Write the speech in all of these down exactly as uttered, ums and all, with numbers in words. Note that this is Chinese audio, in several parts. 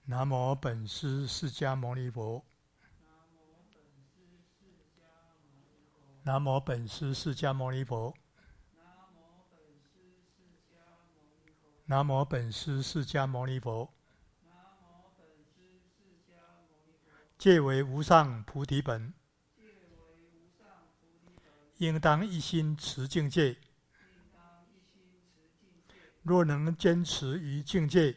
南无本师释迦牟尼佛。南无本师释迦牟尼佛。南无本师释迦牟尼佛。戒为无上菩提本，应当一心持境界。若能坚持于境界，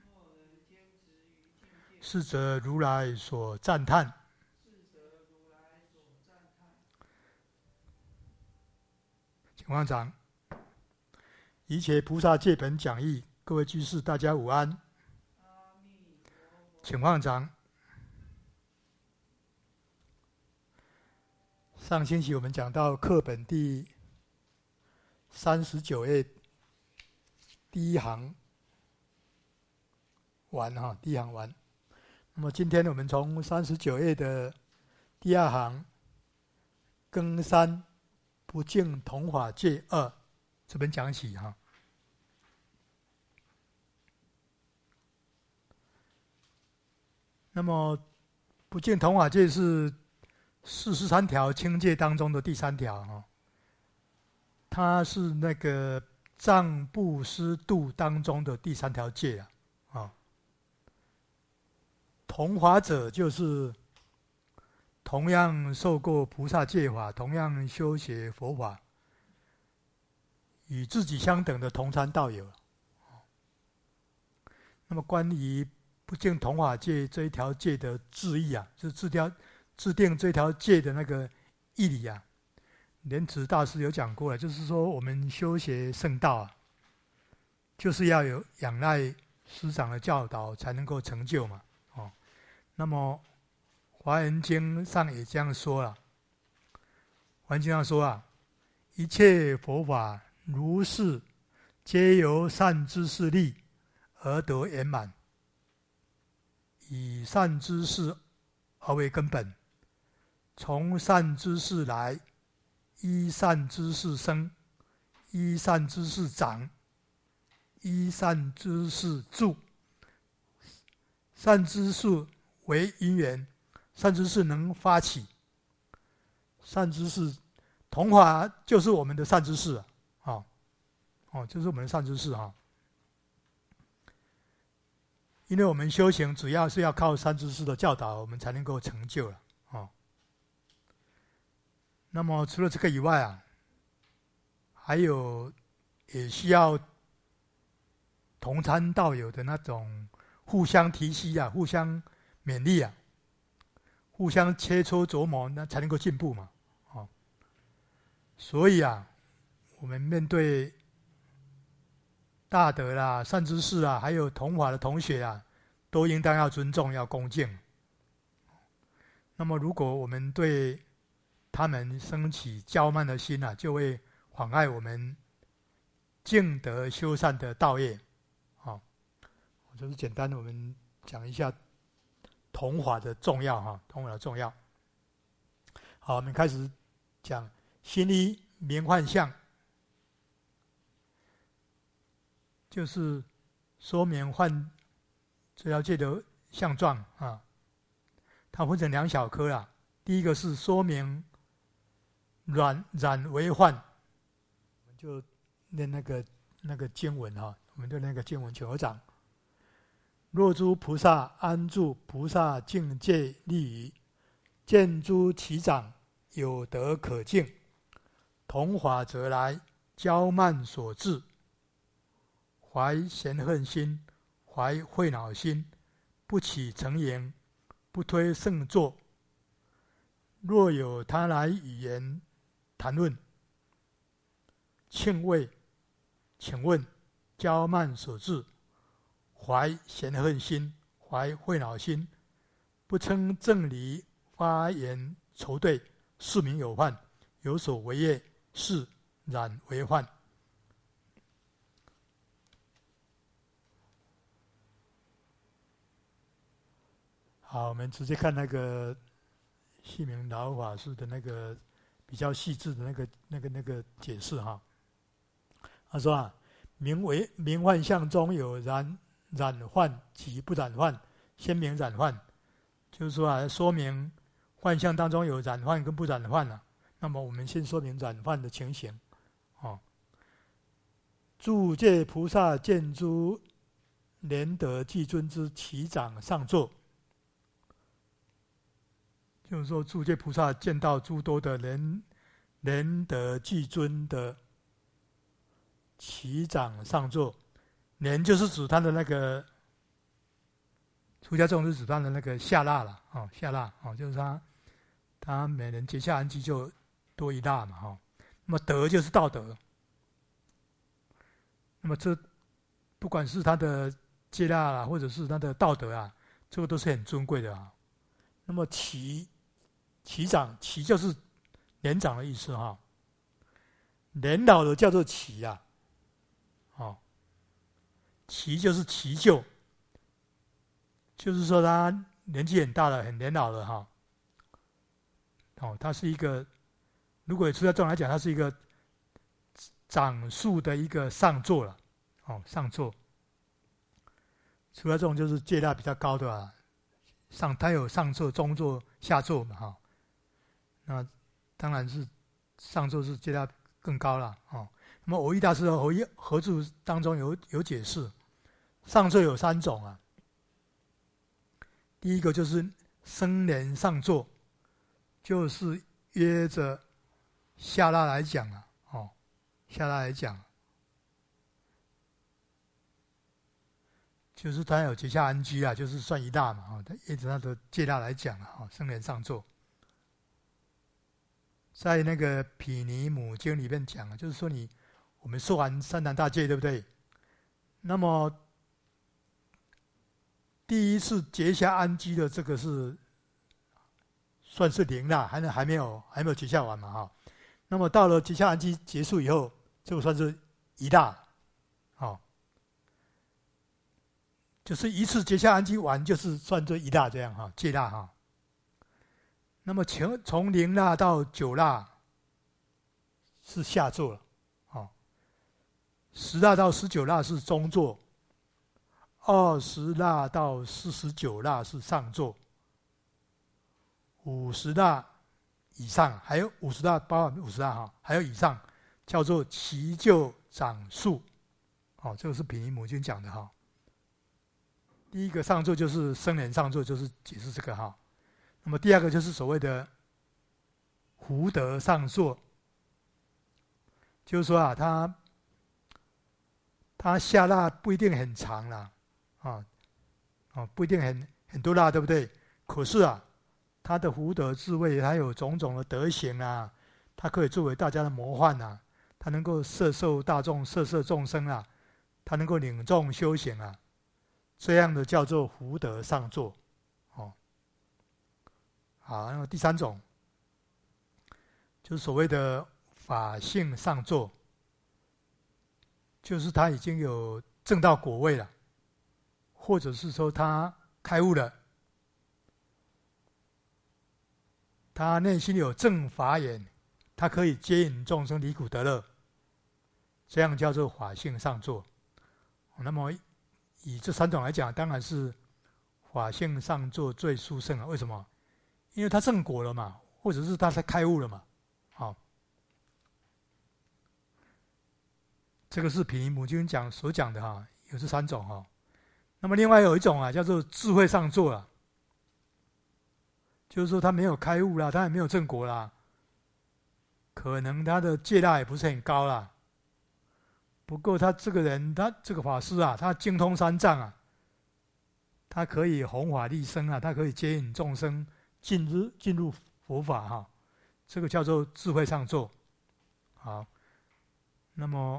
是则如来所赞叹。请方丈，一切菩萨戒本讲义，各位居士大家午安。请方丈，上星期我们讲到课本第三十九页第一行完哈，第一行完。那么今天我们从三十九页的第二行庚三不净同法界二这边讲起哈。那么不净同法界是四十三条清戒当中的第三条哈，它是那个藏布施度当中的第三条戒啊。啊，同法者就是同样受过菩萨戒法，同样修学佛法，与自己相等的同参道友。那么关于不净同法戒这一条戒的制义啊，就是制条制定这条戒的那个义理啊，莲池大师有讲过了，就是说我们修学圣道啊，就是要有仰赖师长的教导才能够成就嘛。哦，那么华严经上也这样说了，华严经上说啊，一切佛法如是，皆由善知识力而得圆满，以善知识而为根本，从善知识来，依善知识生，依善知识长，依善知识住。善知识为因缘，善知识能发起，善知识同法就是我们的善知识啊，哦，哦，就是我们的善知识啊。因为我们修行主要是要靠善知识的教导，我们才能够成就了哦。那么除了这个以外啊，还有也需要同参道友的那种互相提携啊，互相勉励啊，互相切磋琢磨，那才能够进步嘛。哦，所以啊，我们面对大德啦、善知识啊，还有同法的同学啊，都应当要尊重、要恭敬。那么，如果我们对他们升起骄慢的心啊，就会妨碍我们净德修善的道业。好，这是简单的，我们讲一下同法的重要哈，同法的重要。好，我们开始讲心一名幻相。就是说明幻这条戒的相状啊，它分成两小科啦。第一个是说明染染为幻，我们就念那个那个经文哈，我们就那个经文求长。若诸菩萨安住菩萨境界利于，见诸其长有德可敬，同法则来，骄慢所致。怀嫌恨心，怀恚恼心，不起成言，不推圣座。若有他来语言谈论，庆谓，请问骄慢所致，怀嫌恨心，怀恚恼心，不称正理发言筹对，是名有患，有所为业，是染为患。好，我们直接看那个细明老法师的那个比较细致的那个、那个、那个解释哈。他说啊，名为名幻相中有染染幻及不染幻先明染幻，就是说啊，说明幻象当中有染幻跟不染幻了、啊。那么我们先说明染幻的情形。哦，诸界菩萨见诸莲德寂尊之其长上座，就是说诸界菩萨见到诸多的莲莲德寂尊的其长上座，莲就是指他的那个出家众是指他的那个下腊了，哦，下腊哦，就是他他每人结下安基就多一腊嘛，哈、哦。那么德就是道德，那么这不管是他的戒腊啦，或者是他的道德啊，这个都是很尊贵的啊。那么其其长，其就是年长的意思哈、啊。年老的叫做其啊，哦，其就是其就，就是说他年纪很大了，很年老了哈、啊。哦，他是一个，如果出家众来讲，他是一个长数的一个上座了，哦，上座。出家众就是戒腊比较高的啊，上他有上座、中座、下座嘛哈。那当然是上座是戒腊更高了哦。那么蕅益大师的合一合注当中有有解释，上座有三种啊。第一个就是生年上座，就是约着下腊来讲啊，哦，下腊来讲，就是他有结下安居啊，就是算一大嘛，哦，约着他的戒腊来讲啊，哦，生年上座。在那个毗尼母经里面讲啊，就是说你我们受完三坛大戒，对不对？那么第一次结下安基的这个是算是零啦，还还没有还没有结下完嘛哈。那么到了结下安基结束以后，这个算是一大，哦，就是一次结下安基完就是算这一大这样哈，戒大哈。那么从从零腊到九腊是下座了，哦，十腊到十九腊是中座，二十腊到四十九腊是上座，五十腊以上还有五十腊包含五十腊哈，还有以上叫做其就长数，哦，这个是毗尼母经讲的哈。第一个上座就是生年上座，就是解释这个哈。那么第二个就是所谓的福德上座，就是说啊，他他下腊不一定很长啦，啊，啊不一定很很多腊，对不对？可是啊，他的福德智慧，还有种种的德行啊，他可以作为大家的模范啊，他能够摄受大众、摄摄众生啊，他能够领众修行啊，这样的叫做福德上座。好，那么第三种就是所谓的法性上座，就是他已经有证到果位了，或者是说他开悟了，他内心有正法眼，他可以接引众生离苦得乐，这样叫做法性上座。那么以这三种来讲，当然是法性上座最殊胜了。为什么？因为他证果了嘛，或者是他才开悟了嘛，好、哦，这个是毗尼母经讲所讲的哈，有这三种哈、哦。那么另外有一种啊，叫做智慧上座啊，就是说他没有开悟啦，他也没有证果啦，可能他的戒腊也不是很高啦，不过他这个人，他这个法师啊，他精通三藏啊，他可以弘法利生啊，他可以接引众生进入进入佛法哈，这个叫做智慧上座。好，那么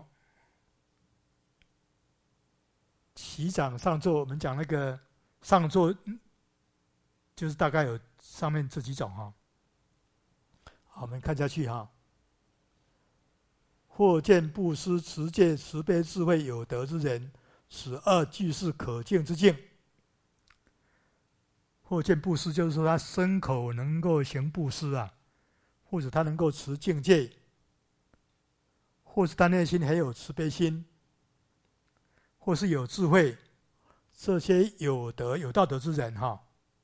其长上座，我们讲那个上座，就是大概有上面这几种哈。好，我们看下去哈。或见布施、持戒、慈悲、智慧有德之人，此二俱是可敬之境。或见布施，就是说他身口能够行布施啊，或者他能够持境界，或是他内心还有慈悲心，或是有智慧， 这些有德有道德之人哈，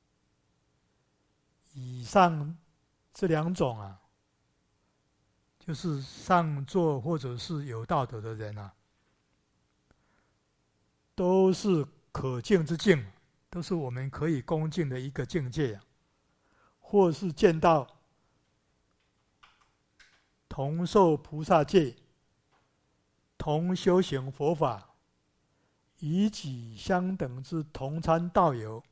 以上这两种啊，就是上座或者是有道德的人啊，都是可敬之敬，都是我们可以恭敬的一个境界啊，或是见到同受菩萨戒，同修行佛法，以己相等之同参道友，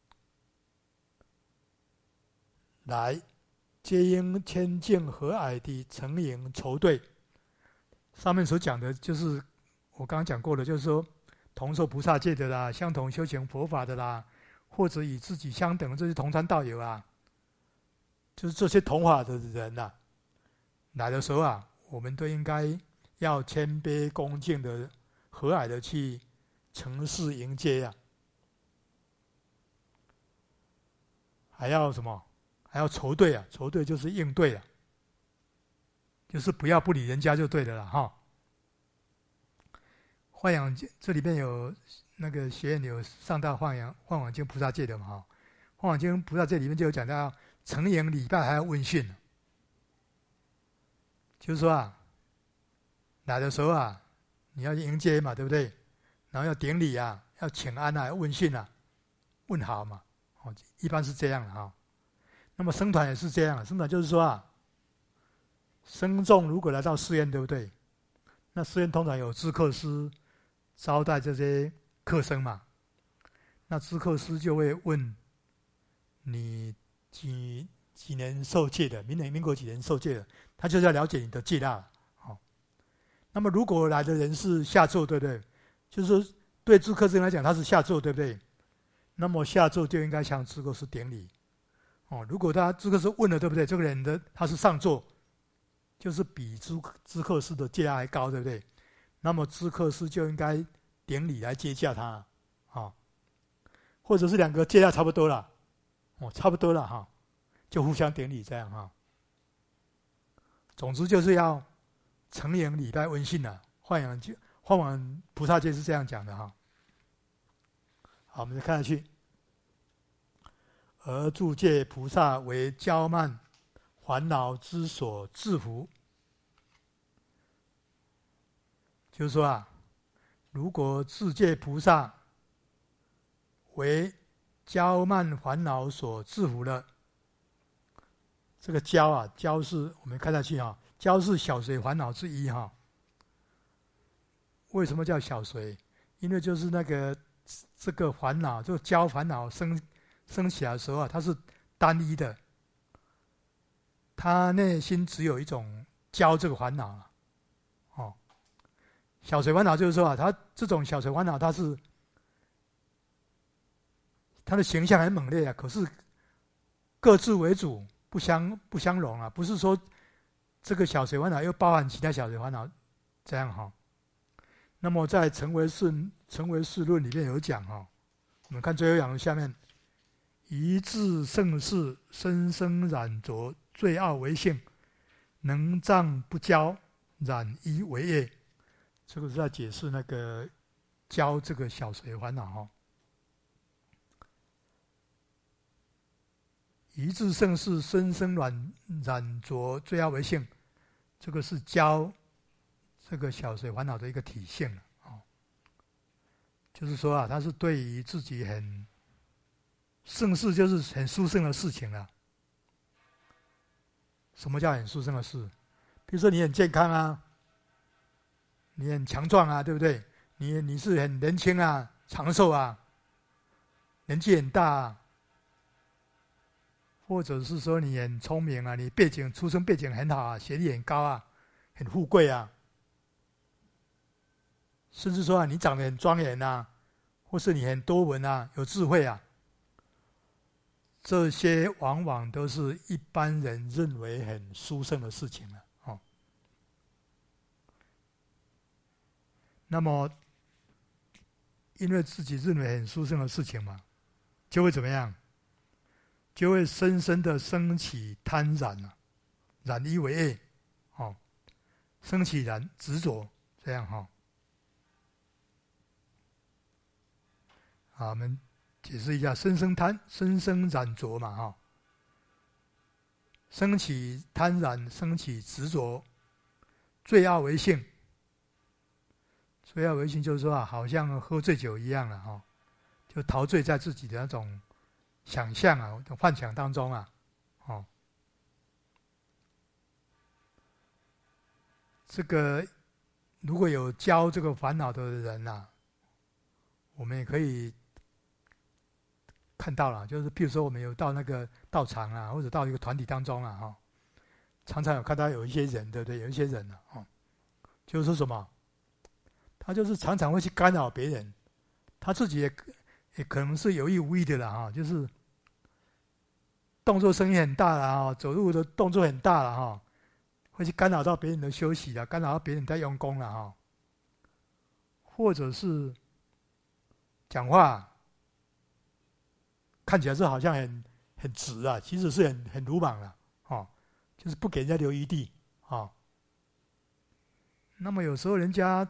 来皆应谦敬和蔼地承迎酬对。上面所讲的就是我刚刚讲过的，就是说同受菩萨戒的啦，相同修行佛法的啦，或者与自己相等的这些同参道友啊，就是这些同法的人啊，来的时候啊，我们都应该要谦卑恭敬的、和蔼的去承事迎接啊，还要什么？还要酬对啊，酬对就是应对啊，就是不要不理人家就对了啦哈。幻养这里边有那个学员有上到幻养幻往经菩萨戒的嘛哈，幻往经菩萨戒里面就有讲到承迎礼拜还要问讯，就是说啊，来的时候啊，你要迎接嘛，对不对？然后要顶礼啊，要请安啊，要问讯啊，问好嘛，哦，一般是这样的哈。那么僧团也是这样，僧团就是说啊，僧众如果来到寺院，对不对？那寺院通常有知客师招待这些客僧嘛，那知客师就会问你几几年受戒的，明年民国几年受戒的，他就是要了解你的戒律。好，那么如果来的人是下座，对不对？就是说对知客僧来讲，他是下座，对不对？那么下座就应该向知客师顶礼。哦，如果他知客师问了，对不对？这个人的他是上座，就是比知知客师的戒律还高，对不对？那么知客师就应该顶礼来接驾他，啊、哦，或者是两个戒律差不多了，哦，差不多了哈、哦，就互相顶礼这样哈、哦。总之就是要承迎礼拜问讯了。幻养幻往菩萨戒是这样讲的哈、哦。好，我们再看下去。而住戒菩萨为骄慢烦恼之所制服，就是说啊，如果自戒菩萨为骄慢烦恼所制服了，这个骄啊，骄是我们看下去啊，骄是小随烦恼之一哈。为什么叫小随？因为就是那个这个烦恼，这个骄烦恼生。生起来的时候啊，它是单一的，他内心只有一种骄这个烦恼啊，哦，小随烦恼就是说啊，他这种小随烦恼，它是他的形象很猛烈啊，可是各自为主，不相不相容啊，不是说这个小随烦恼又包含其他小随烦恼这样哈、哦。那么在《成为事成为事论》里面有讲哈、哦，我们看最后两个下面。一至盛世，深生染浊，罪恶为性，能障不骄，染衣为业。这个是在解释那个骄这个小随烦恼哈。一至盛世，深生染染浊，罪恶为性，这个是骄这个小随烦恼的一个体现啊。就是说啊，他是对于自己很。盛世就是很殊胜的事情了。什么叫很殊胜的事？比如说你很健康啊，你很强壮啊，对不对？你你是很年轻啊，长寿啊，年纪很大啊，或者是说你很聪明啊，你背景出身背景很好啊，学历很高啊，很富贵啊，甚至说啊，你长得很庄严啊，或是你很多闻啊，有智慧啊。这些往往都是一般人认为很殊胜的事情了，哦。那么，因为自己认为很殊胜的事情嘛，就会怎么样？就会深深的升起贪染啊，染衣为业，哦，升起染执着，这样哈、哦。 好，我们解释一下，生生贪，生生染着嘛，哈、哦，生起贪婪，生起执着，罪恶为性。罪恶为性就是说啊，好像喝醉酒一样了，哈、哦，就陶醉在自己的那种想象啊、幻想当中啊，哦，这个如果有教这个烦恼的人啊，我们也可以看到了，就是譬如说我们有到那个道场啊，或者到一个团体当中啊，哈、哦，常常有看到有一些人，对不对？有一些人啊，哦，就是说什么，他就是常常会去干扰别人，他自己也也可能是有意无意的了哈、哦，就是动作声音很大了哈、哦，走路的动作很大了哈、哦，会去干扰到别人的休息了，干扰到别人在用功了哈、哦，或者是讲话看起来是好像很很直啊，其实是很很鲁莽了，哦，就是不给人家留余地，哦。那么有时候人家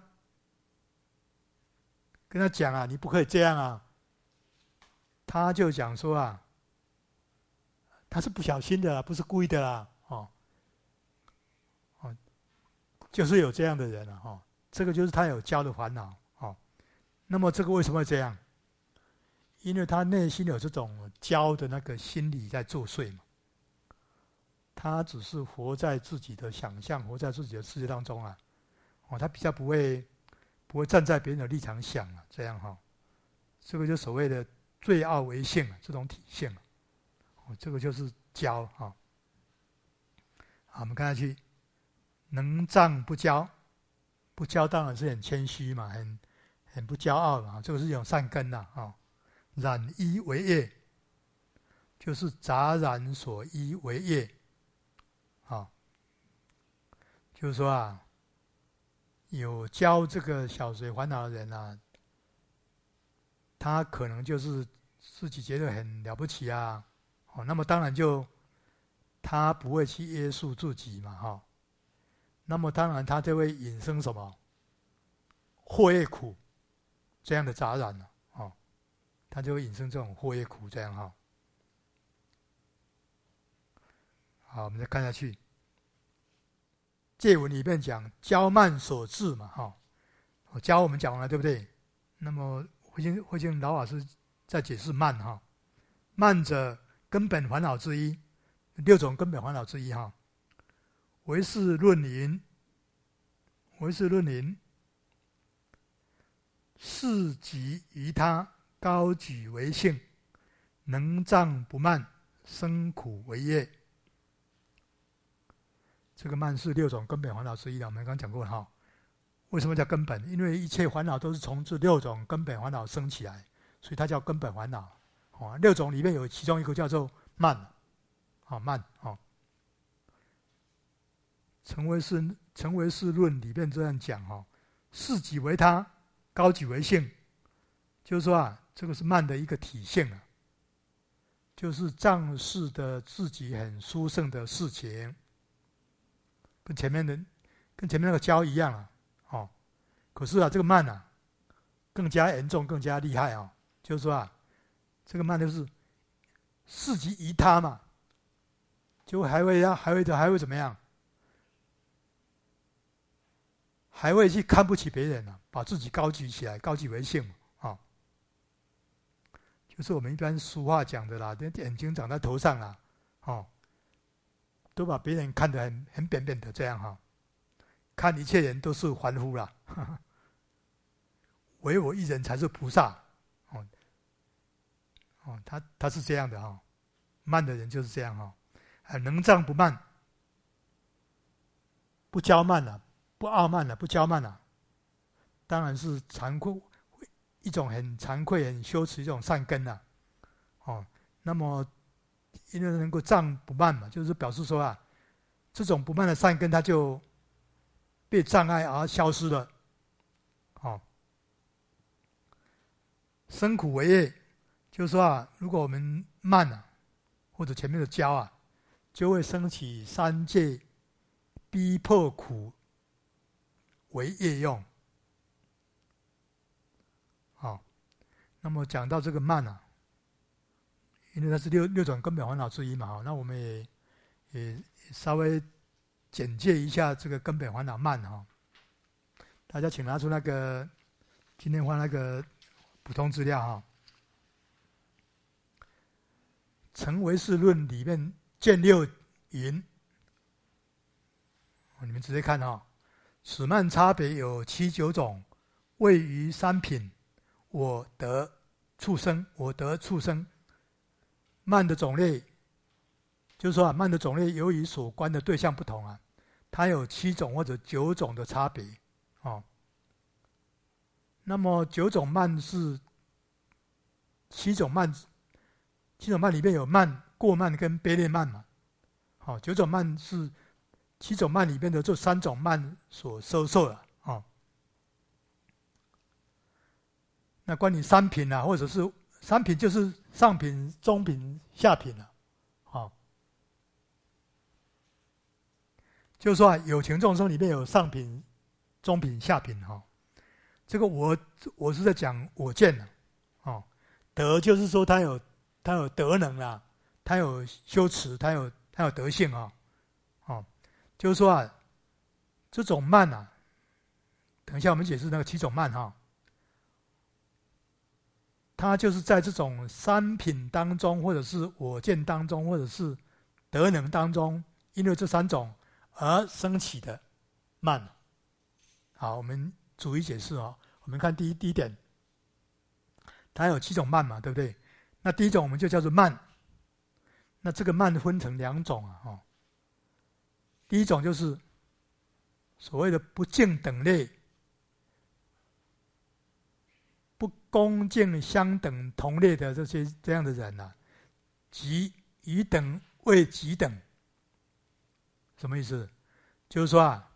跟他讲啊，你不可以这样啊，他就讲说啊，他是不小心的啦，不是故意的啦，哦，哦，就是有这样的人啊，哦，这个就是他有教的烦恼，哦。那么这个为什么会这样？因为他内心有这种教的那个心理在作祟嘛，他只是活在自己的想象，活在自己的世界当中啊，哦，他比较不会不会站在别人的立场想啊，这样哈、哦，这个就所谓的罪恶为性啊，这种体现啊，哦，这个就是骄哈、哦。好，我们看下去，能障不骄，不骄当然是很谦虚嘛，很很不骄傲嘛，这个是一种善根呐啊、哦。染衣为业，就是杂染所依为业，啊、哦，就是说啊，有教这个小随烦恼的人啊，他可能就是自己觉得很了不起啊，哦，那么当然就他不会去约束自己嘛，哈、哦，那么当然他就会引生什么祸业苦这样的杂染了、啊，哦，他就会引生这种祸业苦这样哈、哦。好，我们再看下去。戒文里面讲骄慢所致嘛，哈、哦，骄我们讲完了，对不对？那么慧清慧清老法师在解释慢哈，慢者根本烦恼之一，六种根本烦恼之一哈。唯识论云，唯识论云，事己于他，高举为性，能障不慢，生苦为业。这个慢是六种根本烦恼之一的，我们刚刚讲过了哈。为什么叫根本？因为一切烦恼都是从这六种根本烦恼生起来，所以它叫根本烦恼。哦，六种里面有其中一个叫做慢，哦，慢，哦。成唯识成唯识论里面这样讲哈、哦，事己为他，高举为性，就是说啊，这个是慢的一个体现啊，就是仗势的自己很殊胜的事情。跟前面的，跟前面那个骄一样啊，哦，可是啊，这个慢啊，更加严重，更加厉害啊、哦。就是说啊，这个慢就是事己于他嘛，就还会要，还会的，还会怎么样？还会去看不起别人啊，把自己高举起来，高举为性啊、哦，就是我们一般俗话讲的啦，眼睛长在头上啦，哦。都把别人看得很很扁扁的这样哈，看一切人都是凡夫啦，唯我一人才是菩萨，哦，哦，他他是这样的哈，慢的人就是这样哈，啊，能障不慢，不骄慢了，不傲慢了，不骄慢了，当然是惭愧，一种很惭愧、很羞耻一种善根呐，哦，那么。因为能够障不慢嘛，就是表示说啊，这种不慢的善根，它就被障碍而消失了。哦，生苦为业，就是说啊，如果我们慢啊，或者前面的骄啊，就会升起三界逼迫苦为业用。哦， 那么讲到这个慢啊，因为它是六六种根本烦恼之一嘛，哈，那我们也也稍微简介一下这个根本烦恼慢哈。大家请拿出那个今天换那个补充资料哈，《成唯识论》里面卷六云，你们直接看哈，此慢差别有七九种，位于三品，我得畜生，我得畜生。慢的种类，就是说啊，慢的种类由于所观的对象不同啊，它有七种或者九种的差别哦。那么九种慢是七种慢，七种慢里面有慢、过慢跟卑劣慢嘛。好、哦，九种慢是七种慢里面的这三种慢所收受的哦。那关于三品啊，或者是三品就是上品、中品、下品了、啊，哦。就是说、啊，有情众生里面有上品、中品、下品哈、哦。这个我我是在讲我见的，哦，德就是说他有他有德能啦，他有修持，他有他有德性啊，哦，就是说啊，这种慢啊，等一下我们解释那个七种慢哈、哦。它就是在这种三品当中，或者是我见当中，或者是德能当中，因为这三种而升起的慢。好，我们逐一解释哦。我们看第一第一点，它有七种慢嘛，对不对？那第一种我们就叫做慢。那这个慢分成两种啊，哦。第一种就是所谓的不敬等类。不恭敬相等同类的这些这样的人啊，即以等为己等，什么意思？就是说啊，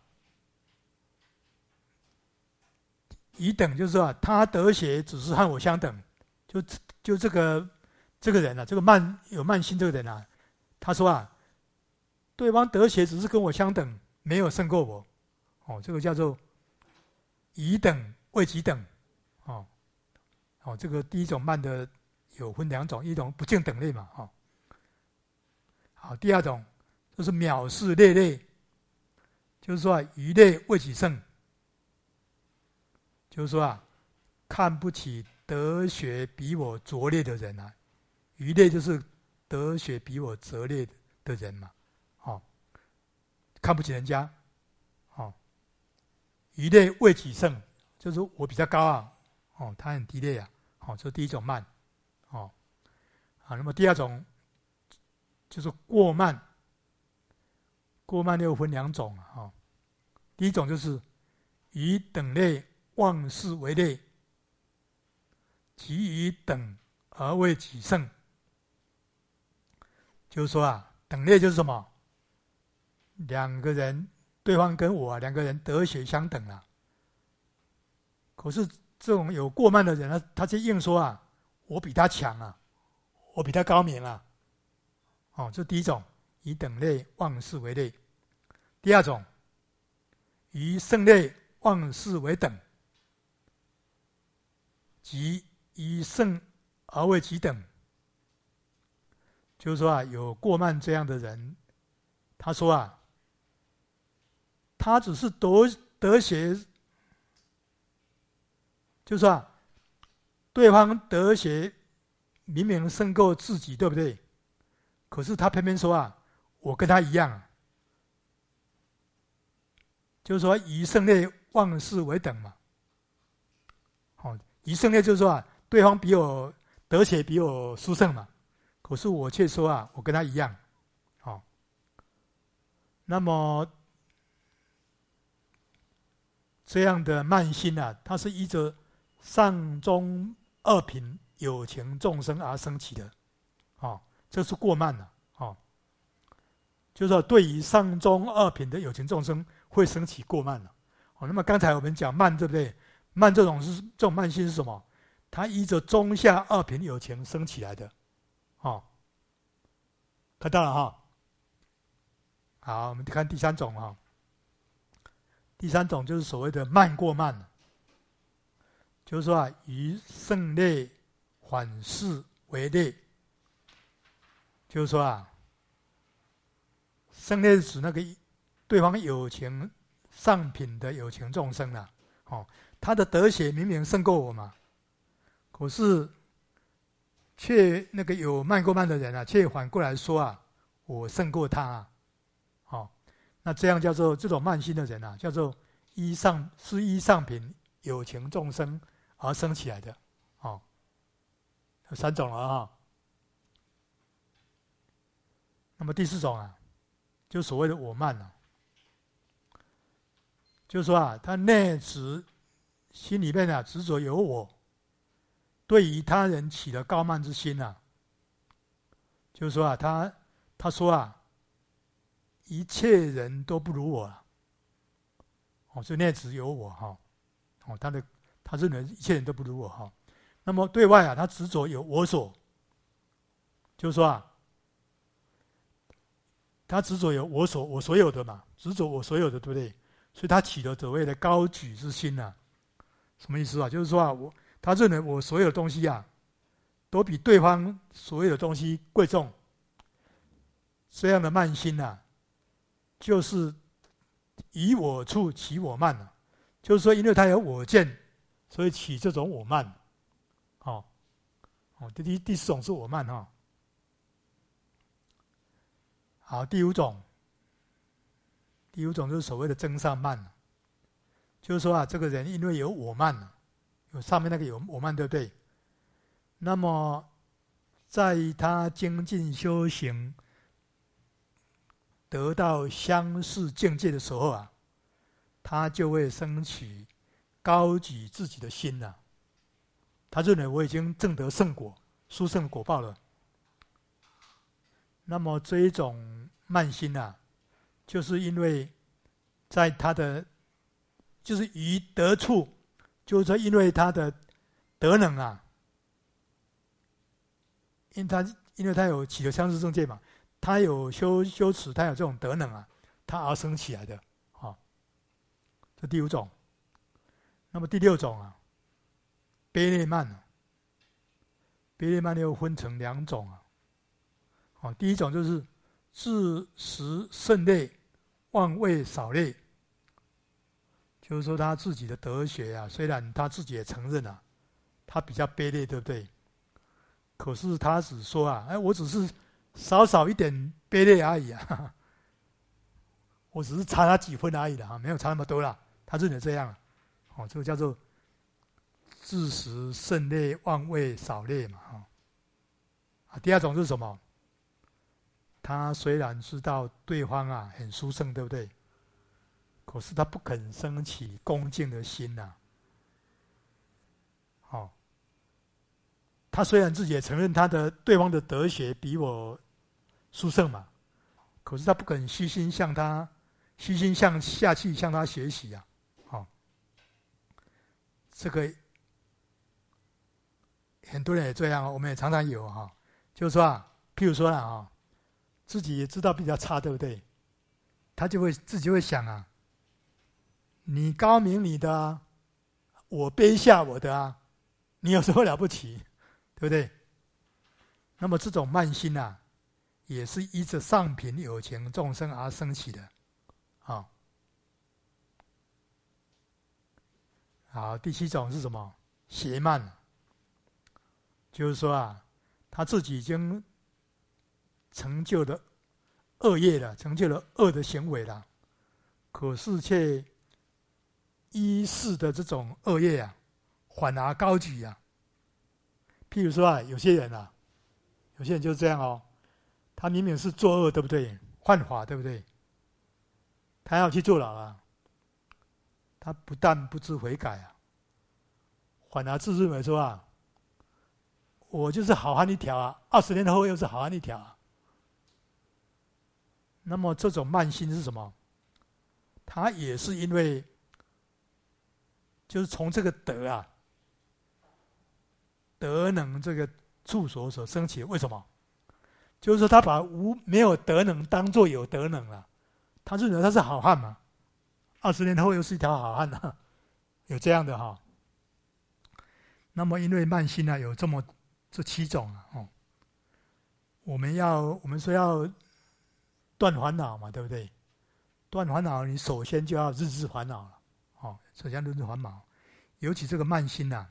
以等就是说啊，他得学只是和我相等，就就这个这个人啊，这个慢有慢心这个人啊，他说啊，对方得学只是跟我相等，没有胜过我，哦，这个叫做以等为己等，哦。哦，这个第一种慢的有分两种，一种不敬等类嘛，哈、哦。好，第二种就是藐视劣类，就是说啊，愚类为己胜，就是说啊，看不起德学比我拙劣的人啊，愚类就是德学比我拙劣的人嘛，哦，看不起人家，哦，愚类为己胜，就是我比较高啊，哦，他很低劣啊。好，这是第一种慢，哦，啊，那么第二种就是过慢，过慢又分两种啊，哦，第一种就是以等类妄视为类，即以等而为己胜，就是说啊，等类就是什么？两个人，对方跟我、啊、两个人德学相等啊，可是这种有过慢的人呢，他就硬说啊，我比他强啊，我比他高明啊。哦，这第一种，以等类妄视为类；第二种，以胜类妄视为等，即以胜而为己等。就是说啊，有过慢这样的人，他说啊，他只是得得学。就是说啊，对方德学明明胜过自己，对不对？可是他偏偏说啊，我跟他一样啊，就是说以胜类妄视为等嘛。好，以胜类就是说啊，对方比我德学比我殊胜嘛，可是我却说啊，我跟他一样。好，那么这样的慢心啊，它是依着上中二品有情众生而升起的，哦，这是过慢了，哦，就是说对于上中二品的有情众生会升起过慢了，哦，那么刚才我们讲慢，对不对？慢这种是这种慢心是什么？它依着中下二品有情升起来的，哦，看到了哈。好，我们看第三种哈。第三种就是所谓的慢过慢，就是说啊，于胜类反视为劣，就是说啊，生类是指那个对方有情上品的有情众生啦、啊，哦，他的德学明明胜过我嘛，可是却那个有慢过慢的人啊，却反过来说啊，我胜过他啊，哦，那这样叫做这种慢心的人啊，叫做依上是依上品有情众生而生起来的，哦，有三种了啊。那么第四种啊，就所谓的我慢啊，就是说啊，他内执心里面啊执着有我，对于他人起了高慢之心啊，就是说啊，他他说啊，一切人都不如我啊，哦，所以内执有我哈，哦，他的他认为一切人都不如我哈。那么对外啊，他执着有我所，就是说啊，他执着有我所我所有的嘛，执着我所有的，对不对？所以他起了所谓的高举之心啊，什么意思啊？就是说啊，我他认为我所有的东西啊，都比对方所有的东西贵重。这样的慢心啊，就是以我处起我慢啊，就是说，因为他有我见，所以起这种我慢。好、哦，哦，第第第四种是我慢哈、哦。好，第五种，第五种就是所谓的增上慢，就是说啊，这个人因为有我慢，有上面那个有我慢，对不对？那么，在他精进修行，得到相似境界的时候啊，他就会升起高举自己的心了、啊。他认为我已经证得圣果、殊胜果报了。那么这一种慢心啊，就是因为在他的，就是于得处，就是说因为他的德能啊，因他因为他有起了相似境界嘛，他有修修持，他有这种德能啊，他而生起来的，啊、哦，这第五种。那么第六种啊，卑劣慢啊，卑劣慢又分成两种啊。哦，第一种就是自食甚劣，妄为少劣，就是说他自己的德学啊，虽然他自己也承认啊，他比较卑劣，对不对？可是他只说啊，哎，我只是少少一点卑劣而已啊，哈哈，我只是差他几分而已的啊，没有差那么多啦。他认为这样啊，哦，这个叫做自食甚劣，妄为少劣嘛，哈、哦。啊，第二种是什么？他虽然知道对方啊很殊胜，对不对？可是他不肯升起恭敬的心呐、啊。哦，他虽然自己也承认他的对方的德学比我殊胜嘛，可是他不肯虚心向他虚心向下去向他学习啊。哦，这个很多人也这样，我们也常常有哈、哦，就是说啊，譬如说啊、哦，自己也知道比较差，对不对？他就会自己会想啊，你高明你的、啊，我卑下我的啊，你有什么了不起，对不对？那么这种慢心啊，也是依着上品有情众生而生起的，啊、哦。好，第七种是什么？邪慢，就是说啊，他自己已经成就了恶业了，成就了恶的行为了，可是却依世的这种恶业啊，反而高举啊。譬如说啊，有些人啊，有些人就是这样哦，他明明是作恶，对不对？犯法，对不对？他要去坐牢啊，他不但不知悔改啊，反而自认为说啊，我就是好汉一条啊，二十年后又是好汉一条啊。那么这种慢心是什么？他也是因为，就是从这个德啊，德能这个处所所生起。为什么？就是说他把无没有德能当作有德能了，他认为他是好汉嘛，二十年后又是一条好汉啊，有这样的哈。那么因为慢心啊，有这么这七种啊，哦，我们要我们说要断烦恼嘛，对不对？断烦恼，你首先就要日日烦恼了，哦，首先日日烦恼，尤其这个慢心呐、啊，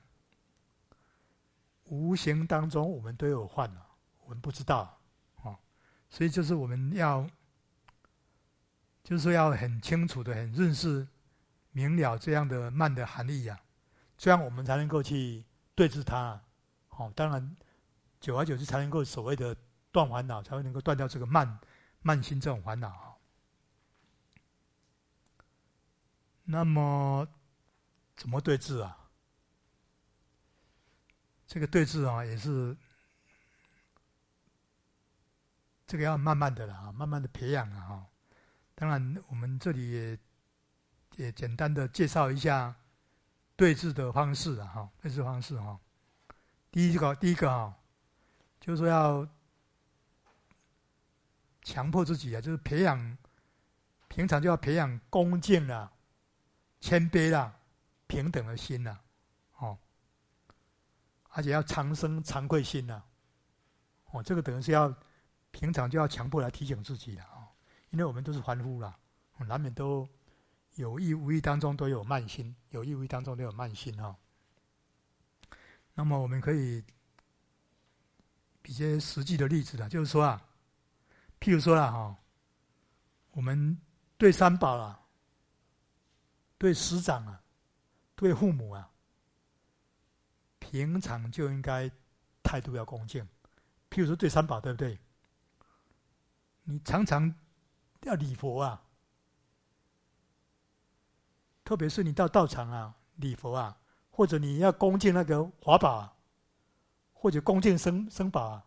无形当中我们都有患了，我们不知道，哦，所以就是我们要，就是说要很清楚的、很认识、明了这样的慢的含义啊，这样我们才能够去对治它，哦，当然，久而久之才能够所谓的断烦恼，才会能够断掉这个慢慢心这种烦恼。那么怎么对治啊？这个对治啊，也是这个要慢慢的啦，慢慢的培养啊。哈，当然我们这里也也简单的介绍一下对治的方式啊。哈，对治方式哈，第一个第一个哈，就是说要强迫自己啊，就是培养，平常就要培养恭敬啦、谦卑啦、平等的心啦，哦，而且要常生惭愧心啦，哦，这个等于是要平常就要强迫来提醒自己的哦，因为我们都是凡夫啦，难免都有意无意当中都有慢心，有意无意当中都有慢心哈、哦。那么我们可以比些实际的例子啦，就是说啊，譬如说啦哈、哦，我们对三宝啊，对师长啊，对父母啊，平常就应该态度要恭敬。譬如说对三宝，对不对？你常常要礼佛啊，特别是你到道场啊，礼佛啊，或者你要恭敬那个法宝啊，或者恭敬僧僧宝啊，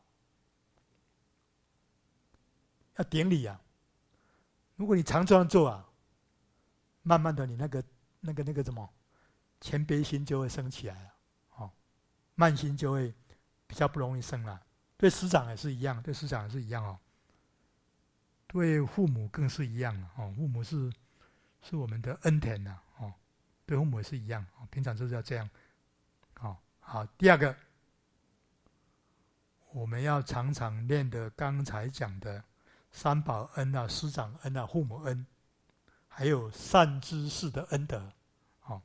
要顶礼啊。如果你常这样做啊，慢慢的你那个那个那个什么谦卑心就会升起来了，哦，慢心就会比较不容易生了。对师长也是一样，对师长也是一样哦。对父母更是一样了哦，父母是是我们的恩田呐，哦，对父母也是一样，哦，平常就是要这样，哦，好。第二个，我们要常常念的刚才讲的三宝恩啊、师长恩啊、父母恩，还有善知识的恩德，哦，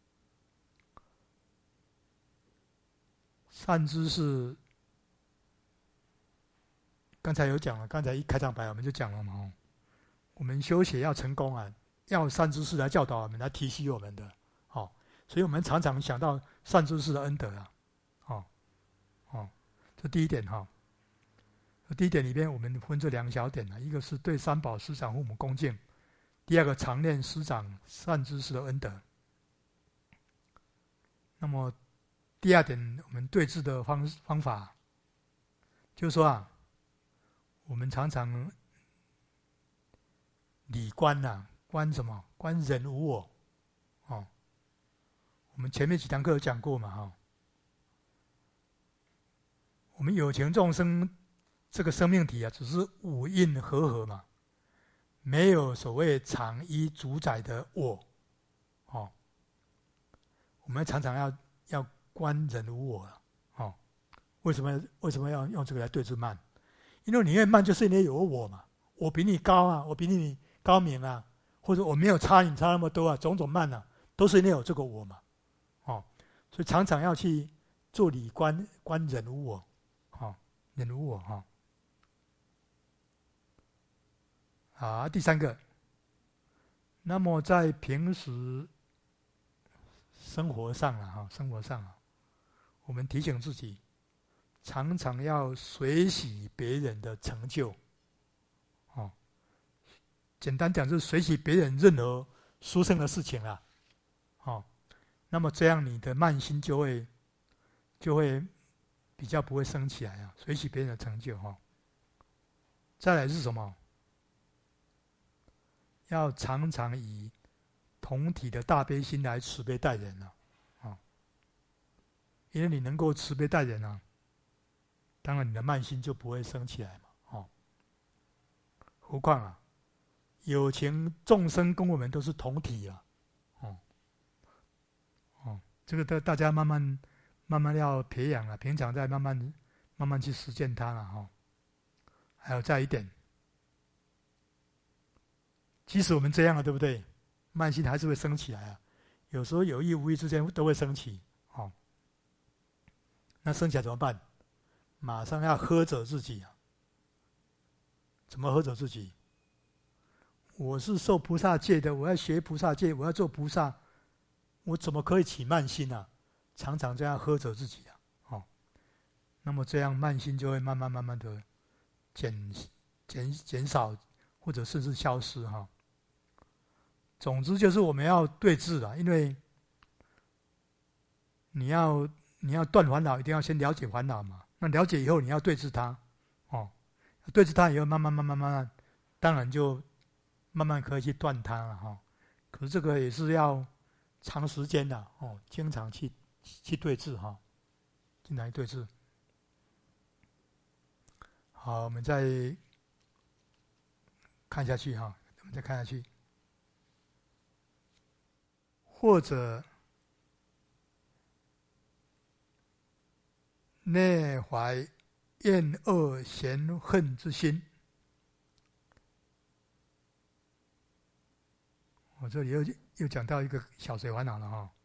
善知识刚才有讲了，刚才一开场白我们就讲了嘛，哦，我们修学要成功啊，要善知识来教导我们，来提携我们的，哦，所以我们常常想到善知识的恩德啊，哦，哦，这第一点哈。第一点里边，我们分这两小点啊，一个是对三宝师长父母恭敬，第二个常念师长善知识的恩德。那么第二点，我们对治的方方法，就是说啊，我们常常理观呐、啊，观什么？观人无我，哦，我们前面几堂课有讲过嘛，哈、哦，我们有情众生这个生命体啊，只是五蕴和合嘛，没有所谓常依主宰的我，哦，我们常常要要观人无我了，哦，为什么为什么要用这个来对治慢？因为你越慢，就是因为有我嘛，我比你高啊，我比你高明啊，或者我没有差你差那么多啊，种种慢啊，都是因为有这个我嘛，哦，所以常常要去做理观，观人无我，哦，人无我哈。哦，好，第三个，那么在平时生活上啊，哈，生活上啊，我们提醒自己，常常要随喜别人的成就，哦，简单讲就是随喜别人任何殊胜的事情啦，哦，那么这样你的慢心就会就会比较不会升起来啊，随喜别人的成就哈、哦。再来是什么？要常常以同体的大悲心来慈悲待人啊，哦，因为你能够慈悲待人啊，当然你的慢心就不会升起来嘛，哦，何况啊，有情众生跟我们都是同体啊，哦，哦，这个大大家慢慢慢慢要培养啊，平常再慢慢慢慢去实践它了哈。还有再一点，即使我们这样了，对不对？慢性还是会升起来啊，有时候有意无意之间都会升起，哦。那升起来怎么办？马上要呵责自己啊！怎么呵责自己？我是受菩萨戒的，我要学菩萨戒，我要做菩萨，我怎么可以起慢心啊？常常这样呵责自己啊，哦。那么这样慢心就会慢慢慢慢的减减减少，或者甚至消失哈。总之就是我们要对治啊，因为你要你要断烦恼，一定要先了解烦恼嘛。那了解以后，你要对治它，哦，对治它以后，慢慢慢慢慢慢，当然就慢慢可以去断它了哈。可是这个也是要长时间的哦，经常去去对治哈，经常去对治。好，我们再看下去哈，我们再看下去。或者内怀厌恶嫌恨之心，我这里又又讲到一个小随烦恼了哈。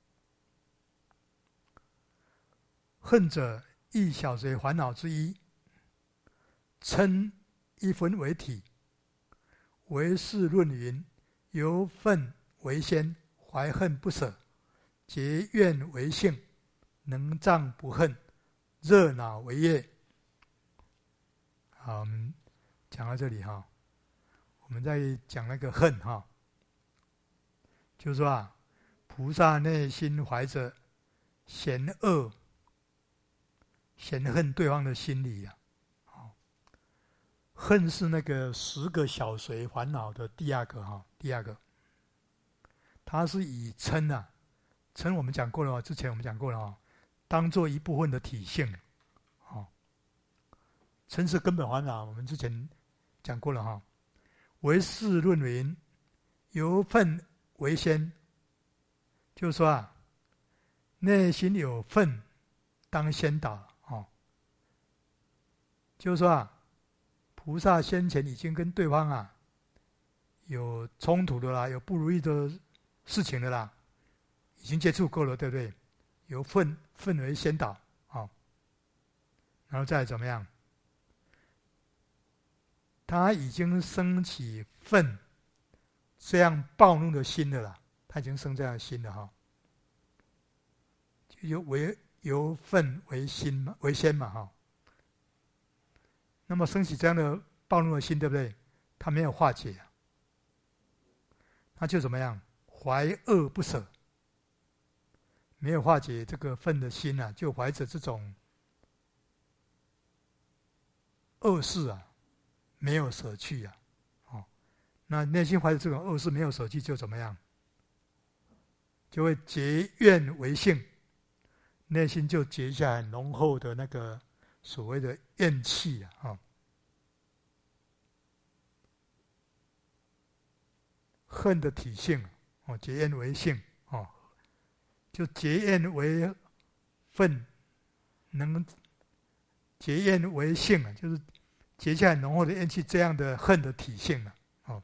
恨者亦小随烦恼之一，称一分为体。唯识论云：由愤为先，怀恨不舍，结怨为性，能障不恨，热恼为业。好，我们讲到这里哈，我们再讲那个恨哈，就是说啊，菩萨内心怀着嫌恶、嫌恨对方的心理啊，恨是那个十个小随烦恼的第二个哈，第二个，它是以嗔啊，嗔我们讲过了，之前我们讲过了哈，当做一部分的体性，哦，嗔是根本烦恼，我们之前讲过了哈。唯识论云：由愤为先，就是说啊，内心有愤当先导哦，就是说啊。菩萨先前已经跟对方啊有冲突的啦，有不如意的事情的啦，已经接触过了，对不对？由愤愤为先导，哦，然后再怎么样？他已经升起愤这样暴怒的心的啦，他已经生这样的心了哈、哦，就由为由愤为心嘛，为先嘛哈、哦。那么升起这样的暴怒的心，对不对？他没有化解啊，他就怎么样？怀恶不舍，没有化解这个愤的心啊，就怀着这种恶事啊，没有舍去啊，哦，那内心怀着这种恶事没有舍去，就怎么样？就会结怨为性，内心就结下很浓厚的那个所谓的怨气啊，哦，恨的体性哦，结怨为性哦，就结怨为愤，能结怨为性啊，就是结下很浓厚的怨气，这样的恨的体性啊，哦，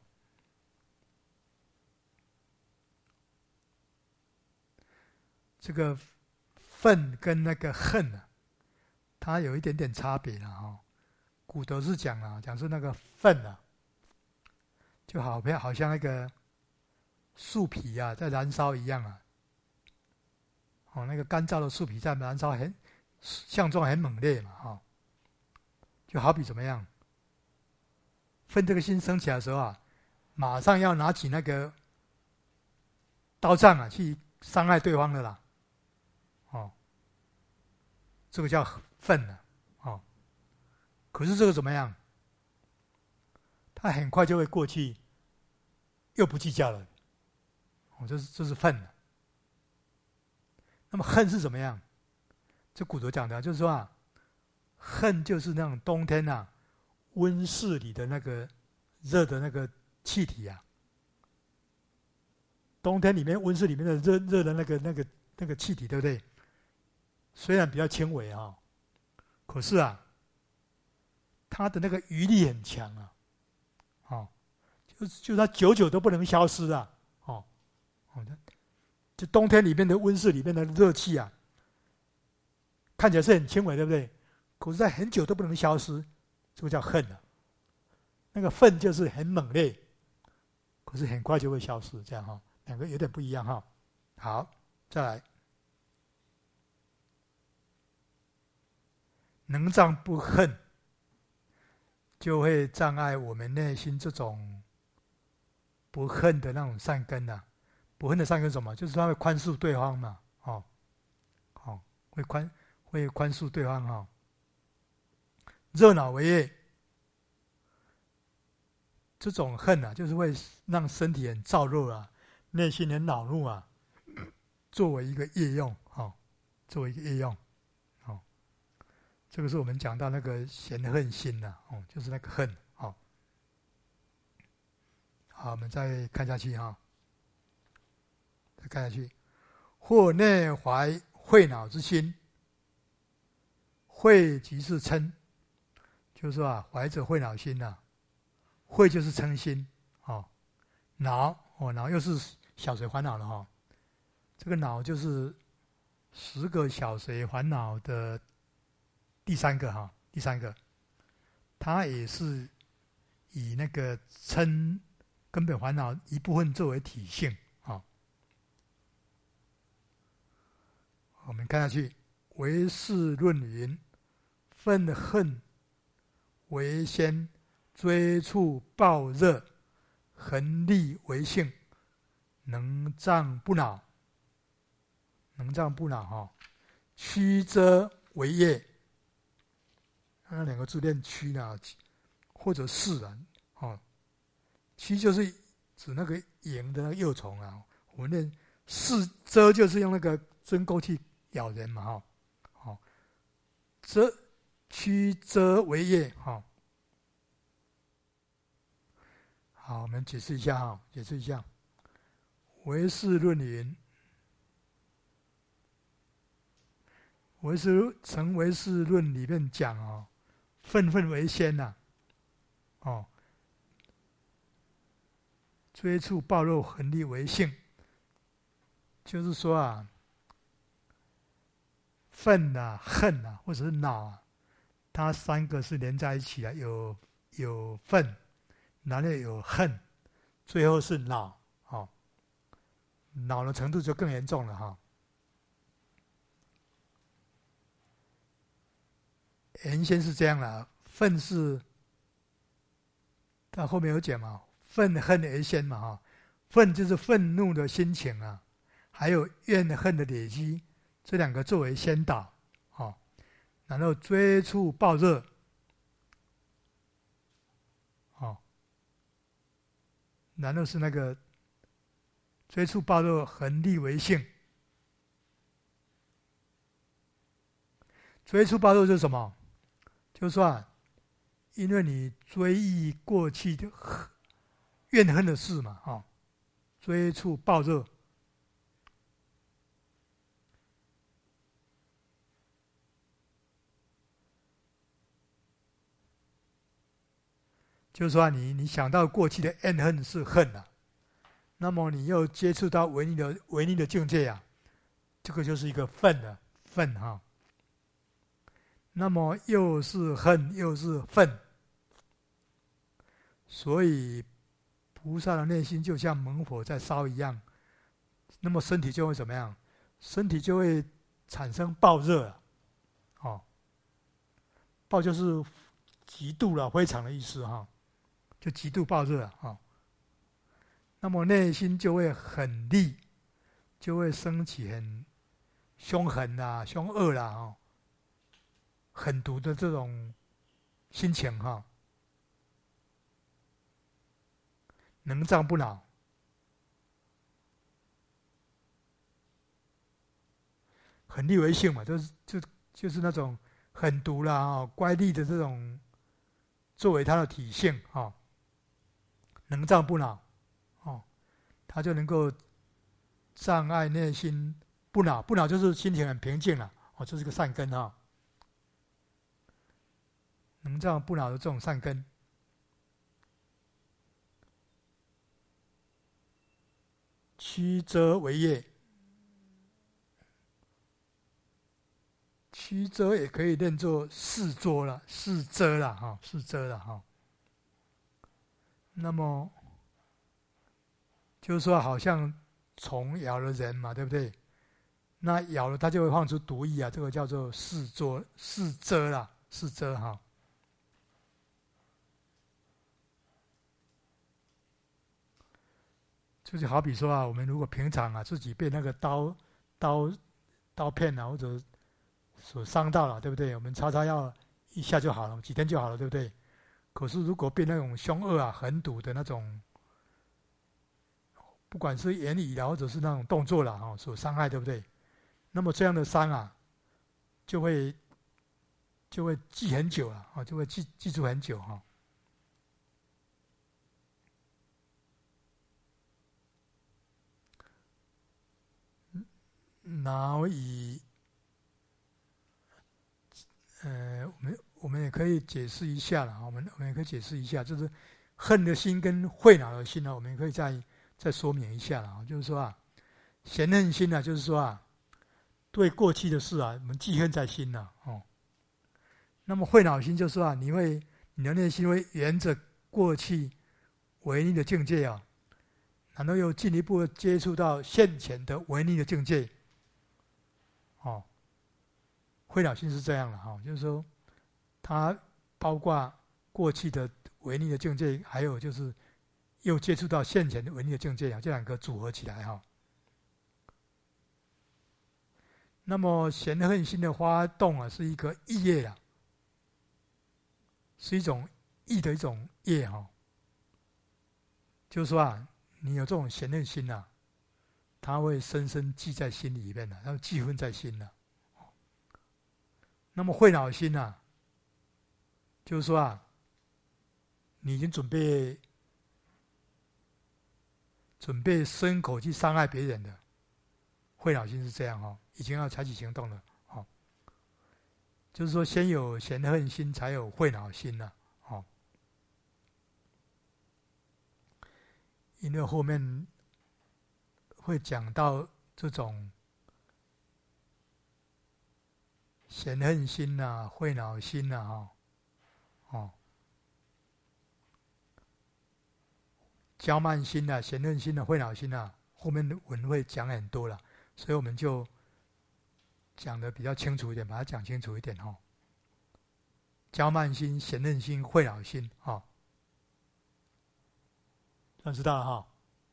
这个愤跟那个恨啊，它有一点点差别了哈。古德是讲啊，讲是那个愤啊，就好像好像那个树皮啊在燃烧一样啊，哦，那个干燥的树皮在燃烧很相状很猛烈嘛，哈、哦，就好比怎么样？愤这个心升起来的时候啊，马上要拿起那个刀杖啊去伤害对方的啦，哦，这个叫愤啊，哦，可是这个怎么样？他很快就会过去，又不计较了，哦，这是这是愤啊。那么恨是怎么样？这古德讲的，就是说啊，恨就是那种冬天啊，温室里的那个热的那个气体啊。冬天里面温室里面的热热的那个那个那个气体，对不对？虽然比较轻微啊、哦，可是啊， 他的那个余力很强啊，哦，就就他久久都不能消失啊，哦，哦，就冬天里面的温室里面的热气啊，看起来是很轻微，对不对？可是，在很久都不能消失，这个叫恨啊。那个愤就是很猛烈，可是很快就会消失，这样哈，两个有点不一样哈。好，再来，能障不恨，就会障碍我们内心这种不恨的那种善根啊。不恨的善根是什么？就是他会宽恕对方嘛，哦，哦，会宽会宽恕对方哈、哦。热恼为业，这种恨啊，就是会让身体很燥热啊，内心很恼怒啊，作为一个业用，哦，作为一个业用，哦，这个是我们讲到那个嫌恨心呐、啊，哦，就是那个恨，哦，好，我们再看下去哈、哦，再看下去，或内怀恚恼之心，恚即是嗔，就是说啊，怀着恚恼心呐、啊。慧就是嗔心，哦，恼哦，恼又是小随烦恼了哈、哦。这个恼就是十个小随烦恼的第三个哈、哦，第三个，它也是以那个嗔根本烦恼一部分作为体性啊、哦。我们看下去，唯识论云：愤恨为先。追处暴热，恒力为性，能障不恼，能障不恼哈，曲遮为业，那两个字念曲呢，或者是啊，哦，曲就是指那个蝇的那个幼虫啊，我们念是遮就是用那个针钩去咬人嘛哈，好，遮曲遮为业哈。好，我们解释一下哈，解释一下。唯识论云，唯识成唯识论里面讲哦，愤愤为先呐、啊，哦，追处暴露恒力为性，就是说啊，愤啊、恨啊，或者是恼啊，它三个是连在一起的，有有愤。然后有恨，最后是恼，哦，恼的程度就更严重了哈、哦。原先是这样的，愤是，到后面有讲嘛，愤恨而先嘛哈、哦，愤就是愤怒的心情啊，还有怨恨的累积，这两个作为先导，哦，然后追处暴热。然后是那个追处暴热，恒力为性。追处暴热是什么？就是说啊，因为你追忆过去的怨恨的事嘛，哈、哦，追处暴热，就是说、啊、你你想到过去的怨恨是恨啊，那么你又接触到违逆的违逆的境界啊，这个就是一个愤的愤哈、哦。那么又是恨又是愤，所以菩萨的内心就像猛火在烧一样，那么身体就会怎么样？身体就会产生暴热啊，哦，暴就是极度了、非常的意思哈、哦，就极度暴热啊、哦，那么内心就会很厉，就会升起很凶狠啦、凶恶啦、哦，狠毒的这种心情哈、哦，能障不恼。很力为性嘛，就是就就是那种狠毒啦、哦、乖戾的这种，作为他的体性哈、哦，能障不恼，哦，他就能够障碍内心不恼，不恼就是心情很平静了，哦，这是个善根哈、哦。 能造不恼的这种善根。曲遮为业，曲遮也可以念作视遮了，视遮了哈，视遮了哈。那么就是说，好像虫咬了人嘛，对不对？那咬了它就会放出毒液啊，这个叫做视遮，视遮啦，视遮哈。就是好比说啊，我们如果平常啊自己被那个刀刀刀片啊或者所伤到了，对不对？我们擦擦药一下就好了，几天就好了，对不对？可是如果被那种凶恶啊、狠毒的那种，不管是言语啦，或者是那种动作啦，哈，所伤害，对不对？那么这样的伤啊，就会就会记很久了啊，就会记记住很久哈。脑以呃，我们我们也可以解释一下了，我们我们也可以解释一下，就是恨的心跟慧恼的心呢，我们也可以再再说明一下了，就是说啊，嫌恨心呢，就是说啊，对过去的事啊，我们记恨在心了哦。那么慧恼心就是说啊，你会你的内心会沿着过去违逆的境界啊，然后又进一步接触到现前的违逆的境界，哦。慧恼心是这样的哈，就是说，它包括过去的违逆的境界，还有就是又接触到现前的违逆的境界啊，这两个组合起来哈。那么嫌恨心的发动啊，是一个意业啊，是一种意的一种业哈。就是说啊，你有这种嫌恨心啊，它会深深记在心里面的，它会记恨在心的。那么慧恼心啊，就是说啊，你已经准备准备伸口去伤害别人的，慧恼心是这样哈、哦，已经要采取行动了，哦，就是说先有嫌恨心，才有慧恼心了、啊，哦，因为后面会讲到这种嫌恨心呐、慧恼心呐、啊，哈，哦。骄慢心啊、嫌恨心啊、慧恼心啊，后面的文会讲很多了，所以我们就讲的比较清楚一点，把它讲清楚一点哈、哦。骄慢心、嫌恨心、慧恼心，哈、哦，这样知道了哈、哦。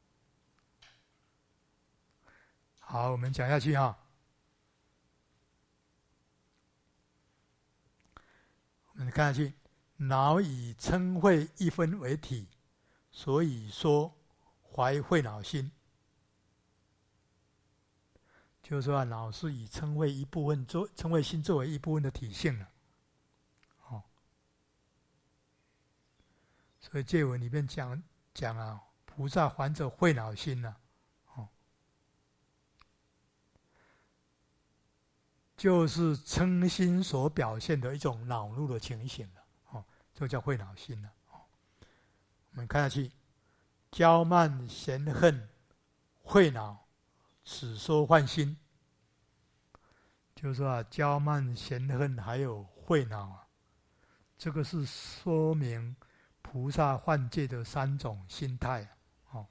好，我们讲下去哈、哦。我们看下去，脑以嗔恚一分为体，所以说怀慧恼心。就是说、啊，脑是以嗔恚一部分作嗔恚心作为一部分的体性了，哦。所以戒文里面讲讲啊，菩萨还着慧恼心呢、啊，哦，就是嗔心所表现的一种恼怒的情形了，哦，这叫慧恼心了、哦。我们看下去，骄慢嫌恨慧恼，此说幻心。就是说啊，骄慢嫌恨还有慧恼啊，这个是说明菩萨幻戒的三种心态、啊哦、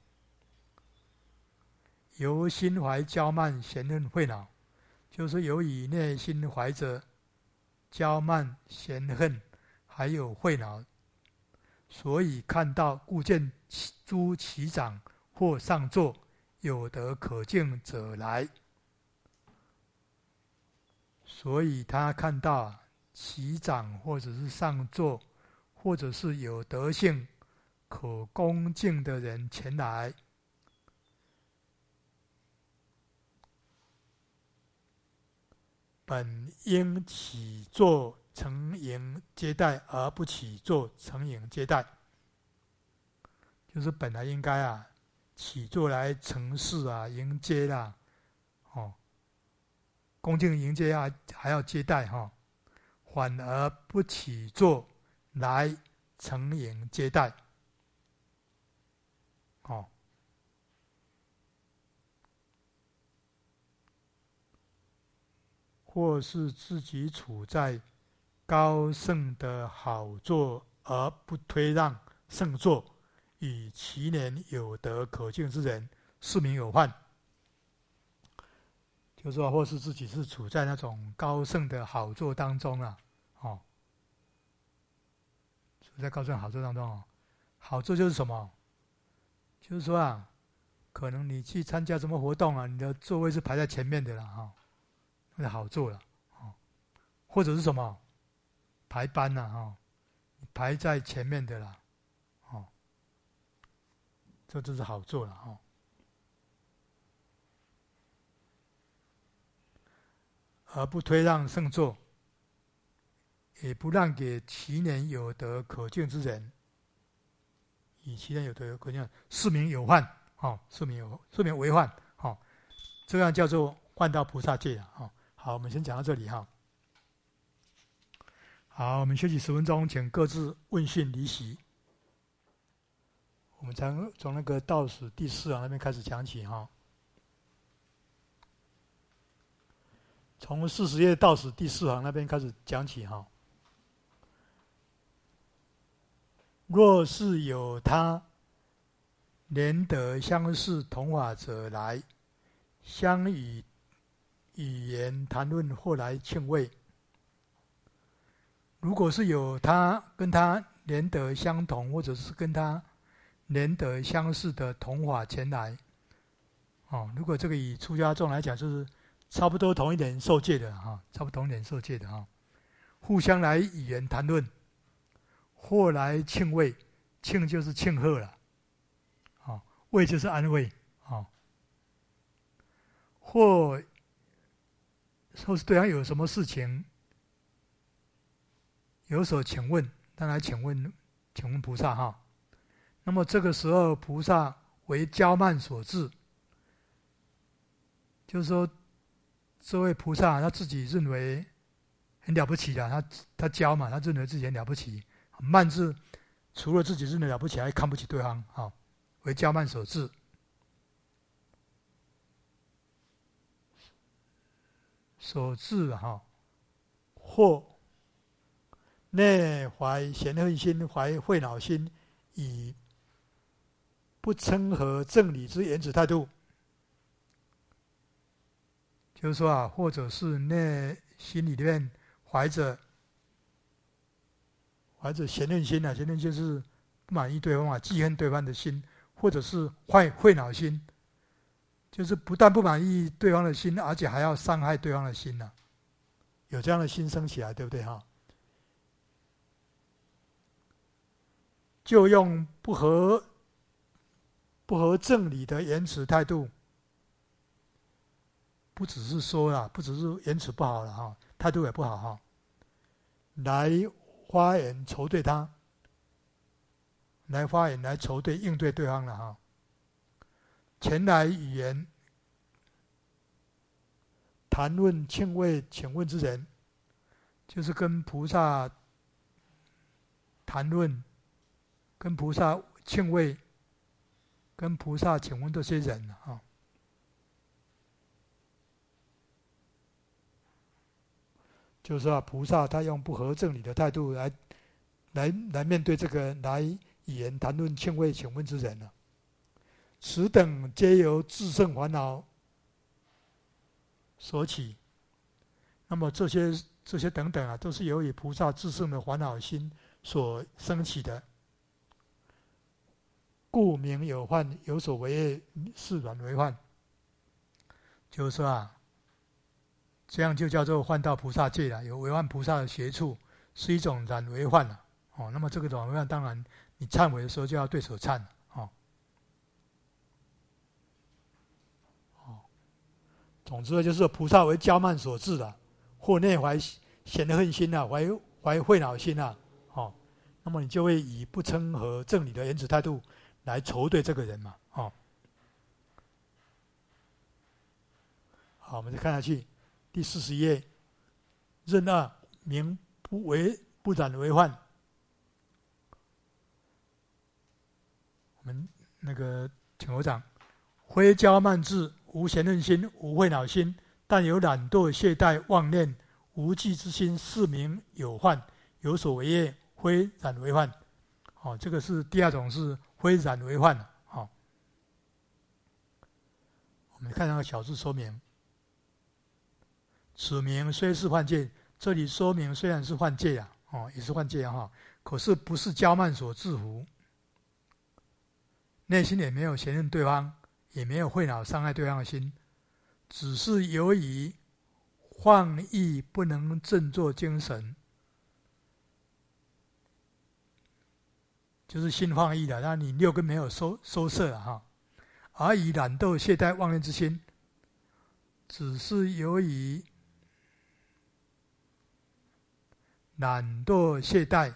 由心怀骄慢嫌恨慧恼，就是由于内心怀着骄慢嫌恨还有慧恼，所以看到故见诸其长或上座有得可敬者来，所以他看到其长或者是上座或者是有德性可恭敬的人前来，本应起坐承迎接待，而不起坐承迎接待。就是本来应该啊起坐来承事啊迎接啦，哦，恭敬迎接啊还要接待哈、哦，反而不起坐来承迎接待。哦，或是自己处在高盛的好座而不推让圣座，与其年有德可敬之人，是名有患。就是说，或是自己是处在那种高盛的好座当中啊，哦，处在高盛好座当中哦，好座就是什么？就是说啊，可能你去参加什么活动啊，你的座位是排在前面的啦，哈、哦，那好坐了，哦，或者是什么排班呐、啊，哈、哦，排在前面的啦，哦，这就是好坐了，哦。而不推让圣座，也不让给其年有德可敬之人，以其年有德可敬，是名有患，哦，是名有，是名为患，哦，这样叫做患到菩萨戒啊，哦。好，我们先讲到这里哈、哦。好，我们休息十分钟，请各自问讯离席。我们从从那个倒数第四行那边开始讲起哈、哦。从四十页倒数第四行那边开始讲起哈。若是有他年德相似同法者来，相与语言谈论，或来庆慰。如果是有他跟他年德相同，或者是跟他年德相似的同法前来，哦，如果这个以出家众来讲，就是差不多同一年受戒的哈，差不多同一年受戒的哈，互相来语言谈论，或来庆慰，庆就是庆贺了，啊，慰就是安慰，啊，或或是对方有什么事情有所请问，当然请问，请问菩萨哈。那么这个时候，菩萨为骄慢所致，就是说，这位菩萨他自己认为很了不起的，他他骄嘛，他认为自己很了不起。慢是除了自己认为了不起，还看不起对方啊，为骄慢所致。所致哈，或内怀嫌恨心，怀慧恼心，以不称合正理之言辞态度。就是说啊，或者是内心里面怀着怀着嫌恨心啊，嫌恨就是不满意对方啊，记恨对方的心，或者是坏慧恼心，就是不但不满意对方的心，而且还要伤害对方的心呢、啊。有这样的心生起来，对不对哈？就用不合不合正理的言辞态度。不只是说啦，不只是言辞不好了哈，态度也不好哈。来发言筹对他，来发言来筹对应对对方了哈。前来语言谈论庆慰请问之人，就是跟菩萨谈论、跟菩萨庆慰、跟菩萨请问这些人啊。就是说、啊，菩萨他用不合正理的态度来来来面对这个来语言谈论庆慰请问之人了、啊。此等皆由自性烦恼所起。那么这些这些等等啊，都是由于菩萨自性的烦恼心所生起的，故名有患，有所为业，是软为患。就是说啊。这样就叫做犯到菩萨戒了，有违犯菩萨的学处，是一种染为患了。哦，那么这个染为患，当然你忏悔的时候就要对手忏了。哦，哦，总之就是菩萨为骄慢所致的，或内怀嫌恨心啊，怀怀慧恼心啊，哦，那么你就会以不称合正理的言辞态度来仇对这个人嘛。哦，好，我们再看下去。第四十页，任二名不为不染为患， 们那个请合掌，非骄慢志，无闲任心，无慧恼心，但有懒惰、懈怠、妄念、无忌之心，是名有患，有所为业，非染为患。哦，这个是第二种，是非染为患。哦，我们看那个小字说明，此名虽是幻戒，这里说明虽然是幻戒啊，哦，也是幻戒啊，可是不是骄慢所制服，内心也没有嫌恨对方，也没有会恼伤害对方的心，只是由于放逸不能振作精神，就是心放逸了，那你六根没有收收摄了哈，而以懒惰、懈怠、妄念之心，只是由于懒惰、懈怠，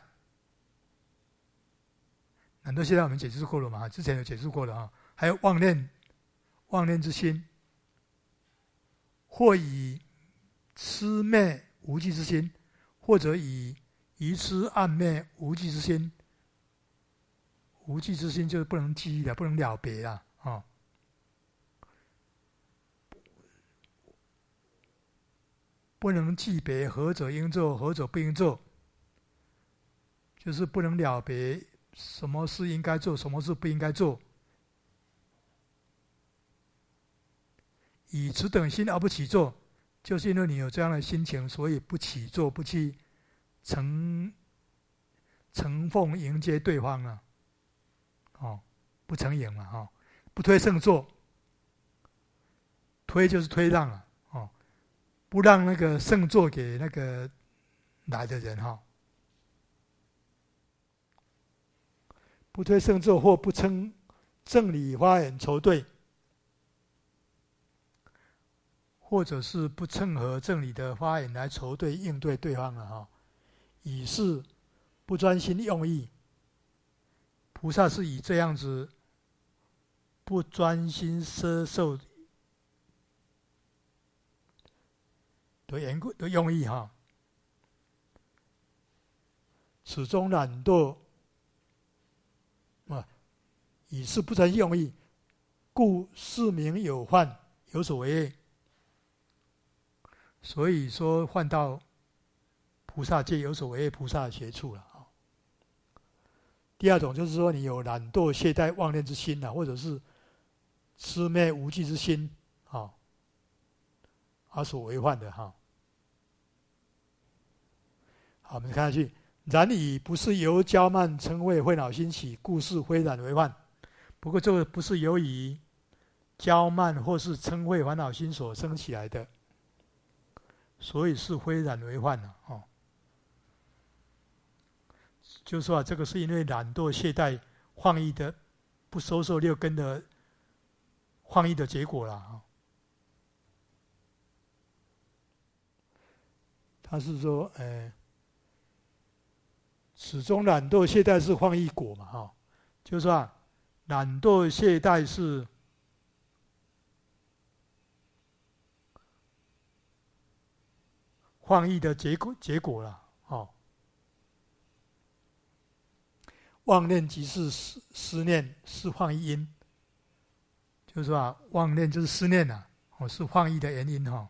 懒惰、懈怠我们解释过了嘛？之前有解释过了哈。还有妄念、妄念之心，或以痴昧无记之心，或者以愚痴暗昧无记之心。无记之心就是不能记忆的，不能了别的啊、哦，不能记别何者应做，何者不应做，就是不能了别什么事应该做，什么事不应该做。以此等心而不起作，就是因为你有这样的心情，所以不起作，不去承承奉迎接对方了。哦，不承迎了哈、哦，不推胜作，推就是推让了哦，不让那个胜作给那个来的人哈、哦，不推胜作或不称正理发言筹对，或者是不称合正理的发言来筹对应对对方了哈、哦，以是不专心用意。菩萨是以这样子不专心摄受的缘故的用意哈，此中懒惰啊，以是不专心用意，故是名有患，有所为业。所以说换到菩萨界有所为业菩萨的学处了。第二种就是说，你有懒惰、懈怠、妄念之心啊，或者是痴昧无记之心啊，而所为患的哈。好，我们看下去。然以不是由骄慢嗔恚慧恼心起，故是非染为患。不过这个不是由于骄慢或是嗔恚烦恼心所生起来的，所以是非染为患了哦。就是说、啊，这个是因为懒惰、懈怠、放逸的不收受六根的放逸的结果了啊。他是说，呃，始终懒惰、懈怠是放逸果嘛，哈、哦，就是说、啊，懒惰、懈怠是放逸的结果结果了，哦。妄念即是思思念，是放逸因。就是说啊，妄念就是思念呐、啊，哦，是放逸的原因哈、哦。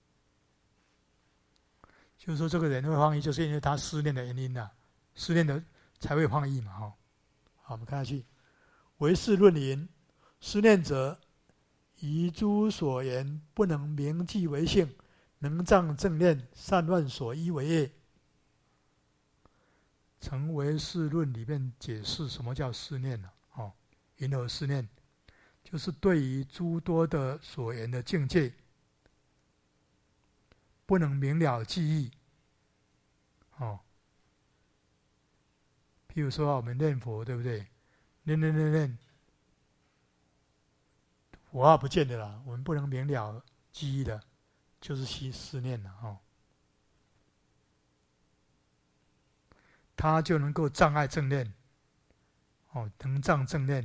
就是说，这个人会放逸，就是因为他思念的原因呐、啊，思念的才会放逸嘛哈、哦。好，我们看下去。唯是论云：思念者，以诸所言不能明记为性，能障正念，散乱所依为业。成唯识论里面解释什么叫思念了、啊、哦，云何思念？就是对于诸多的所言的境界，不能明了记忆。哦，譬如说我们念佛，对不对？念念念念，佛号不见的啦，我们不能明了记忆的，就是思思念了哦。它就能够障碍正念，哦，能障正念。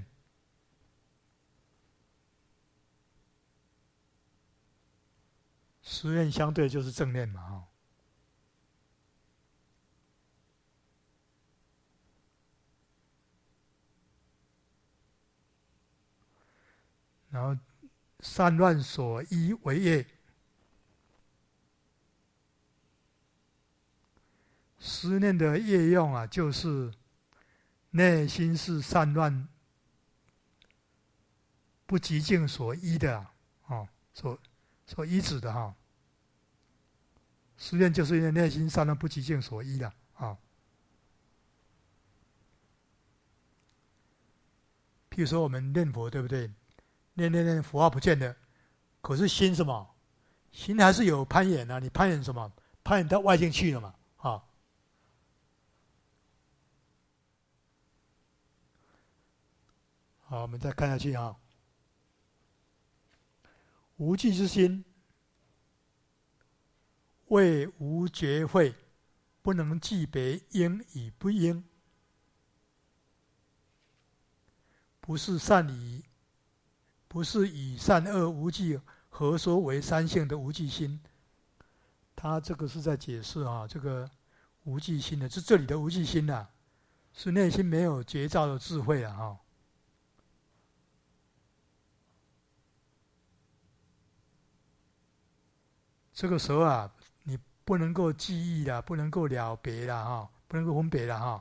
思念相对就是正念嘛，哦。 然后散乱所依为业。思念的业用啊，就是内心是散乱不极静所依的啊，哦、所所依止的哈、哦。思念就是因为内心散乱不极静所依的啊、哦。譬如说我们念佛，对不对？念念念，佛号不见了，可是心什么？心还是有攀岩啊！你攀岩什么？攀岩到外境去了嘛？啊、哦。好，我们再看下去啊。无记之心，谓无觉慧，不能记别应与不应，不是善以，不是以善恶无记合说为三性的无记心。他这个是在解释啊，这个无记心的，是这里的无记心啊，是内心没有觉照的智慧啊，哈。这个时候啊，你不能够记忆啦，不能够了别啦，哈，不能够分别啦，哈。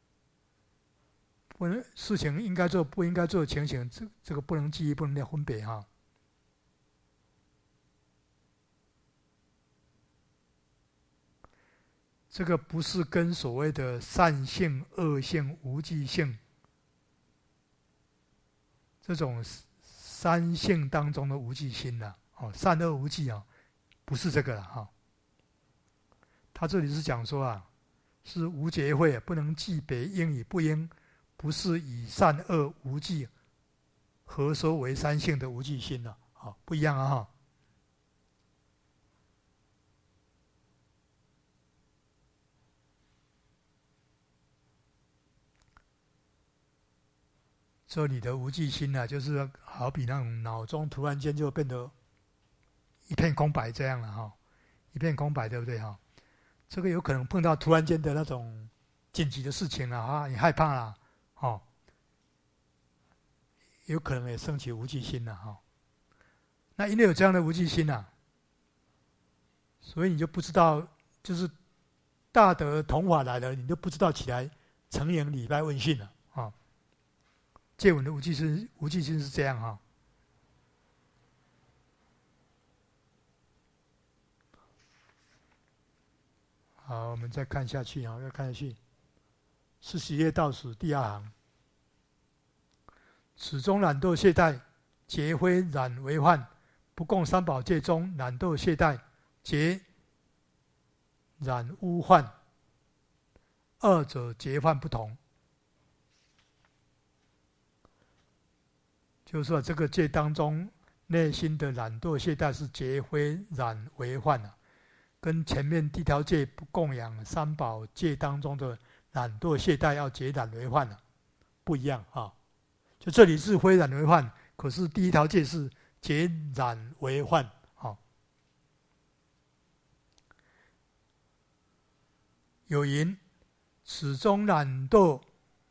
不能事情应该做，不应该做的情形，这这个不能记忆，不能分别哈。这个不是跟所谓的善性、恶性、无记性这种三性当中的无记心呐、啊，哦，善恶无记啊，不是这个了哈。他这里是讲说啊，是无觉慧，不能记别应与不应，不是以善恶无记合说为三性的无记心了、啊，好，不一样啊哈。这里的无记心啊，就是好比那种脑中突然间就变得一片空白这样了哈，一片空白，对不对哈？这个有可能碰到突然间的那种紧急的事情了啊，你害怕了，哦，有可能也升起无记心了哈。那因为有这样的无记心啊，所以你就不知道，就是大德同法来了，你就不知道起来承迎礼拜问讯了啊。戒文的无记心，无记心是这样哈。好，我们再看下去啊，再看下去。四十页倒数第二行，此中懒惰懈怠，皆非染为患；不共三宝戒中懒惰懈怠，皆染污患。二者结犯不同。就是说，这个戒当中，内心的懒惰懈怠是结非染为患啊，跟前面第一条戒不供养三宝戒当中的懒惰懈怠要结染为患啊，不一样啊。就这里是非染为患，可是第一条戒是结染为患啊。有云：此中懒惰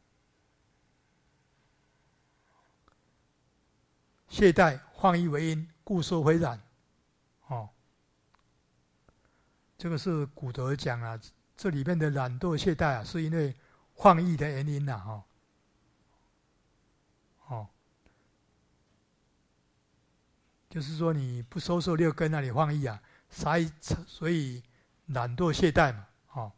懈怠放逸为因，故说非染。哦，这个是古德讲啊，这里面的懒惰懈怠啊，是因为放逸的原因呐、啊，哦，哦，就是说你不收受六根那里放逸啊，所以所以懒惰懈怠嘛，哦。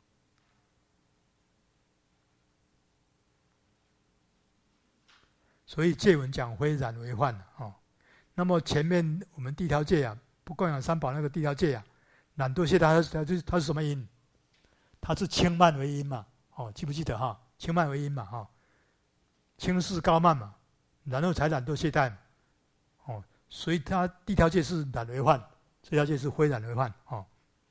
所以戒文讲非染为患哦。那么前面我们第一条戒啊，不供养三宝那个第一条戒啊，懒惰懈怠它是它是什么因？它是轻慢为因嘛，哦，记不记得哈？轻慢为因嘛，哈，轻视高慢嘛，然后才懒惰懈怠嘛，哦，所以它第一条戒是染为患，这条戒是非染为患，哦。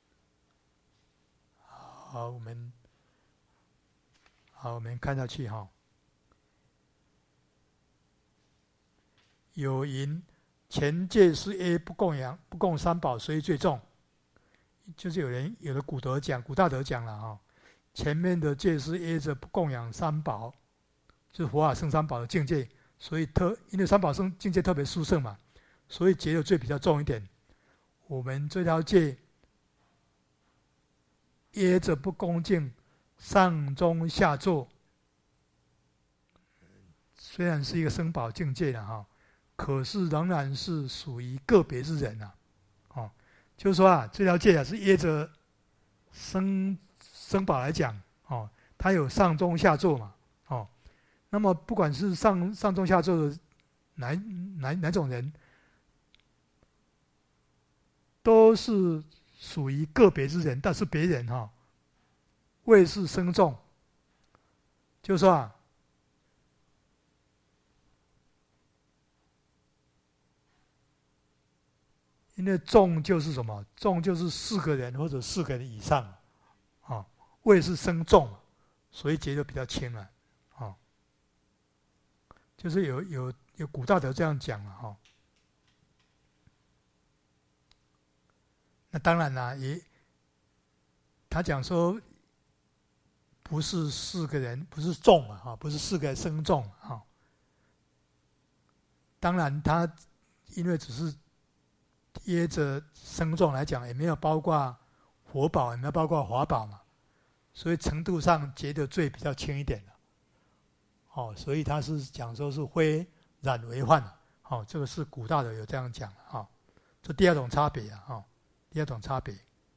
好，我们好，我们看下去哈。有云：前戒是 A 不供养，不供三宝，所以最重。就是有人有的古德讲，古大德讲了哈，前面的戒是 A 着不供养三宝，就是佛法僧三宝的境界， 所以特因为三宝圣境界特别殊胜嘛，所以结的罪比较重一点。我们这条戒掖着不恭敬，上中下座，虽然是一个僧宝境界了哈，可是仍然是属于个别之人啊。哦，就是说啊，这条戒啊是掖着僧僧宝来讲，哦，它有上中下座嘛，哦，那么不管是上上中下座的哪哪哪种人，都是属于个别之人，但是别人哈、哦，谓是僧众，就是说啊，因为众就是什么？众就是四个人或者四个人以上，啊、哦，谓是僧众，所以结就比较轻了，啊、哦，就是有有有古大德这样讲了哈、哦。那当然啦，也他讲说，不是四个人，不是众啊，哈，不是四个僧众啊。当然，他因为只是掖着僧众来讲，也没有包括佛宝，也没有包括华宝嘛，所以程度上结的罪比较轻一点的。哦，所以他是讲说是非染为患的。哦，这个是古大的有这样讲哈、哦。这第二种差别啊，哈、哦，第二种差别。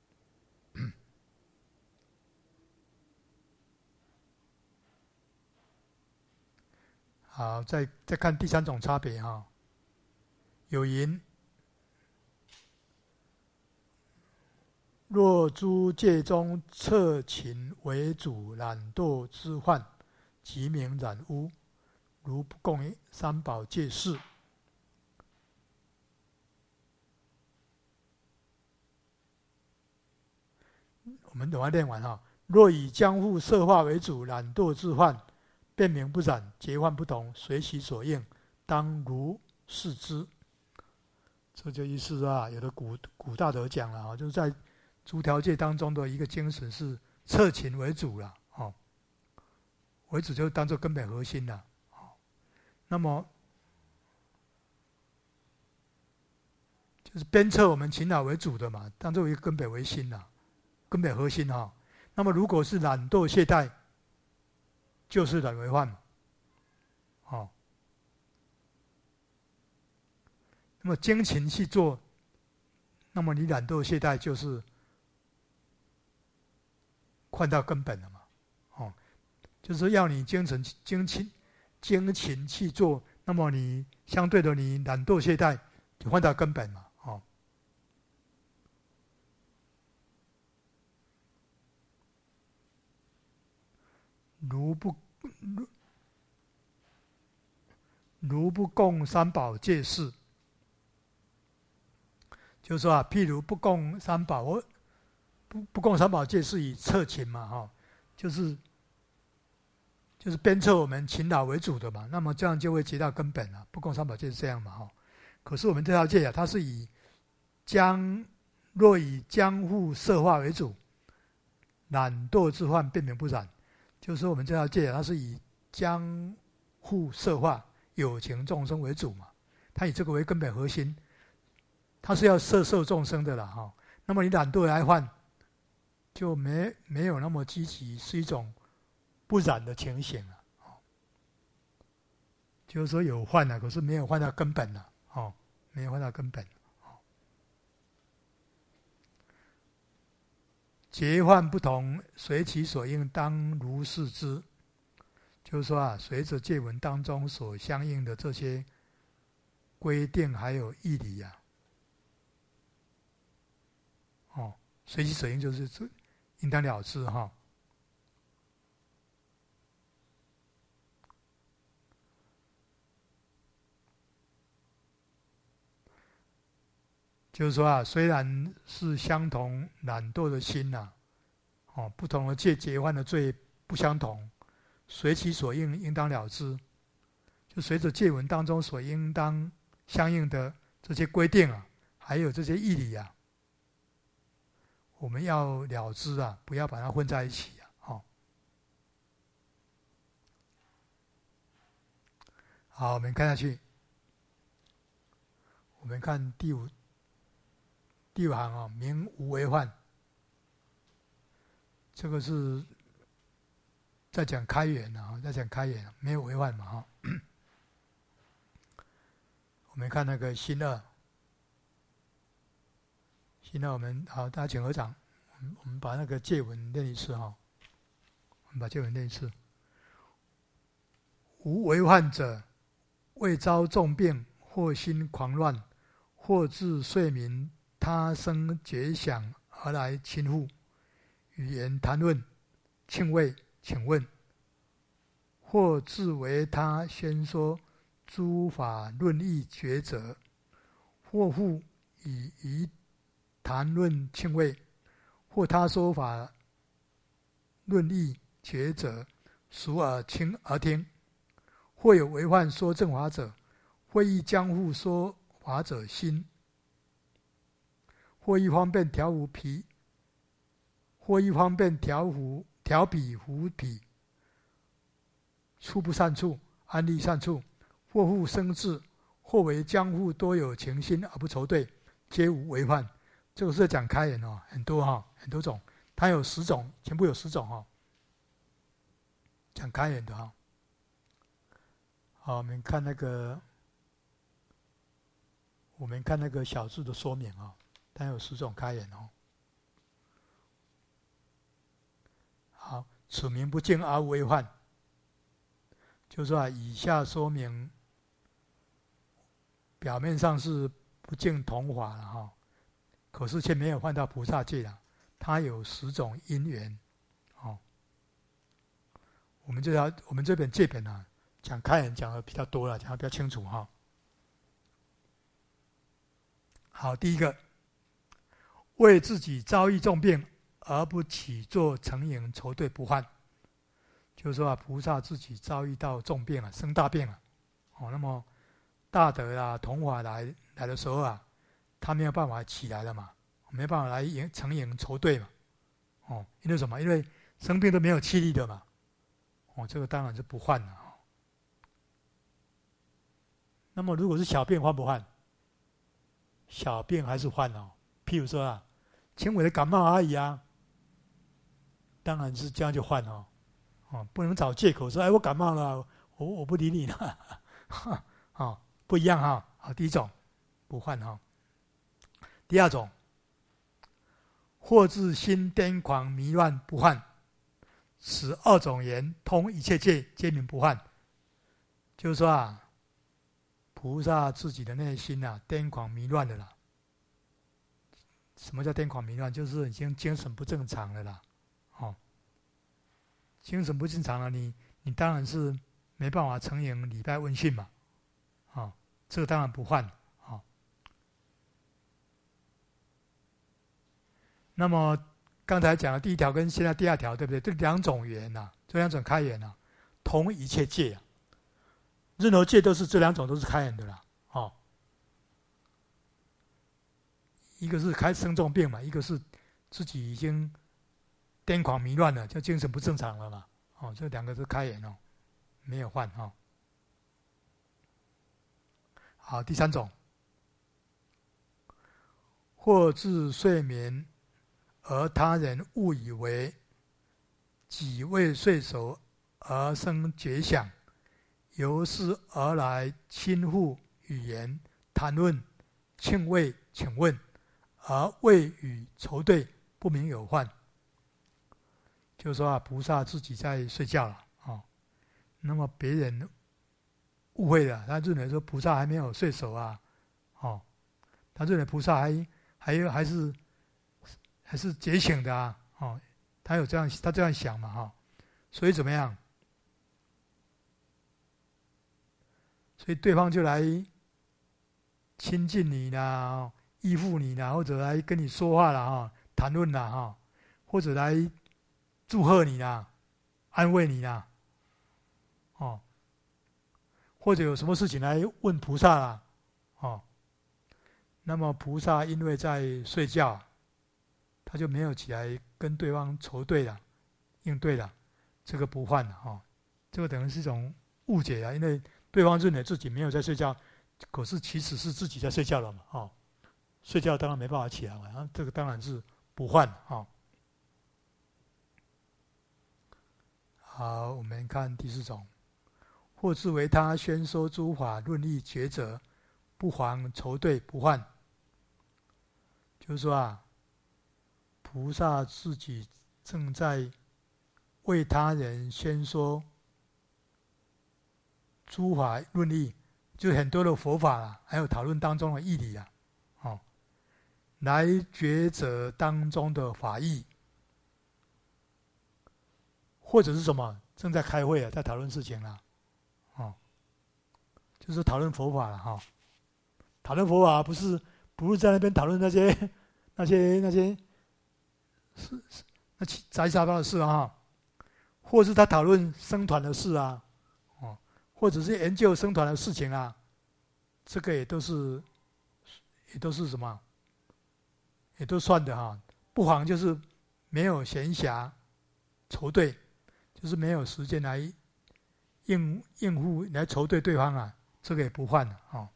好，再再看第三种差别哈、哦。有云：若诸戒中侧勤为主懒惰之患，即名染污，如不共三宝戒事。我们等下念完哈。若以将护色化为主，懒惰之患，便名不染，结患不同，随其所应，当如是之。这就意思啊，有的古古大德讲了啊，就是在诸条戒当中的一个精神是侧勤为主了，哦，为主就当作根本核心了，哦，那么就是鞭策我们勤劳为主的嘛，当作一个根本为心了，根本核心哈、哦。那么如果是懒惰懈怠，就是染为患嘛，哦。那么精勤去做，那么你懒惰懈怠就是换到根本了嘛，哦，就是要你精勤精勤精勤去做，那么你相对的你懒惰懈怠就换到根本嘛，哦。如不如如不共三宝戒事，就是说啊，譬如不共三宝，我不不共三宝戒是以侧勤嘛，哈、哦，就是就是鞭策我们勤劳为主的嘛，那么这样就会结到根本了。不共三宝戒是这样嘛，哈、哦。可是我们这条戒啊，它是以将若以将护色化为主，懒惰之患便名不染。就是说我们这条戒啊，它是以将护色化有情众生为主嘛，它以这个为根本核心，它是要摄受众生的啦，哈、哦。那么你懒惰来患，就没没有那么积极，是一种不染的情形了，哦，就是说有患了，可是没有患到根本了，哦，没有患到根本，哦。结患不同，随其所应，当如是之。就是说啊，随着戒文当中所相应的这些规定还有义理啊，哦，随其所应就是应当了之哈、哦。就是说啊，虽然是相同懒惰的心呐、啊，哦，不同的戒结患的罪不相同，随其所应，应当了之。就随着戒文当中所应当相应的这些规定啊，还有这些义理啊，我们要了知啊，不要把它混在一起啊。哦， 好，我们看下去，我们看第五第五行啊、哦，名无为患，这个是在讲开源啊，在讲开源，没有为患嘛哈、哦。我们看那个新二，新二我们好，大家请合掌，我们我们把那个戒文念一次哈、哦，我们把戒文念一次。无为患者，为遭重病，或心狂乱，或自睡眠他生觉想而来侵附，语言谈论，庆谓请问，或自为他宣说诸法论议抉择，或复以于谈论庆谓，或他说法论议抉择，熟而亲而听，或有为患说正法者，或亦将复说法者心，或一方便调伏皮，或一方便调伏调彼伏彼，处不善处，安立善处，或复生智，或为将复多有情心而不仇对，皆无为患。这个是在讲开源哦，很多哈、哦，很多种，它有十种，全部有十种哈、哦，讲开源的哈、哦。好，我们看那个，我们看那个小字的说明啊、哦，它有十种开源哦。好，此名不净而无为患，就是说、啊、以下说明，表面上是不净同法了哈、哦，可是却没有犯到菩萨戒了。它有十种因缘，哦。我们这条我们这本戒本啊，讲开源讲的比较多了，讲的比较清楚哈、哦。好，第一个，为自己遭遇重病而不起作成营仇对不患，就是说啊，菩萨自己遭遇到重病了，生大病了，哦，那么大德啊、同法来来的时候啊，他没有办法起来了嘛，没办法来营成营仇对嘛，哦，因为什么？因为生病都没有气力的嘛，哦，这个当然是不患了、哦。那么如果是小病患不患？小病还是患哦，譬如说啊，轻微的感冒而已啊，当然是这样就患哦，哦，不能找借口说，哎，我感冒了，我我不理你了，哦，不一样哈、哦。好，第一种不患哈、哦，第二种，或自心癫狂迷乱不患，此二种言通一切戒，皆名不患。就是说啊，菩萨自己的内心啊，癫狂迷乱的啦。什么叫癫狂迷乱？就是已经精神不正常了啦，哦，精神不正常了，你你当然是没办法承迎礼拜问讯嘛，哦，这个当然不患，哦。那么刚才讲的第一条跟现在第二条，对不对？这两种缘呐、啊，这两种开源呐、啊，同一切戒啊，任何戒都是这两种都是开源的啦，哦。一个是开生重病嘛，一个是自己已经癫狂迷乱了，就精神不正常了嘛，哦，这两个是开源哦，没有患哦。好，第三种，或自睡眠而他人误以为己未睡熟而生觉想，由是而来亲附语言谈论庆谓请问，而未与仇对，不明有患。就是说啊，菩萨自己在睡觉了，哦，那么别人误会了，他认为说菩萨还没有睡熟啊，哦，他认为菩萨还还还是还是觉醒的啊，哦，他有这样他这样想嘛，哈、哦，所以怎么样？所以对方就来亲近你啦，依附你啦，或者来跟你说话啦，哈，谈论啦，哈，或者来祝贺你啦，安慰你啦，哦，或者有什么事情来问菩萨啦，哦，那么菩萨因为在睡觉，他就没有起来跟对方筹对了，应对了，这个不犯了，哦，这个等于是一种误解啊，因为对方认为自己没有在睡觉，可是其实是自己在睡觉了嘛，哦，睡觉当然没办法起来嘛，啊，这个当然是不犯啊。哦。好，我们看第四种，或自为他宣说诸法论议抉择，不妨筹对不犯。就是说啊，菩萨自己正在为他人宣说诸法论议，就是很多的佛法啊，还有讨论当中的义理啊，哦，来抉择当中的法义。或者是什么正在开会啊，在讨论事情啦，哦，就是讨论佛法了哈、哦。讨论佛法不是不是在那边讨论那些那些那些是那杂七杂八的事啊，哈，或是他讨论僧团的事啊，哦，或者是研究僧团的事情啊，这个也都是也都是什么，也都算的哈、啊。不妨就是没有闲暇筹对。就是没有时间来应应付来筹对对方啊，这个也不犯了哦。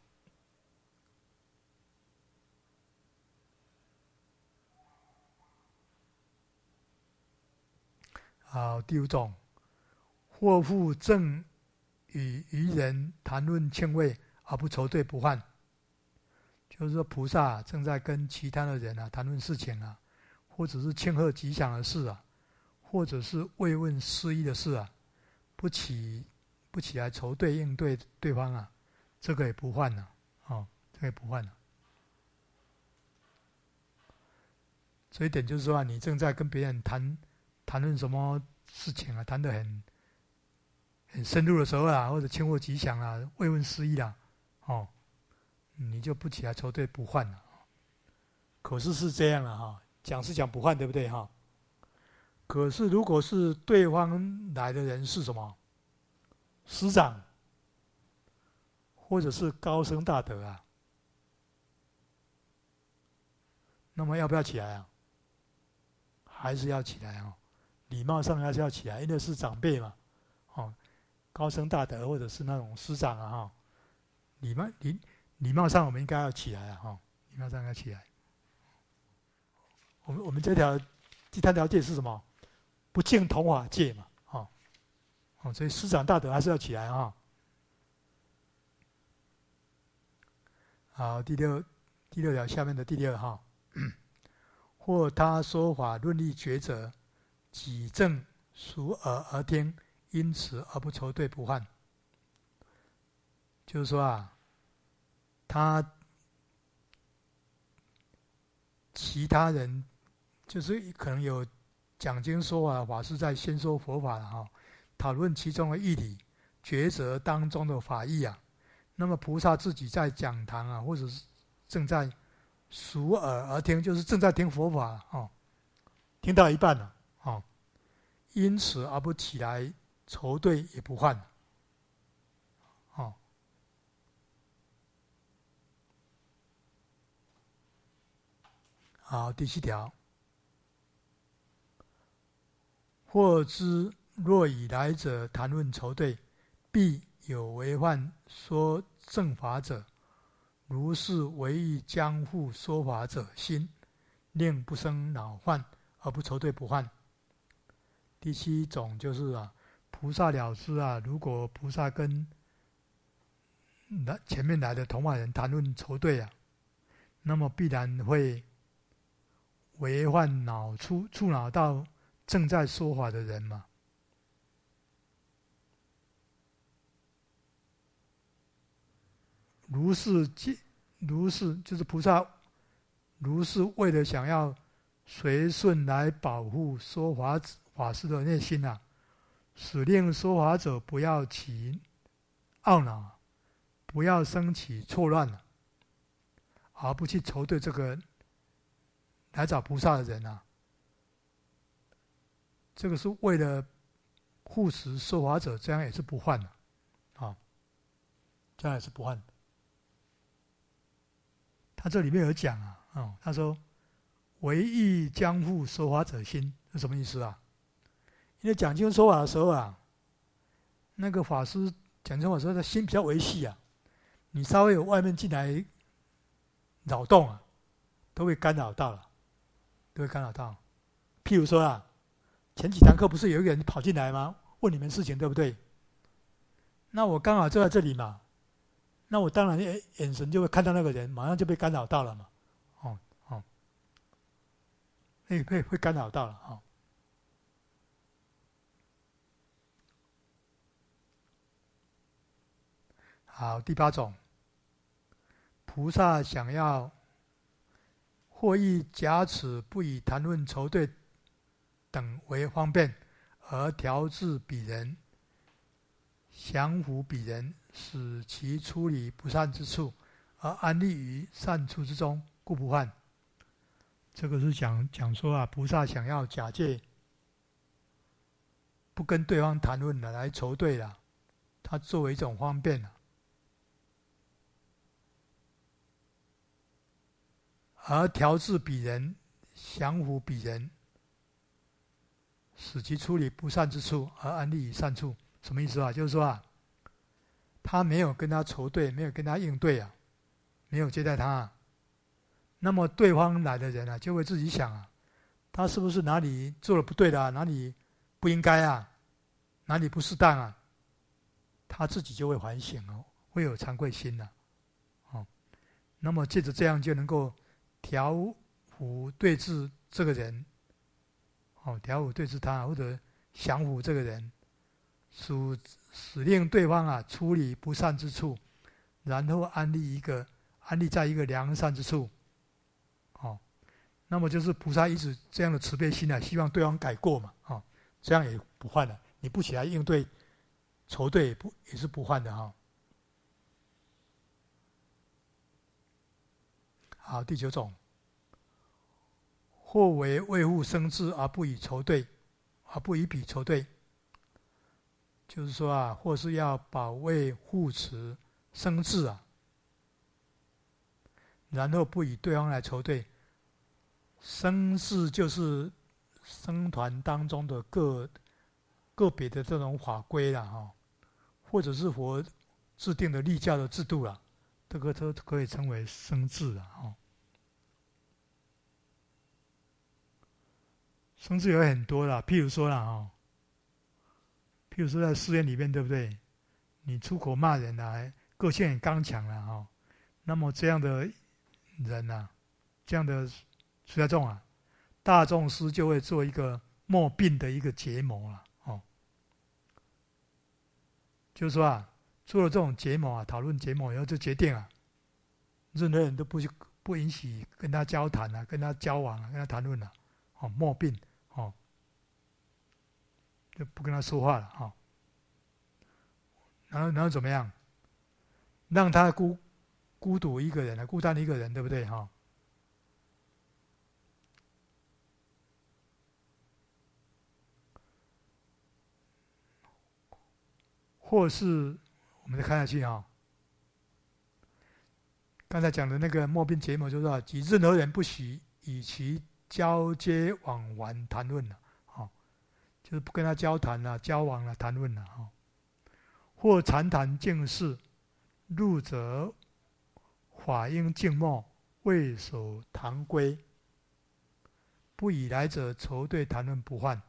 好，第五种，或复正与愚人谈论庆慰而不筹对不犯，就是说菩萨正在跟其他的人啊谈论事情啊，或者是庆贺吉祥的事啊，或者是慰问失意的事啊。不起不起来筹对应对对方啊，这个也不犯了，哦，这个也不犯了。这一点就是说、啊，你正在跟别人谈谈论什么事情啊，谈得很很深入的时候啊，或者庆贺吉祥啊，慰问失意啦，哦，你就不起来筹对不犯了。可是是这样了、啊、哈，讲是讲不犯，对不对哈？可是如果是对方来的人是什么？师长，或者是高僧大德啊，那么要不要起来啊？还是要起来啊、哦？礼貌上还是要起来，因为是长辈嘛，哦，高僧大德或者是那种师长啊，哈、哦，礼貌礼礼貌上我们应该要起来啊，哈、哦，礼貌上要起来。我们我们这条第三条戒是什么？不敬同法戒嘛，哦，哦，所以师长大德还是要起来啊、哦。好，第六第六条下面的第六哈，或他说法论议抉择，己正属耳而听，因此而不筹对不犯。就是说啊，他其他人就是可能有讲经说法的法师在先说佛法了哈，讨论其中的义理，抉择当中的法义啊。那么菩萨自己在讲堂啊，或者是正在属耳而聽，就是正在聽佛法哦，聽到一半了哦，因此而不起來籌對也不犯哦。好，第七條，或知若以來者談論籌對，必有違犯說正法者，如是唯欲將復說法者心，令不生惱患而不籌對不犯。第七種就是啊，菩薩了知啊，如果菩薩跟前面來的同法人談論籌對啊，那麼必然會違犯惱觸觸惱到正在說法的人嘛。如是如是就是菩薩如是為了想要隨順來保護說法法師的內心啊，使令說法者不要起懊惱，不要生起錯亂，而不去籌對這個來找菩薩的人啊，這個是為了護持說法者，這樣也是不犯的啊，這樣也是不犯的。他這裡面有講啊，哦，他說唯欲將復說法者心，是什麼意思啊？因為講經說法的時候啊，那個法師讲真话说，他心比较维系啊。你稍微有外面进来扰动啊，都会干扰到了，都会干扰到。譬如说啊，前几堂课不是有一个人跑进来吗？问你们事情，对不对？那我刚好坐在这里嘛，那我当然眼眼神就会看到那个人，马上就被干扰到了嘛。哦哦，会会会干扰到了哦。好，第八种，菩萨想要或亦假此不以谈论仇对等为方便，而调治彼人，降伏彼人，使其出离不善之处，而安立于善处之中，故不犯。这个是讲讲说啊，菩萨想要假借不跟对方谈论了来仇对了，他作为一种方便了，而调治彼人，降伏彼人，使其出离不善之处，而安立于善处。什么意思啊？就是说啊，他没有跟他仇对，没有跟他应对啊，没有接待他啊，那么对方来的人啊，就会自己想啊，他是不是哪里做的不对的啊？哪里不应该啊？哪里不适当啊？他自己就会反省哦，会有惭愧心的、啊、哦。那么借着这样就能够调伏对治这个人，哦，调伏对治他，或者降服这个人，使使令对方啊处理不善之处，然后安立一个安立在一个良善之处，哦，那么就是菩萨一直这样的慈悲心啊，希望对方改过嘛，哦，这样也不犯了。你不起来应对仇对，不也是不犯的哈、哦。好，第九种，或为维护生智而不以仇对，而不以彼仇对，就是说啊，或是要保卫护持生智啊，然后不以对方来仇对。生智就是僧团当中的个个别的这种法规啦，哈，或者是佛制定的立教的制度啦，这个都可以称为生智啊，哈。生智有很多啦，譬如说啦，哈，譬如说在寺院里面，对不对？你出口骂人啊，个性很刚强啦，哈，那么这样的人啊，这样的出家众啊，大众师就会做一个莫病的一个结谋了，哦，就是说啊，做了这种结谋啊，讨论结谋以后就决定啊，任何人都不不允许跟他交谈啊，跟他交往啊，跟他谈论啊，哦，莫病，哦，就不跟他说话了，哈、哦，然后然后怎么样？让他孤孤独一个人啊，孤单一个人，对不对，哈、哦？或是我们再看下去啊、哦，刚才讲的那个莫病结谋，就是说，即任何人不许与其交接往还谈论了，哦，就是不跟他交谈了、交往了、谈论了，哦，或禅谈净事，入则法应静默，未守堂规，不以来者仇对谈论不犯。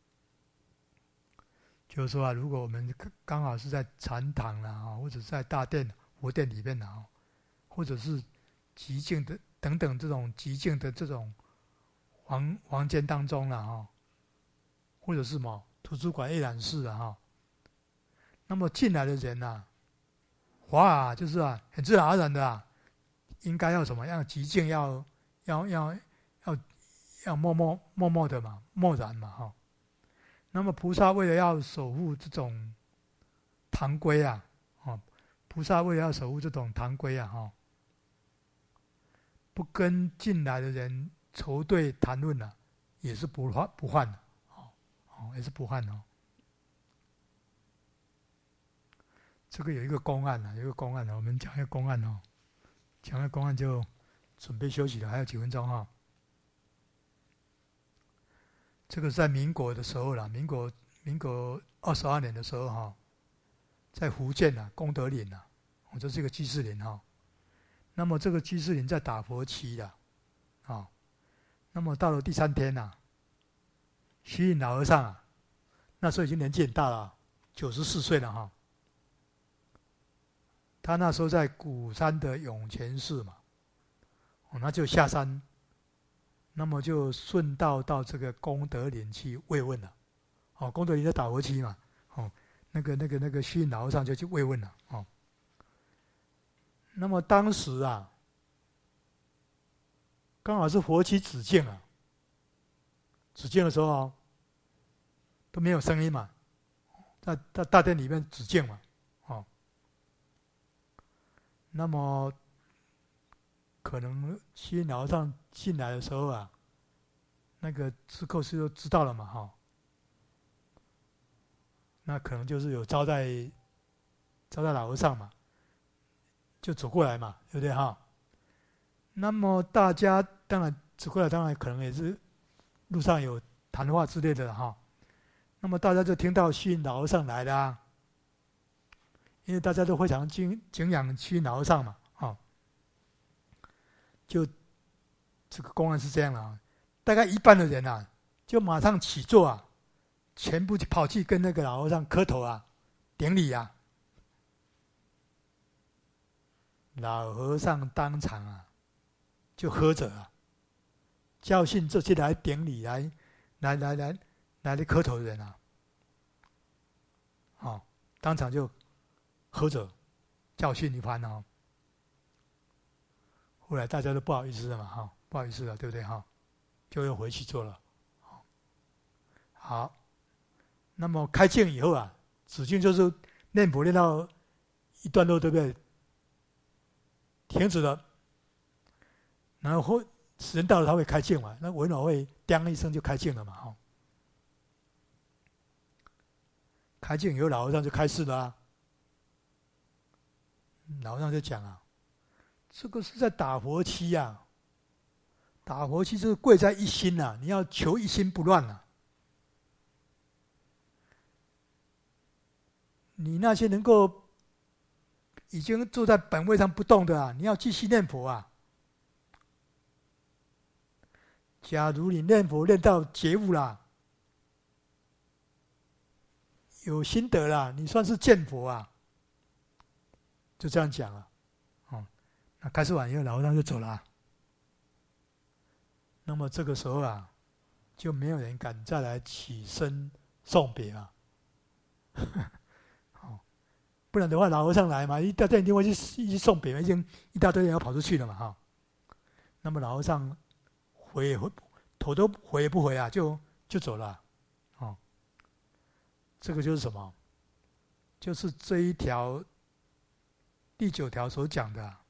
就是说啊，如果我们刚好是在禅堂啦，啊，或者是在大殿、佛殿里面啊，或者是极静的等等这种极静的这种房房间当中了哈，或者是什么图书馆、阅览室啊哈，那么进来的人呐、啊，法啊，就是啊，很自然而然的啊，应该要什么样极静，要要要要要默默默默的嘛，默然嘛哈。那么菩萨为了要守护这种堂规啊，哦，菩萨为了要守护这种堂规啊，哈，不跟进来的人仇对谈论了、啊，也是不犯不犯的，哦哦，也是不犯哦。这个有一个公案啊，有一个公案啊，我们讲一个公案哦，讲一个公案就准备休息了，还有几分钟哈、哦。这个是在民国的时候啦，民国民国二十二年的时候哈， 在福建啊，功德林啊，哦，这是一个居士林哈、哦。那么这个居士林在打佛七的，啊、哦，那么到了第三天呐、啊，虚云老和尚啊，那时候已经年纪很大了，九十四岁了哈、哦。他那时候在鼓山的涌泉寺嘛，哦，那就下山，那么就顺道到这个功德林去慰问了。哦，功德林在打佛七嘛，哦，那个那个那个虚云老和尚就去慰问了。哦，那么当时啊，刚好是佛七止境啊，止境的时候、哦、都没有声音嘛，在在大殿里面止境嘛，哦，那么可能虚云老和尚进来的时候啊，那个智寇师就知道了嘛，哈、哦，那可能就是有招待招待老和尚嘛，就走过来嘛，对不对哈？那么大家当然走过来，当然可能也是路上有谈话之类的哈。那么大家就听到虚云老和尚来了啊，因为大家都非常敬敬仰虚云老和尚嘛，啊，就这个公案是这样的啊，大概一半的人啊，就马上起坐啊，全部就跑去跟那个老和尚磕头啊，顶礼啊。老和尚当场啊，就喝着啊，教训这些来顶礼、来、来、来、来、来的磕头的人啊，哦，当场就喝着教训一番哦。后来大家都不好意思了嘛，哈、哦，不好意思了，对不对哈、哦？就又回去做了。好，那么开镜以后啊，止境就是念佛念到一段落，对不对？停止了，然后时间到了，他会开镜嘛？那文老会“当”一声就开镜了嘛？哈，开镜以后，老和尚就开示了啊。老和尚就讲啊，这个是在打佛七啊，打佛七就是贵在一心啊，你要求一心不乱啊。你那些能够已经坐在本位上不动的啊，你要继续念佛啊。假如你念佛念到觉悟啦，有心得啦，你算是见佛啊。就这样讲啊，哦，那开示完以后，老和尚就走了啊。那么这个时候啊，就没有人敢再来起身送别了。哦，不然的话，老和尚来嘛，一大堆人一定会去去送别，已经一大堆人要跑出去了嘛，哈、哦。那么老和尚回也回，头都回也不回啊，就就走了。哦，这个就是什么？就是这一条第九条所讲的、啊，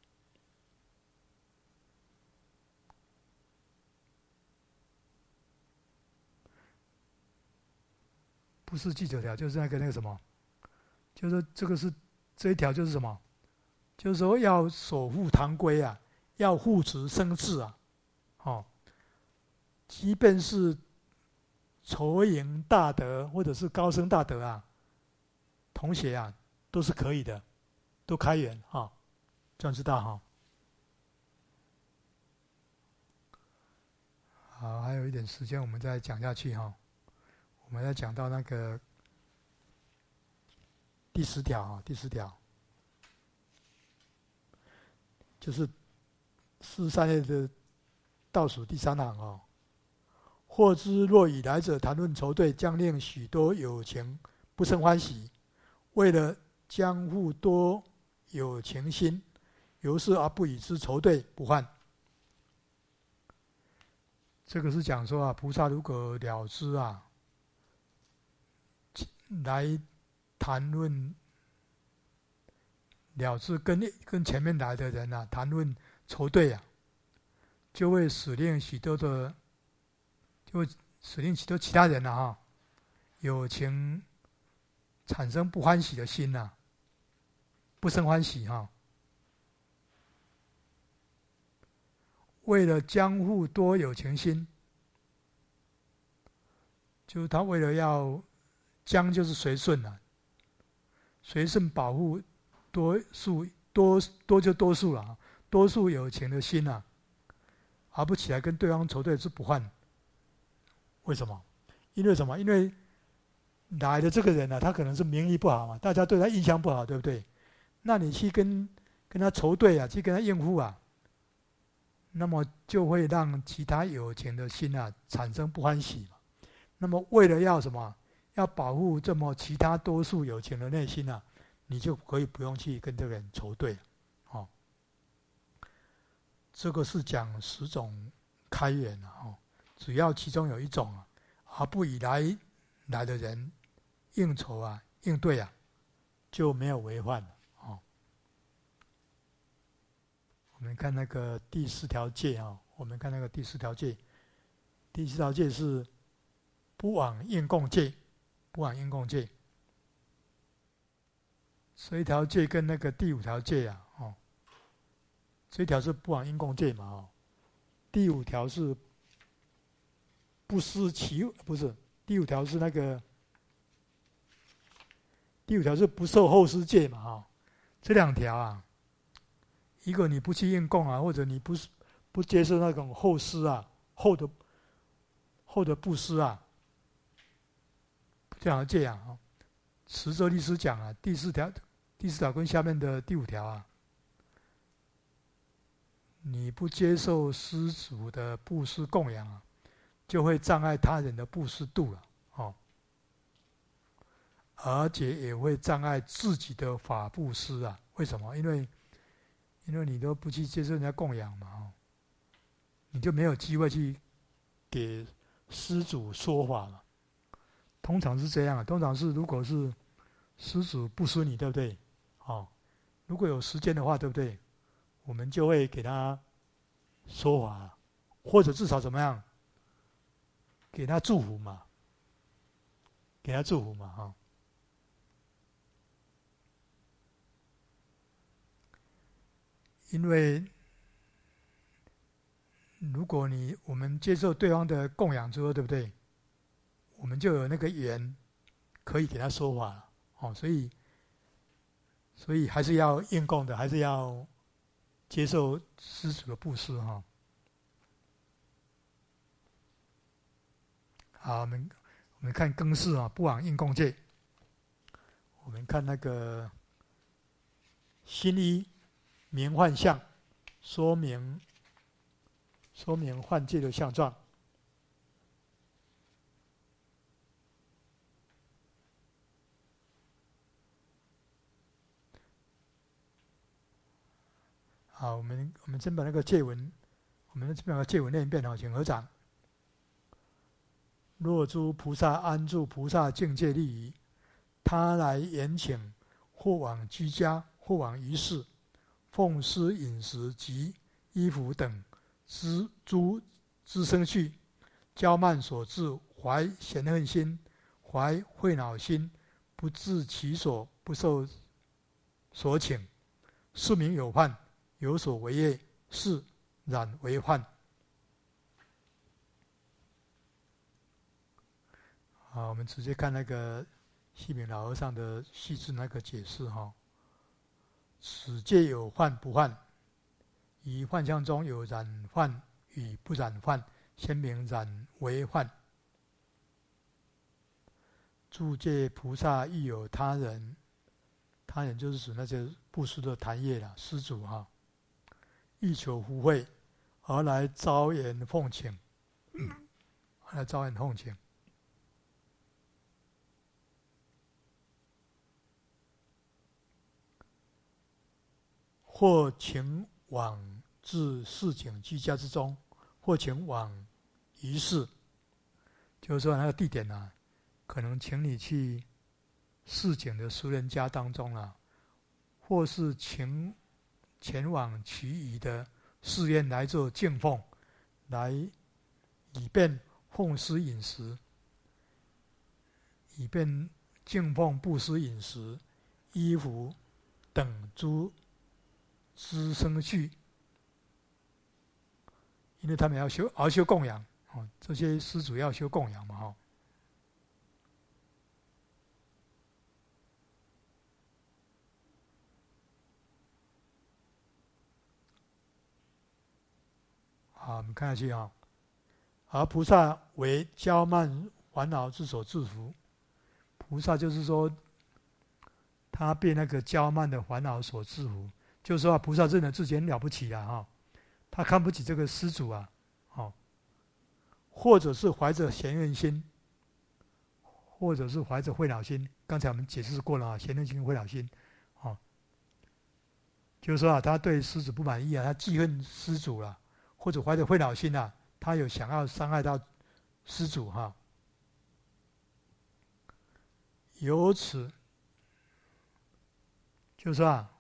不是第九条，就是那个那个什么，就是这个是这一条就是什么？就是说要守护堂规啊，要护持生智啊，哦，即便是筹营大德或者是高僧大德啊，同学啊，都是可以的，都开源哈、哦，这样知道哈、哦。好，还有一点时间，我们再讲下去哈、哦。我们再讲到那个第十条啊，第十条就是四三页的倒数第三行哦。或知若与来者谈论筹对，将令许多有情不生欢喜。为了将护多有情心，由是而不与之筹对，不患。这个是讲说啊，菩萨如果了知啊，来谈论了知跟跟前面来的人啊谈论筹对啊，就会使令许多的，就会使令许多其他人啊哈，有情产生不欢喜的心呐、啊，不生欢喜哈、啊。为了将护多有情心，就是他为了要将就是随顺啊， 随顺保护多数多多就多数了，多数有情的心啊，而不起来跟对方仇对是不换。为什么？因为什么？因为来的这个人呢、啊，他可能是名誉不好嘛，大家对他印象不好，对不对？那你去跟跟他仇对啊，去跟他应付啊，那么就会让其他有情的心啊产生不欢喜嘛。那么为了要什么？要保护这么其他多数有情的内心啊，你就可以不用去跟这个人仇对了。哦，这个是讲十种开源啊，哦，只要其中有一种啊，而不以来来的人应酬啊、应对啊，就没有违犯了。哦，我们看那个第四条戒啊，我们看那个第四条戒，第四条戒是不往应供戒。不往应供戒，这一条戒跟那个第五条戒啊，哦，这一条是不往应供戒嘛，哦，第五条是不失其不是，第五条是那个第五条是不受后施戒嘛，哦，这两条啊，一个你不去应供啊，或者你不不接受那种后施啊，后的后的布施啊，这两条戒啊，哦。慈咒律师讲啊，第四条，第四条跟下面的第五条啊，你不接受施主的布施供养啊，就会障碍他人的布施度了，哦，而且也会障碍自己的法布施啊。为什么？因为因为你都不去接受人家供养嘛，哦，你就没有机会去给施主说法了。通常是这样啊，通常是如果是施主不施你，对不对？哦，如果有时间的话，对不对？我们就会给他说法，或者至少怎么样，给他祝福嘛，给他祝福嘛，哈、哦。因为如果你我们接受对方的供养之后，对不对？我们就有那个缘可以给他说法了，哦，所以所以还是要应供的，还是要接受施主的布施，哈、哦。好，我们我们看更事啊，不往应供戒。我们看那个新一明幻象，说明说明幻戒的相状。好，我们我们先把那个戒文，我们先把戒文念一遍好，请合掌。若诸菩萨安住菩萨境界利益，他来延请，或往居家，或往于室，奉施饮食及衣服等资诸资生趣，骄慢所致，怀嫌恨心，怀恚恼心，不治其所，不受所请，是名有犯，有所为业，是染为犯。好，我们直接看那个细敏老和尚的细致那个解释哈。此戒有幻不幻，于幻象中有染幻与不染幻，先明染为幻。住戒菩萨亦有他人，他人就是指那些布施的坛业啦，施主哈，欲求福慧而来招言奉请，嗯、而来招言奉请。或请往至市井居家之中，或请往于市，就是说那个地点啊，可能请你去市井的俗人家当中啊，或是请前往其余的寺院来做敬奉，来以便奉施饮食，以便敬奉布施饮食、衣服等诸资生趣，因为他们要修熬修供养，哦，这些施主要修供养嘛，哦。 我们看下去啊。而菩萨为骄慢烦恼之所制服。菩萨就是说，他被那个骄慢的烦恼所制服。就是说、啊，菩萨认为自己很了不起啊，哈，他看不起这个施主啊，好，或者是怀着嫌恨心，或者是怀着慧恼心。刚才我们解释过了啊，嫌恨心、慧恼心，啊，就是说啊，他对施主不满意啊，他记恨施主了、啊，或者怀着慧恼心啊，他有想要伤害到施主哈、啊，由此，就是说啊，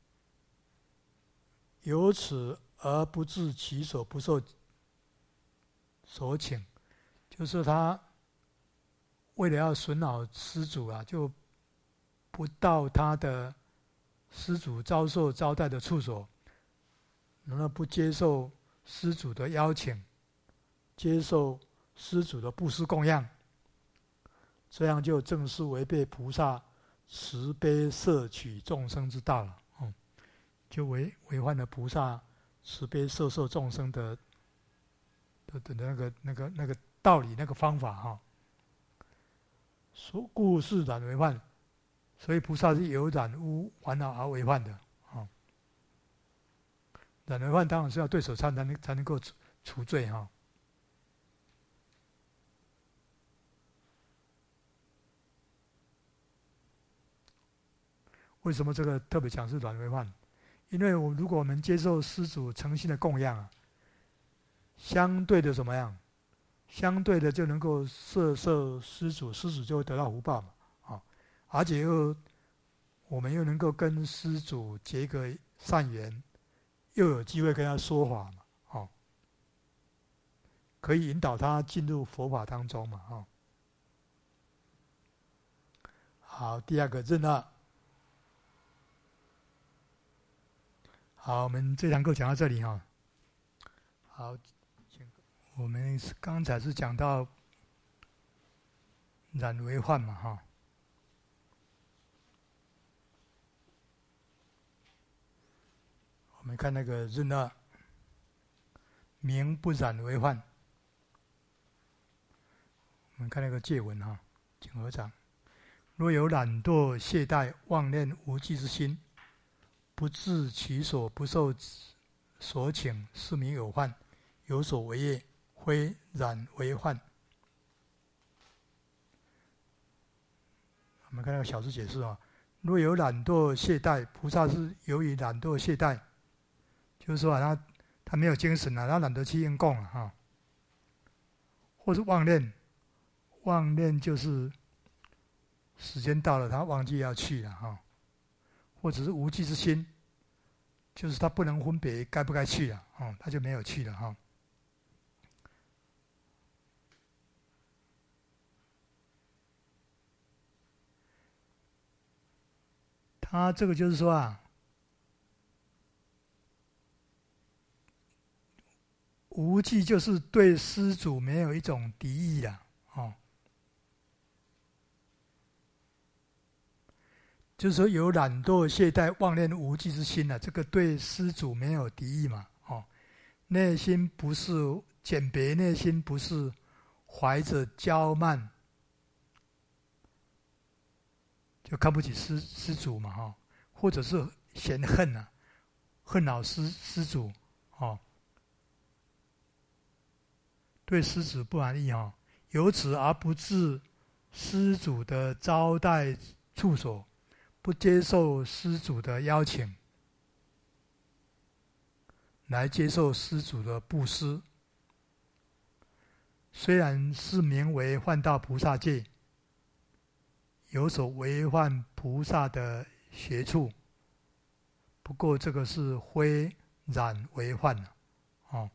由此而不治其所，不受所请，就是他为了要损恼施主啊，就不到他的施主遭受招待的处所，然后不接受施主的邀请，接受施主的布施供养，这样就正是违背菩萨慈悲摄取众生之道了。嗯，就违违反了菩萨慈悲摄受众生的的的那个那个那个道理那个方法哈。所故是染为患，所以菩萨是有染污烦恼而为患的啊。染为患当然是要对手忏才能才能够除除罪哈。为什么这个特别讲是染为患？因为我如果我们接受施主诚心的供养啊，相对的怎么样？相对的就能够摄受施主，施主就会得到福报嘛，啊，而且又我们又能够跟施主结个善缘，又有机会跟他说法嘛，啊，可以引导他进入佛法当中嘛，啊。好，第二个认二。好，我们这堂课讲到这里哈。好。我们刚才是讲到染为患嘛，哈。我们看那个认二，名不染为患。我们看那个戒文哈，请合掌。若有懒惰、懈怠、妄念、无记之心，不治其所，不受所请，是名有患，有所为业。非染为患。我们看那个小字解释啊，若有懒惰懈怠，菩萨是由于懒惰懈怠，就是说啊，他他没有精神了、啊，他懒得去应供了、啊、哈。或是妄念，妄念就是时间到了，他忘记要去了哈、啊。或者是无记之心，就是他不能分别该不该去了啊，他就没有去了哈、啊。他这个就是说啊，无忌就是对施主没有一种敌意啦，哦，就是说有懒惰、懈怠、妄念、无忌之心啊，这个对施主没有敌意嘛，哦，内心不是简别，内心不是怀着骄慢。就看不起施施主嘛，哈，或者是嫌恨啊，恨恼施施主，哦，对施主不满意哈，由此而不治施主的招待处所，不接受施主的邀请，来接受施主的布施。虽然是名为犯道菩萨戒，有所违犯菩萨的学处，不过这个是非染为患了，哦，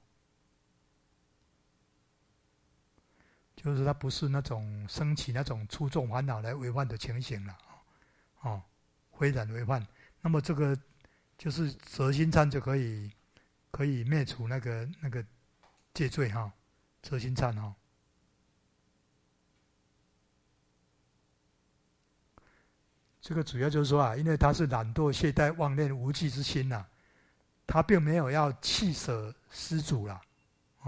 就是它不是那种升起那种粗重烦恼来违犯的情形了，哦，非染为患。那么这个就是择心忏就可以可以灭除那个那个戒罪哈，择心忏哈。这个主要就是说啊，因为他是懒惰、懈怠、妄念、无记之心呐、啊，他并没有要弃舍施主啦，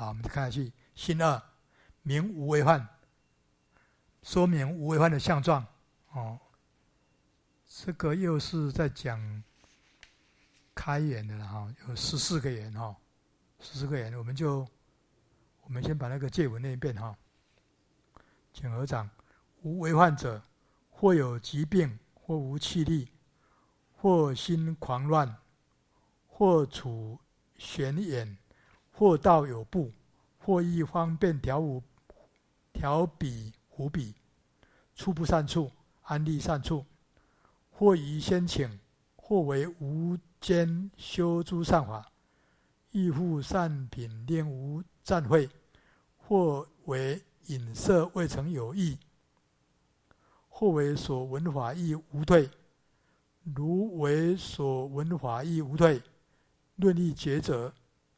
好，我们看下去。心二，明无为患，说明无为患的相状。哦，这个又是在讲开眼的了哈，有十四个眼哈，十四个眼，我们就我们先把那个戒文念一遍哈。请合掌。无为患者，或有疾病，或无气力，或心狂乱，或处玄眼，或道有步，或亦方便调无调彼胡彼，出不善处，安立善处，或宜先请，或为无间修诸善法，亦复善品令无暂会，或为隐摄未曾有益，或为所闻法亦无退。如为所闻法亦无退，论议诘者，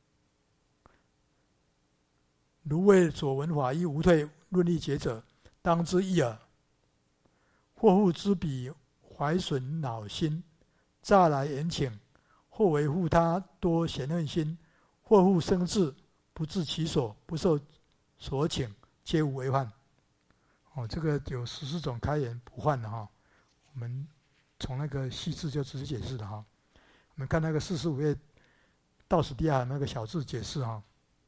如为所闻法亦无退，论议诘者，当知一耳。或复知彼怀损恼心，乍来言请，或为护他多嫌恨心，或复生智，不治其所，不受所请，皆无为患。哦，这个有十四种开眼不患的哈，我们从那个细字就直接解释了哈。我们看那个四十五页倒数第二那个小字解释哈，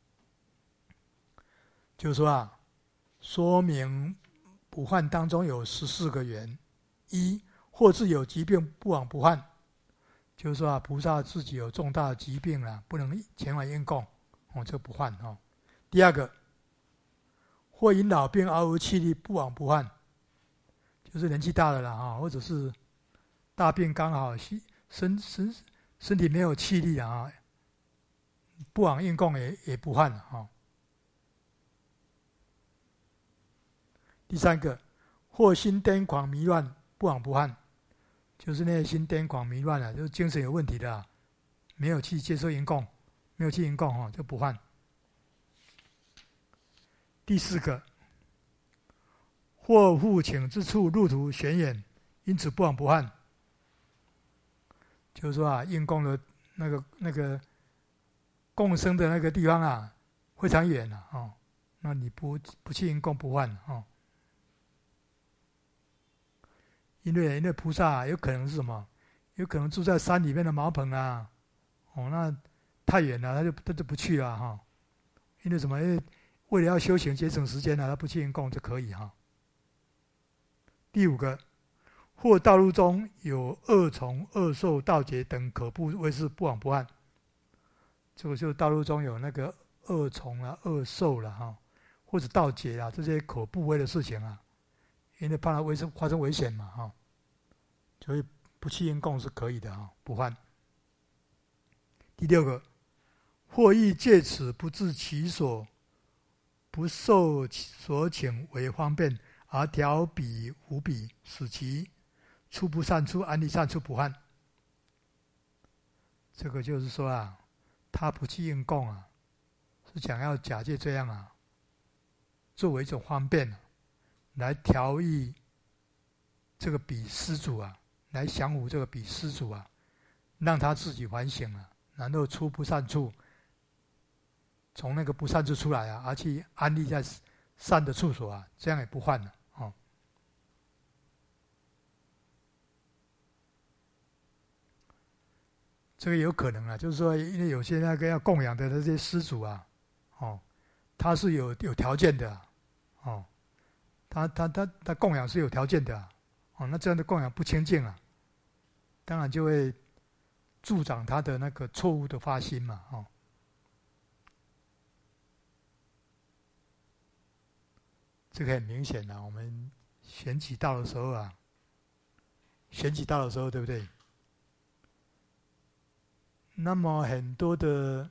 就是说啊，说明不患当中有十四个缘。一，或自有疾病不往不患，就是说啊，菩萨自己有重大的疾病了，不能前往应供，哦，这不患哦。第二个，或因老病而无气力不往不患，就是年纪大了啦哈，或者是大病刚好身身身体没有气力啊，不往应供也也不患哈。第三个，或心癫狂迷乱不往不患，就是那些心癫狂迷乱了，就是精神有问题的啊，没有去接受应供，没有去应供哈，就不患。第四个，或复请之处路途玄远，因此不往不患。就是说啊，应供的那个那个供生的那个地方啊，非常远啊，哦，那你不不去应供不患哦。因为因为菩萨、啊、有可能是什么？有可能住在山里面的茅棚啊，哦，那太远了，他就他就不去了哈、哦。因为什么？因为为了要修行节省时间呢，他不去应供就可以哈、哦。第五个，或道路中有恶虫、恶兽、盗劫等可怖为事，不往不患。这个就是道路中有那个恶虫啊、恶兽了、啊、哈，或者盗劫啊这些可怖危的事情啊，因为怕它危发生危险嘛哈、哦，所以不去应供是可以的哈、哦，不患。第六个，或亦借此不治其所，不受所请为方便，而调彼胡彼，使其出不善处，安立善处，不患。这个就是说啊，他不去应供啊，是想要假借这样啊，作为一种方便、啊、来调御这个彼施主啊，来降服这个彼施主啊，让他自己反省啊，然后出不善处，从那个不善处出来啊，而去安立在善的处所啊，这样也不患了哦。这个有可能啊，就是说，因为有些那个要供养的那些施主啊，哦，他是有有条件的、啊，哦，他他他他供养是有条件的、啊，哦，那这样的供养不清净啊，当然就会助长他的那个错误的发心嘛，哦。这个很明显啊，我们选举到的时候啊，选举到的时候，对不对？那么很多的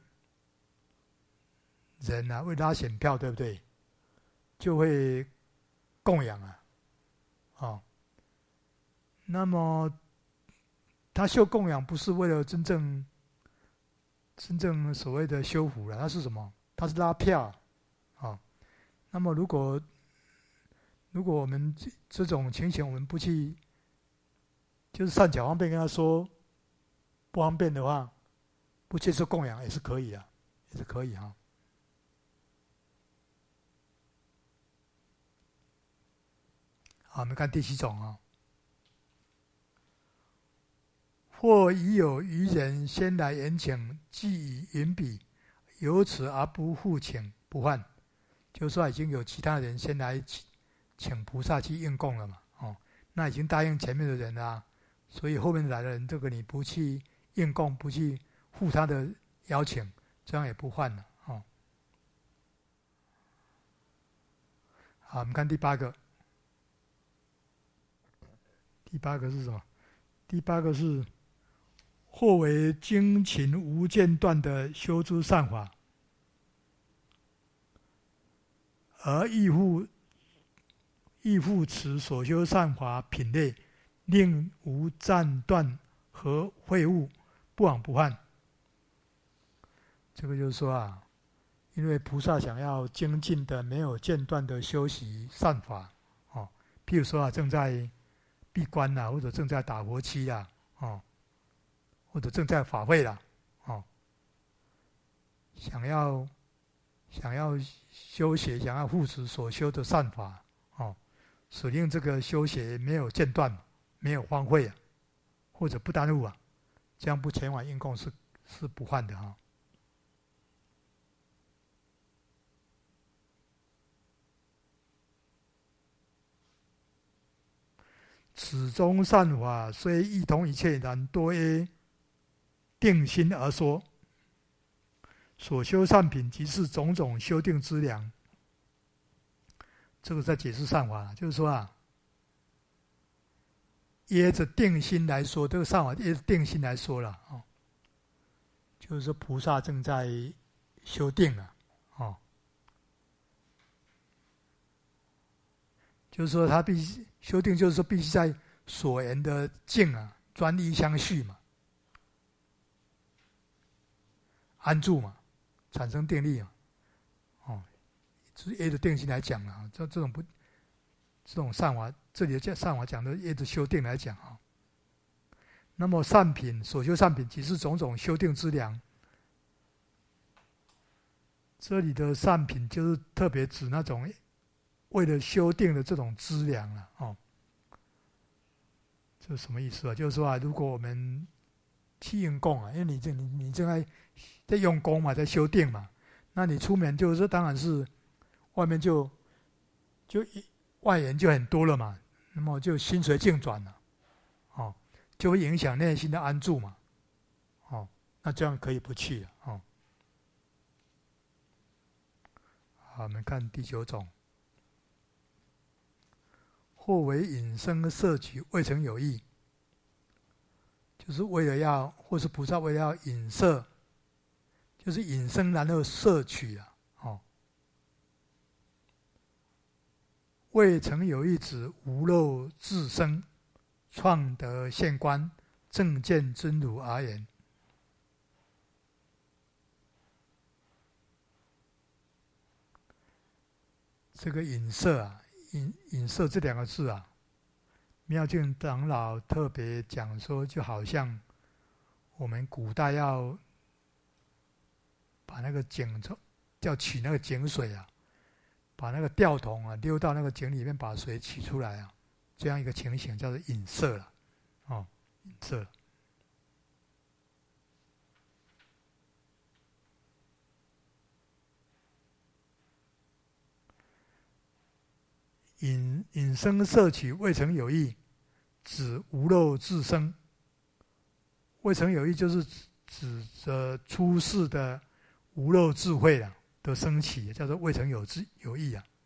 人啊，为拉选票，对不对？就会供养啊，哦。那么他修供养不是为了真正、真正所谓的修福了，他是什么？他是拉票，哦。那么如果如果我们这这种情形，我们不去，就是善巧方便跟他说不方便的话，不接受供养也是可以啊，也是可以哈、啊。 好，我们看第七种啊、哦。或已有余人先来言请，既以云笔，由此而不复请，不犯。就是说已经有其他人先来请菩萨去应供了嘛，哦，那已经答应前面的人了、啊，所以后面来的人，这个你不去应供，不去赴他的邀请，这样也不犯了，哦。好，我们看第八个，第八个是什么？第八个是。或为精勤无间断的修诸善法，而亦复亦复此所修善法品类，令无暂断和废物，不往不犯。这个就是说啊，因为菩萨想要精进的、没有间断的修习善法，哦，譬如说啊，正在闭关啊，或者正在打佛七啊，哦。或者正在法会了，哦，想要想要修学，想要护持所修的善法，哦，使令这个修学没有间断，没有荒废啊，或者不耽误啊，这样不前往应供是是不犯的哈、哦。此中善法虽异同一切，然多耶定心而说。所修善品即是种种修定之良。这个在解释善法，就是说啊，耶着定心来说，这个善法耶着定心来说了哦，就是说菩萨正在修定了哦，就是说他必须修定，就是说必须在所言的境啊专一相续嘛，安住嘛，产生定力嘛，哦，就是耶着定心来讲了，这这种不这种善法，这里的善法讲的耶着修定来讲啊。那么善品所修善品，即是种种修定之良。这里的善品就是特别指那种为了修定的这种资粮了哦。这是什么意思啊？就是说啊，如果我们去用功啊，因为你这你你正在在用功嘛，在修定嘛，那你出门就是当然是外面就就外援就很多了嘛，那么就心随境转了，哦。就会影响内心的安住嘛，哦，那这样可以不去了，哦。好，我们看第九种，或为引生摄取，未曾有意，就是为了要，或是菩萨为了要引摄，就是引生然后摄取啊，哦。未曾有意指无漏自生。创得现观，正见真如而言。这个引摄啊，引引摄这两个字啊，妙净长老特别讲说，就好像我们古代要把那个井，要取那个井水啊，把那个吊桶啊溜到那个井里面，把水取出来啊。这样一个情形叫做引摄了，哦，引摄。引引生摄取，未曾有意，指无漏自生。未曾有意就是指着出世的无漏智慧啊的升起，叫做未曾有智有意啊。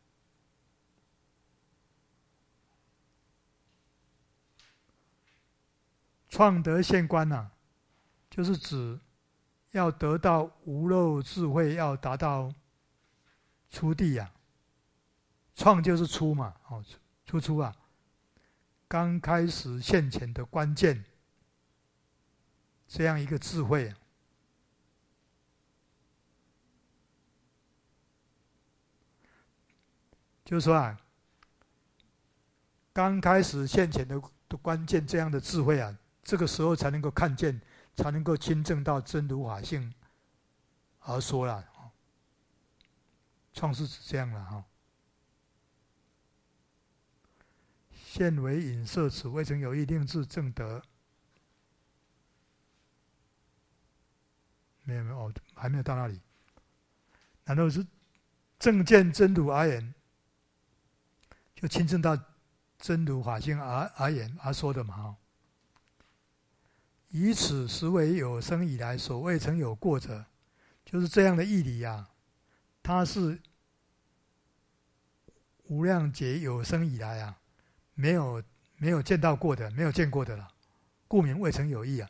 创得现观呐、啊，就是指要得到无漏智慧，要达到出地呀、啊。创就是出嘛，哦，出出啊，刚开始现前的关键，这样一个智慧、啊，就是说啊，刚开始现前的的关键，这样的智慧啊。这个时候才能够看见，才能够亲证到真如法性而说了。创世是这样了哈。 现为隐摄此未曾有意，令至正德。没有没有哦，还没有到那里。然后是正见真如而言，就亲证到真如法性而而言而说的嘛。以此实为有生以来所未曾有过者，就是这样的义理啊，它是无量劫有生以来啊，没有没有见到过的，没有见过的了，故名未曾有义啊。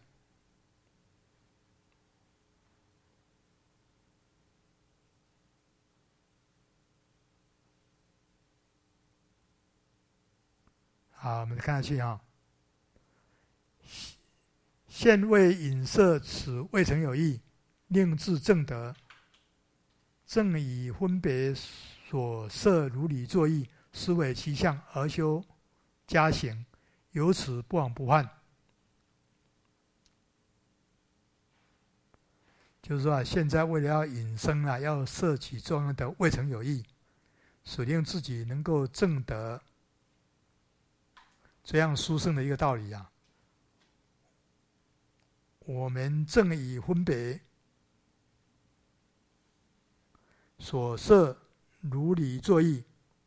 好，我们看下去啊。现为隐摄此未曾有意，令至正德。正以分别所摄如理作意，思维其相而修加行，由此不往不犯。就是说啊，现在为了要引生啊，要摄取重要的未曾有意，使令自己能够证得这样殊胜的一个道理啊。我们正以分别所摄如理作意，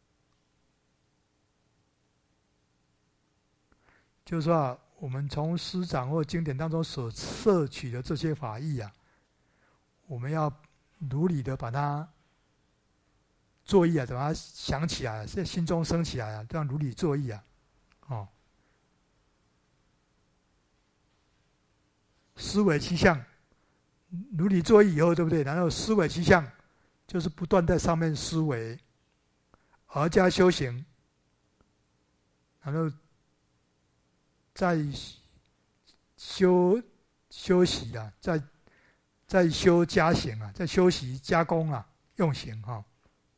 就是说啊，我们从师长或经典当中所摄取的这些法义啊，我们要如理的把它作意啊，把它想起来，在心中升起来啊，这样如理作意啊，哦，思维其相，如理作意以后，对不对？然后思维其相，就是不断在上面思维，而加修行，然后再修修习啊，再再修加行啊，再修习加工啊，用行哈、哦。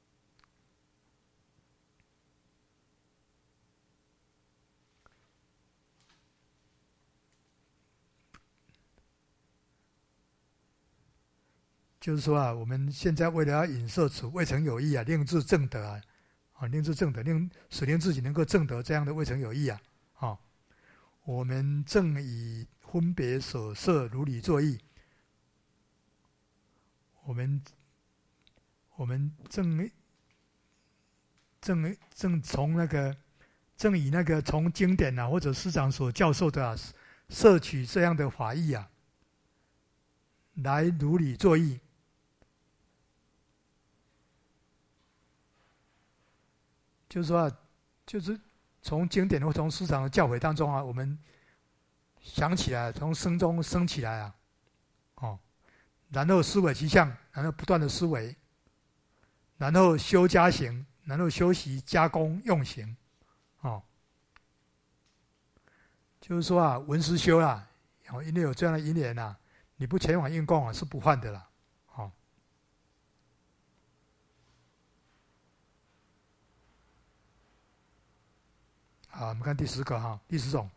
就是说啊，我们现在为了要引摄此未曾有意啊，令至正德啊，啊，令至正德，令使令自己能够正得这样的未曾有意啊，啊，我们正以分别所摄如理作意，我们我们正正正从那个正以那个从经典啊或者师长所教授的啊，摄取这样的法义啊，来如理作意。就是说、啊，就是从经典或从师长的教诲当中啊，我们想起来，从生中升起来啊，哦，然后思维其相，然后不断的思维，然后修加行，然后修习加工用行，哦，就是说啊，闻思修啦，哦，因为有这样的因缘啊，你不前往应供啊，是不犯的啦。好，我们看第十个哈，第十种，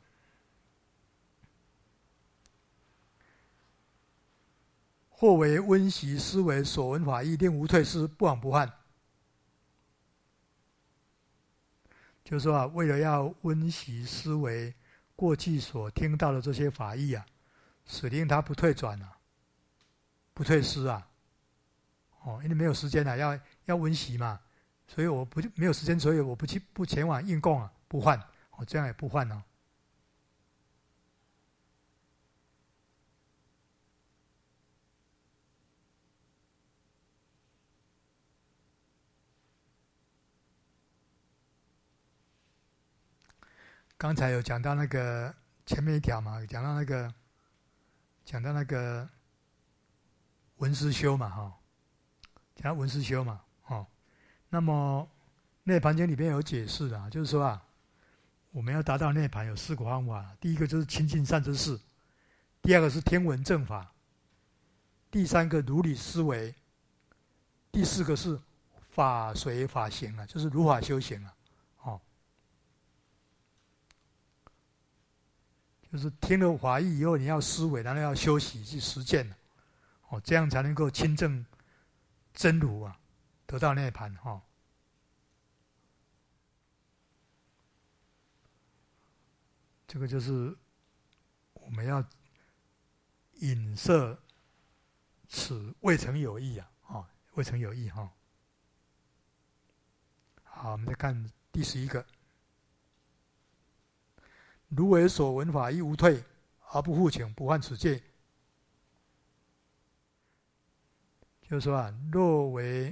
或为温习思维所闻法义，令无退失，不往不犯。就是说啊，为了要温习思维过去所听到的这些法义啊，使令它不退转啊，不退失啊。哦，因为没有时间啊，要要温习嘛，所以我不没有时间，所以我不去不前往应供啊，不犯。哦，这样也不犯哦。刚才有讲到那个前面一条嘛，讲到那个讲到那个文思修嘛，哈、哦，讲到文思修嘛，哦，那么涅槃经里面有解释的，就是说啊，我们要达到涅槃有四个方法，第一个就是亲近善知识，第二个是天文正法，第三个如理思维，第四个是法随法行啊，就是如法修行啊，哦，就是听了法义以后，你要思维，然后要修习去实践，哦，这样才能够亲证真如啊，得到涅槃哈、哦。 这个就是我们要引摄此未曾有意啊，哦，未曾有意哈、哦。好，我们再看第十一个，如为所闻法亦无退，而不复请，不犯此戒。就是说啊，若为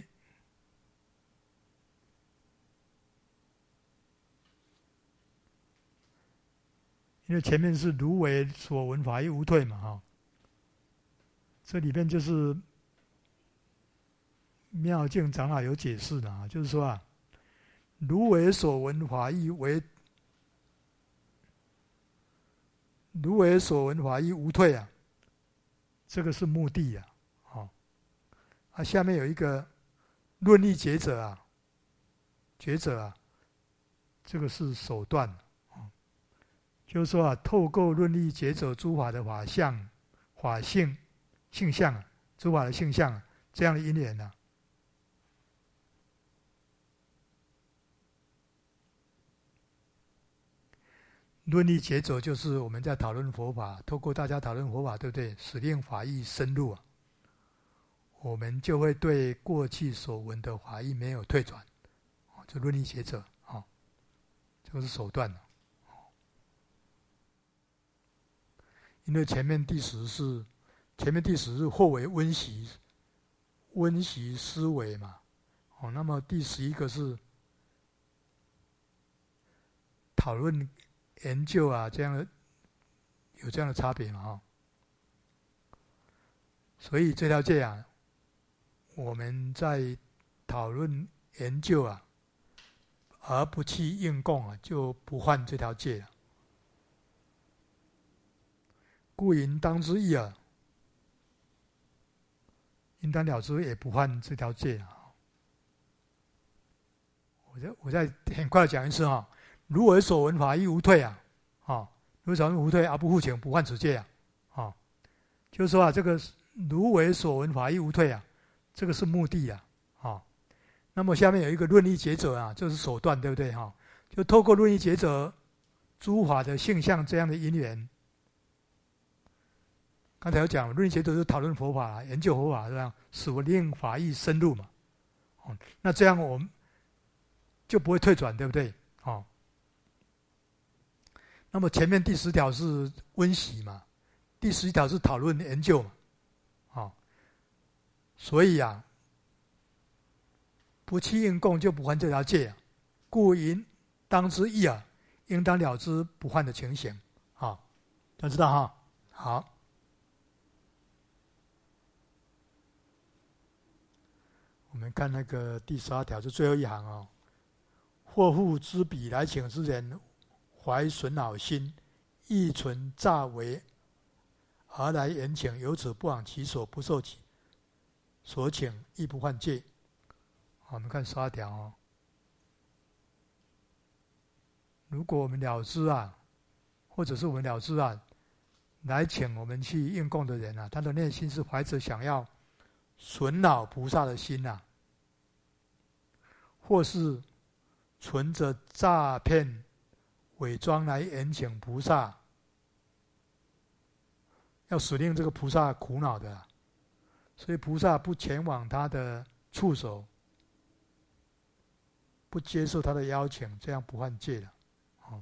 因为前面是如为所闻法亦无退嘛，哈、哦，这里面就是妙净长老有解释的啊，就是说啊，如为所闻法亦为如为所闻法亦无退啊，这个是目的啊，哦，啊，下面有一个论义解者啊，觉者啊，这个是手段。就是说啊，透过论义解者诸法的法相、法性、性相啊，诸法的性相啊，这样的因缘啊，论义解者就是我们在讨论佛法，透过大家讨论佛法，对不对？使令法义深入啊，我们就会对过去所闻的法义没有退转，就论义解者啊，这个是手段啊。因为前面第十是前面第十是或为温习温习思维嘛，哦，那么第十一个是讨论研究啊，这样的有这样的差别嘛，哈。所以这条戒啊，我们在讨论研究啊，而不去应供啊，就不犯这条戒了。故应当知一耳，应当了之，也不犯这条戒啊。我再我再很快的讲一次哈，如为所闻法亦无退啊，啊，如为所闻无退而不复请，不犯此戒啊，啊，就是说啊，这个如为所闻法亦无退啊，这个是目的啊，啊，那么下面有一个论义解者啊，这是手段，对不对哈？就透过论义解者诸法的性相这样的因缘。刚才有讲，论义解者就是讨论佛法、研究佛法，这样使我令法义深入嘛。哦，那这样我们就不会退转，对不对？哦。那么前面第十条是温习嘛，第十一条是讨论研究嘛。哦，所以啊，不去应供就不犯这条戒啊，故应当知一耳，应当了知不犯的情形。啊、哦，大家知道哈？好。我们看那个第十二条，就最后一行哦。或复知彼来请之人，怀损恼心，亦存诈为而来言请，由此不往其所，不受其所请，亦不犯戒。我们看十二条哦。如果我们了知啊，或者是我们了知啊，来请我们去应供的人啊，他的内心是怀着想要损恼菩萨的心啊，或是存着诈骗伪装来延请菩萨，要使令这个菩萨苦恼的、啊，所以菩萨不前往他的处所，不接受他的邀请，这样不犯戒了。哦、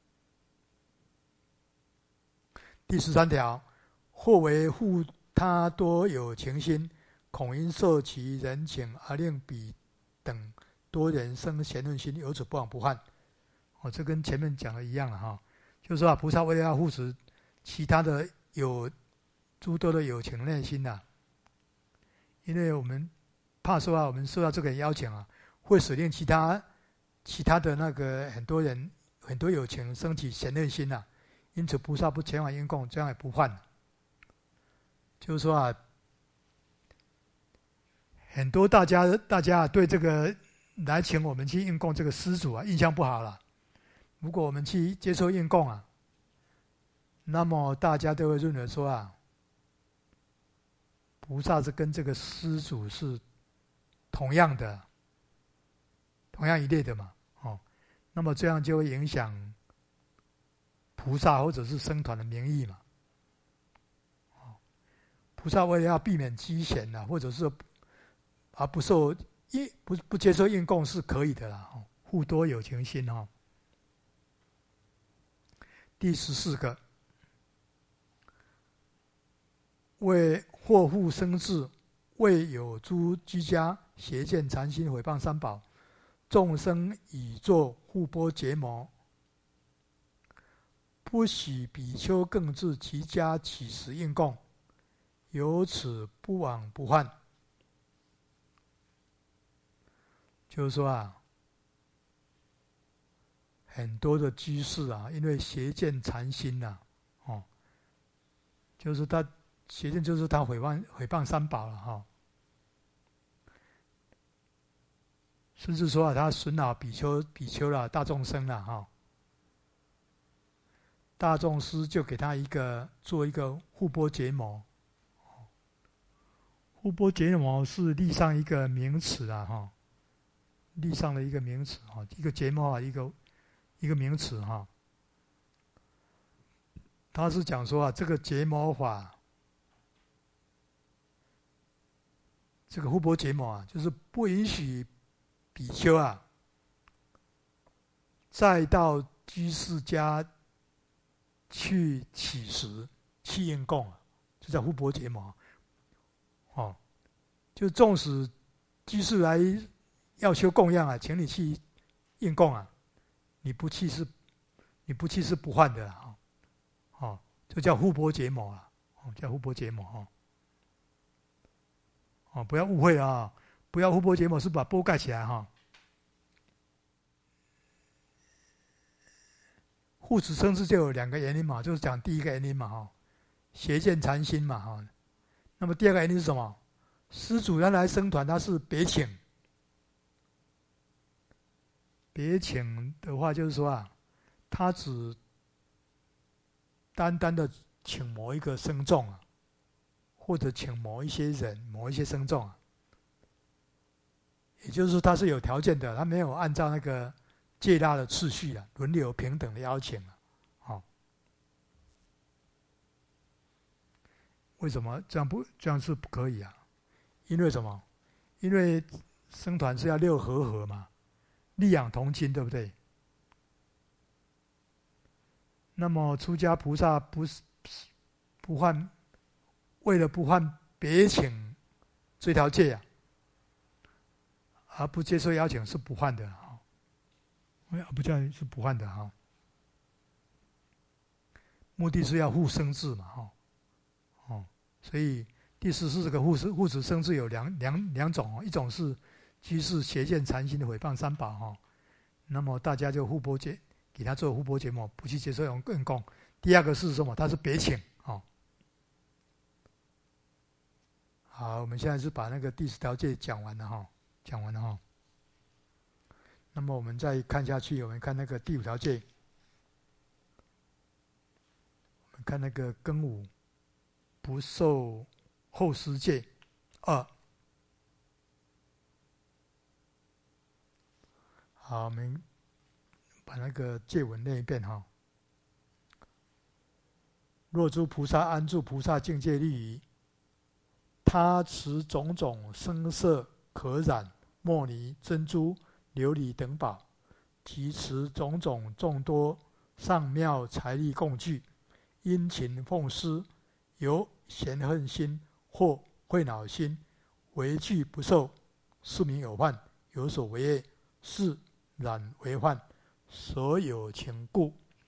第十三条，或为护他多有情心，恐因受其人请而令彼等多人生贤论心，由此不往不犯。哦，这跟前面讲的一样了哈，就是说啊，菩萨为了要护持其他的有诸多的有情内心呐、啊，因为我们怕说啊，我们受到这个邀请啊，会使令其他其他的那个很多人很多有情升起贤论心呐、啊，因此菩萨不前往应供，这样也不犯。就是说啊，很多大家大家对这个来请我们去应供这个施主啊，印象不好了。如果我们去接受应供啊，那么大家都会认为说啊，菩萨是跟这个施主是同样的，同样一类的嘛，哦，那么这样就会影响菩萨或者是僧团的名义嘛。菩萨为了要避免积嫌啊，或者是而不受应不不接受应供是可以的啦，互多有情心哈。第十四个，为祸复生智，为有诸居家邪见禅心毁谤三宝，众生以作护钵结魔，不许比丘更自其家起食应供，由此不往不患。就是说啊，很多的居士啊，因为邪见缠心呐、啊，哦，就是他邪见，就是他毁谤毁谤三宝了哈、哦，甚至说啊，他损恼比丘比丘啦、大众生啦哈、哦，大众师就给他一个做一个护钵结魔，护钵结魔是立上一个名词啊哈、哦，立上的一个名词哈，一个结魔啊，一个。一个名词哈，他是讲说啊，这个结魔法，这个护钵结魔啊，就是不允许比丘啊，再到居士家去乞食、去应供，就叫护钵结魔。哦，就纵使居士来要修供养啊，请你去应供啊。你不去是，你不去是不犯的啊，哦，就叫护钵结魔了，哦，叫护钵结魔哦，哦，不要误会啊，不要护钵结魔是把钵盖起来哈。护持生智就有两个原因嘛，就是讲第一个原因嘛哈，邪见缠心嘛哈，那么第二个原因是什么？施主原来僧团他是别请，别请的话就是说啊。他只单单的请某一个僧众啊，或者请某一些人、某一些僧众啊，也就是说他是有条件的，他没有按照那个戒律的次序啊，轮流平等的邀请啊，好、哦，为什么这样不这样是不可以啊？因为什么？因为僧团是要六和合嘛，利养同心，对不对？那么出家菩萨不是不犯，为了不犯别请这条戒啊，而不接受邀请是不犯的啊，不这样是不犯的哈。目的是要护生智嘛哈，哦，所以第十四个护持护持生智有两两两种，一种是居士邪见缠心的毁谤三宝哈，那么大家就护钵结。给他做护钵结魔，不去接受应供。第二个是什么？他是别请，哦。好，我们现在是把那个第十条戒讲完了哈，讲完了哈。那么我们再看下去，我们看那个第五条戒，我们看那个庚午不受后施戒二。好，我们。把那个戒文念一遍哈。若诸菩萨安住菩萨境界利益，他持种种声色可染、茉尼、珍珠、琉璃等宝，即持种种众多上妙财力供具，殷勤奉施，由嫌恨心或恚恼心为惧不受，是名有患，有所为业，是染为患。所有情故。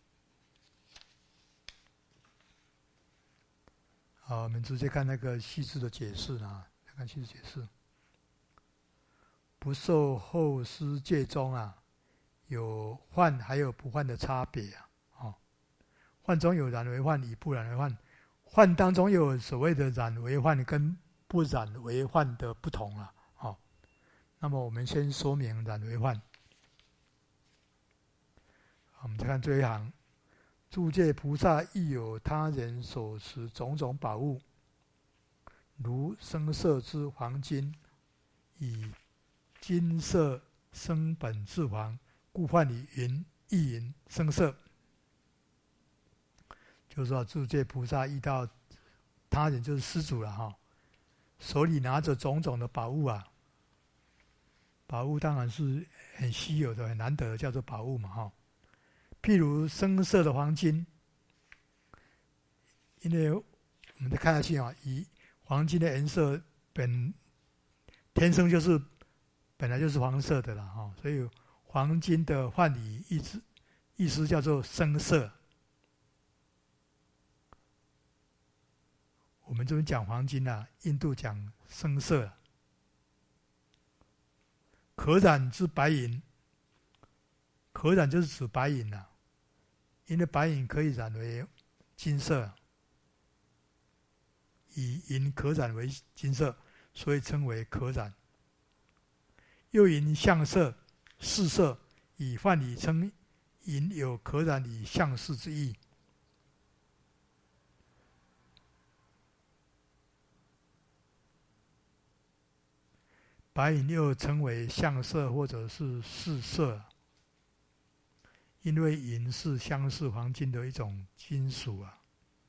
好，我们直接看那个细致的解释啊，看细致解释。不受后施戒中啊，有患还有不患的差别啊。哦，患中有染为患，与不染为患。患当中有所谓的染为患跟不染为患的不同啊。哦，那么我们先说明染为患。我们再看这一行，诸戒菩萨亦有他人所持种种宝物，如声色之黄金，以金色生本自黄，故唤以云、意云、声色。 就是说住戒菩萨遇到他人就是施主了哈，手里拿着种种的宝物啊，宝物当然是很稀有的、很难得的，叫做宝物嘛哈。譬如深色的黄金，因为我们再看下去啊，以黄金的颜色本天生就是本来就是黄色的了哈，所以黄金的梵语意思意思叫做深色。我们这边讲黄金啊，印度讲深色。可染之白银，可染就是指白银啊，因为白银可以染为金色，以银可染为金色，所以称为可染。又银相色、四色，以梵语称银有可染以相似之意。白银又称为相色或者是四色，因为银是相似黄金的一种金属啊。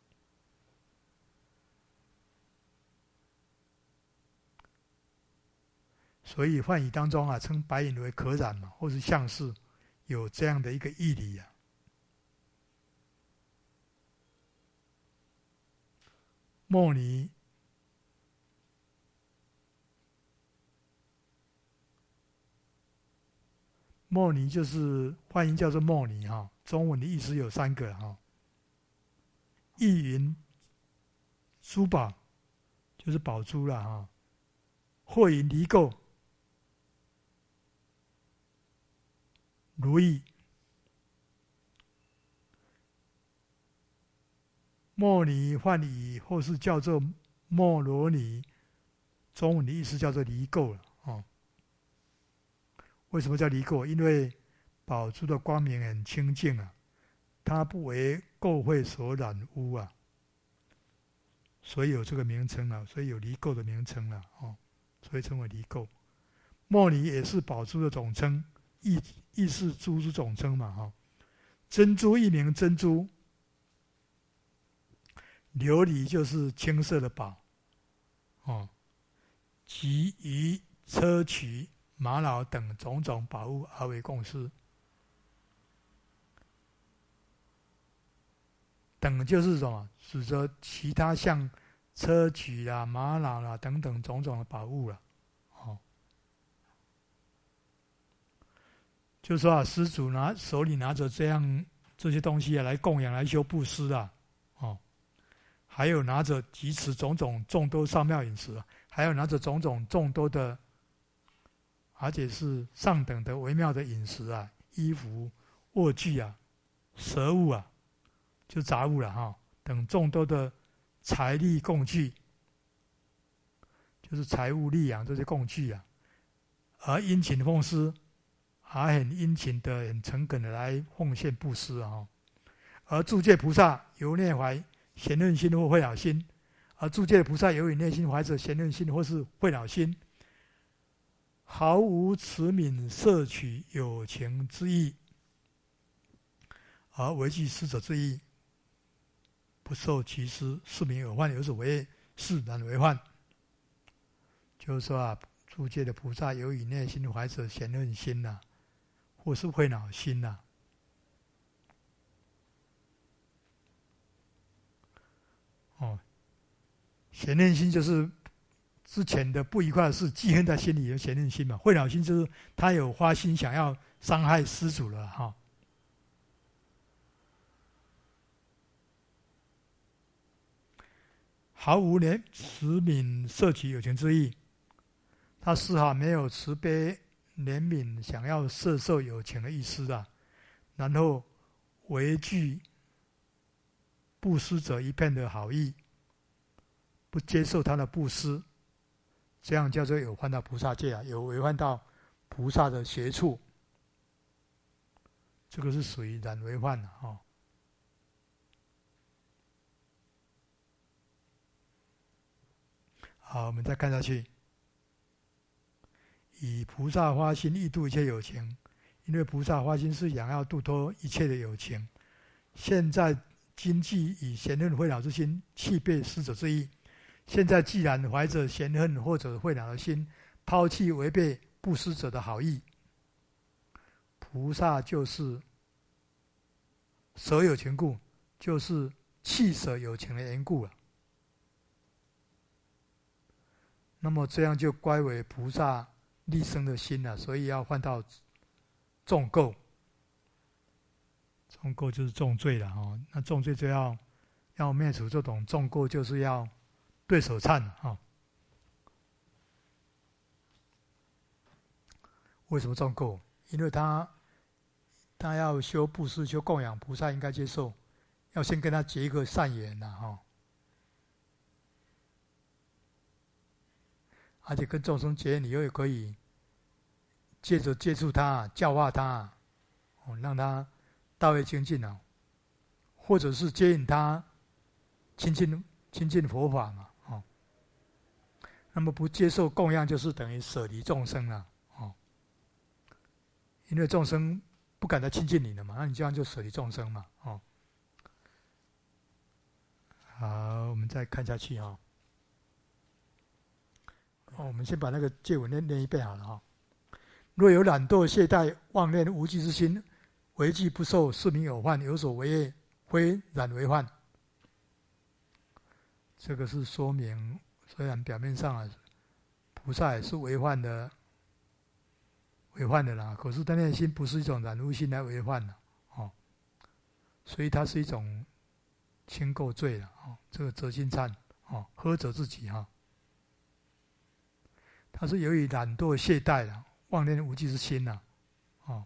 所以梵语当中啊，称白银为可染嘛，或是相似，有这样的一个义理啊。莫尼莫尼就是梵音叫做莫尼哈，中文的意思有三个哈。意云珠宝就是宝珠啦哈，或云离垢如意。莫尼梵语或是叫做莫罗尼，中文的意思叫做离垢了哦。为什么叫离垢？因为宝珠的光明很清净啊，它不为垢秽所染污啊，所以有这个名称啊，所以有离垢的名称了哦，所以称为离垢。莫尼也是宝珠的总称，亦亦是珠之总称嘛哈、哦。珍珠一名珍珠，琉璃就是青色的宝哦，及于砗磲、玛瑙等种种宝物而为供施。等就是什么？指着其他像砗磲啦、玛瑙啦等等种种的宝物了。哦，就是说啊，施主拿手里拿着这样这些东西啊，来供养、来修布施啊。哦，还有拿着集持种种众多上妙饮食、啊，还有拿着种种众多的。而且是上等的微妙的饮食啊，衣服、卧具啊、食物啊，就杂物了哈，等众多的财力供具，就是财物力养这些供具啊，而殷勤奉施，还很殷勤的、很诚恳的来奉献布施啊。而住戒菩萨由内怀贤任心或慧老心，而住戒菩萨由于内心怀着贤任心或是慧老心。毫无慈悯摄取有情之意，而为具施者之意，不受其施，是名有患，有所为是然为患。就是说啊，住戒的菩萨由于内心怀着贤任心呐、啊，或是慧老心呐、啊，哦，贤任心就是之前的不愉快的事记恨在心里有贤任心嘛，慧老心就是他有花心想要伤害施主了哈。毫无怜慈悯摄取有情之意，他丝毫没有慈悲怜悯想要摄受有情的意思啊。然后唯具布施者一片的好意，不接受他的布施。这样叫做有犯到菩萨戒啊，有违犯到菩萨的学处，这个是属于染违犯的哦。好，我们再看下去。以菩萨花心意度一切有情，因为菩萨花心是想要度脱一切的有情。现在今既以嫌恨会恼之心弃背施者之意，现在既然怀着嫌恨或者会恼的心，抛弃违背布施者的好意，菩萨就是舍有情故，就是弃舍有情的缘故了。那么这样就乖为菩萨立生的心了，所以要换到重垢。重垢就是重罪了哈，那重罪就要要灭除这种重垢，就是要对手忏哈。为什么重垢？因为他他要修布施、修供养，菩萨应该接受，要先跟他结一个善缘呐哈。而且跟众生结缘，你又可以借着接触他、教化他，哦，让他大为精进啊，或者是接引他亲近亲近佛法嘛，哦。那么不接受供养，就是等于舍离众生了，哦。因为众生不敢再亲近你了嘛，那你这样就舍离众生嘛，哦。好，我们再看下去哈。哦，我们先把那个戒文念念一遍好了哈。若有懒惰、懈怠、妄念、无记之心，违纪不受，是名有犯；有所违业，非然为犯。这个是说明，虽然表面上啊，菩萨也是违犯的，违犯的啦，可是他内心不是一种染污心来违犯的，哦，所以它是一种轻垢罪了，哦，这个责心忏，哦，呵责自己哈。它是由于懒惰、懈怠的，妄念无记之心呐，哦。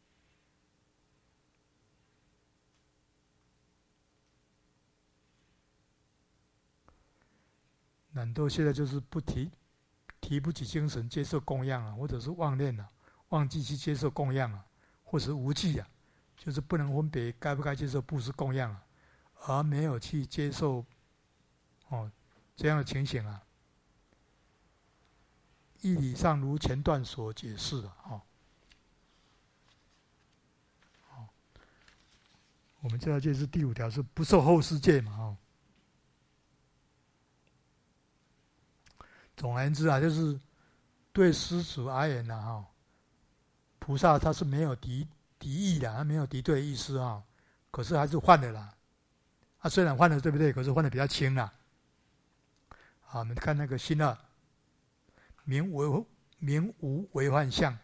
懒惰懈怠就是不提提不起精神接受供养啊，或者是妄念啊，忘记去接受供养啊，或者是无记啊，就是不能分别该不该接受布施供养啊，而没有去接受哦这样的情形啊。义理上如前段所解释的哦。哦，我们这条戒是第五条，是不受后世戒嘛哦。总而言之啊，就是对施主而言呢，哈，菩萨他是没有敌敌意的，他没有敌对的意思啊，可是还是犯了啦。啊，虽然犯了，对不对？可是犯的比较轻啦。好，我们看那个心二，名无名无为幻相。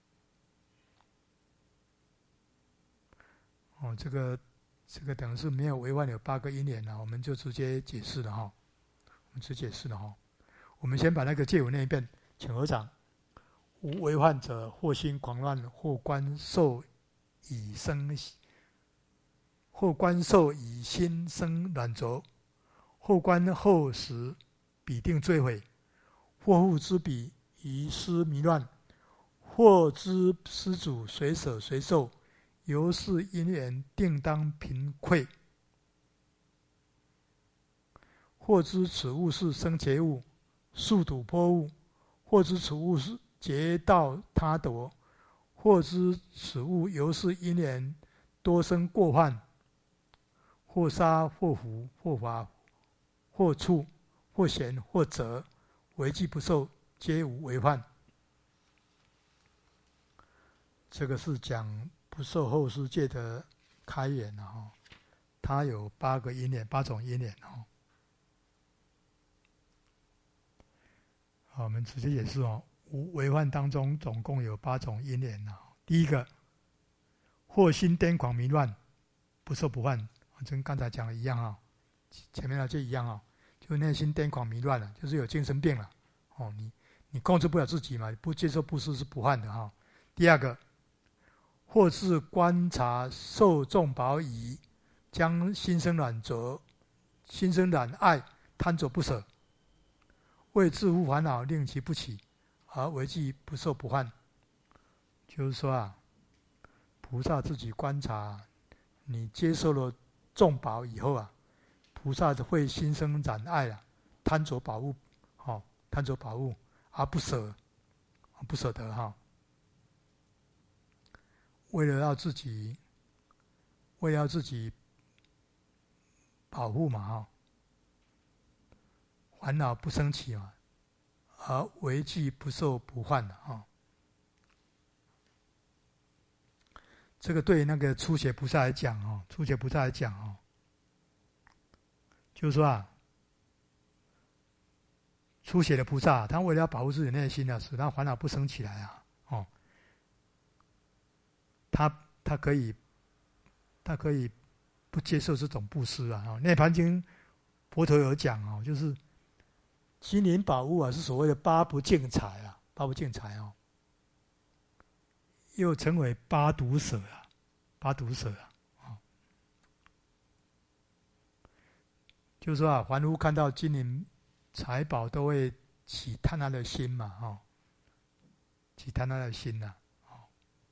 哦，这个这个等于是没有违犯有八个因缘了，我们就直接解释了哈，我们直接解释了哈。我们先把那个戒文念一遍，请合掌。无为患者，或心狂乱，或观受以生，或观受以心生软浊，或观后时必定坠毁，或复知彼遗失迷乱，或知施主随舍随受，由是因缘定当贫愧，或知此物是生劫物，速睹破物，或知此物是劫道他夺，或知此物由是因缘多生过患，或杀或伏或罚或处或嫌或责，违纪不受，皆无违犯。这个是讲不受后世戒的开眼了哈，它有八个因缘，八种因缘哈。好，我们直接解释哦。无为犯当中总共有八种因缘啊。第一个，或心癫狂迷乱，不受不犯，跟刚才讲的一样啊，前面的就一样啊，就内心癫狂迷乱了，就是有精神病了。哦，你你控制不了自己嘛，不接受布施是不犯的哈。第二个，或是观察受众宝仪，将心生染浊，心生染爱，贪着不舍。为自负烦恼，令其不起，而违纪不受不犯。就是说啊，菩萨自己观察，你接受了众宝以后啊，菩萨会心生染爱啊，贪着宝物，哦，贪着宝物而不舍，不舍得哈。为了要自己，为了要自己保护嘛，哈，烦恼不生起嘛，而为具不受不患的哈。这个对那个初学菩萨来讲哦，初学菩萨来讲哦，就是说啊，初学的菩萨，他为了要保护自己内心啊，使他烦恼不生起来啊，哦，他他可以，他可以不接受这种布施啊。哦，《涅槃经》佛陀有讲哦，就是金银宝物啊，是所谓的八不净财啊，八不净财哦，又称为八毒蛇啊，八毒蛇啊，哦，就是说啊，凡夫看到金银财宝都会起贪婪的心嘛，哦，起贪婪的心呐，啊，哦。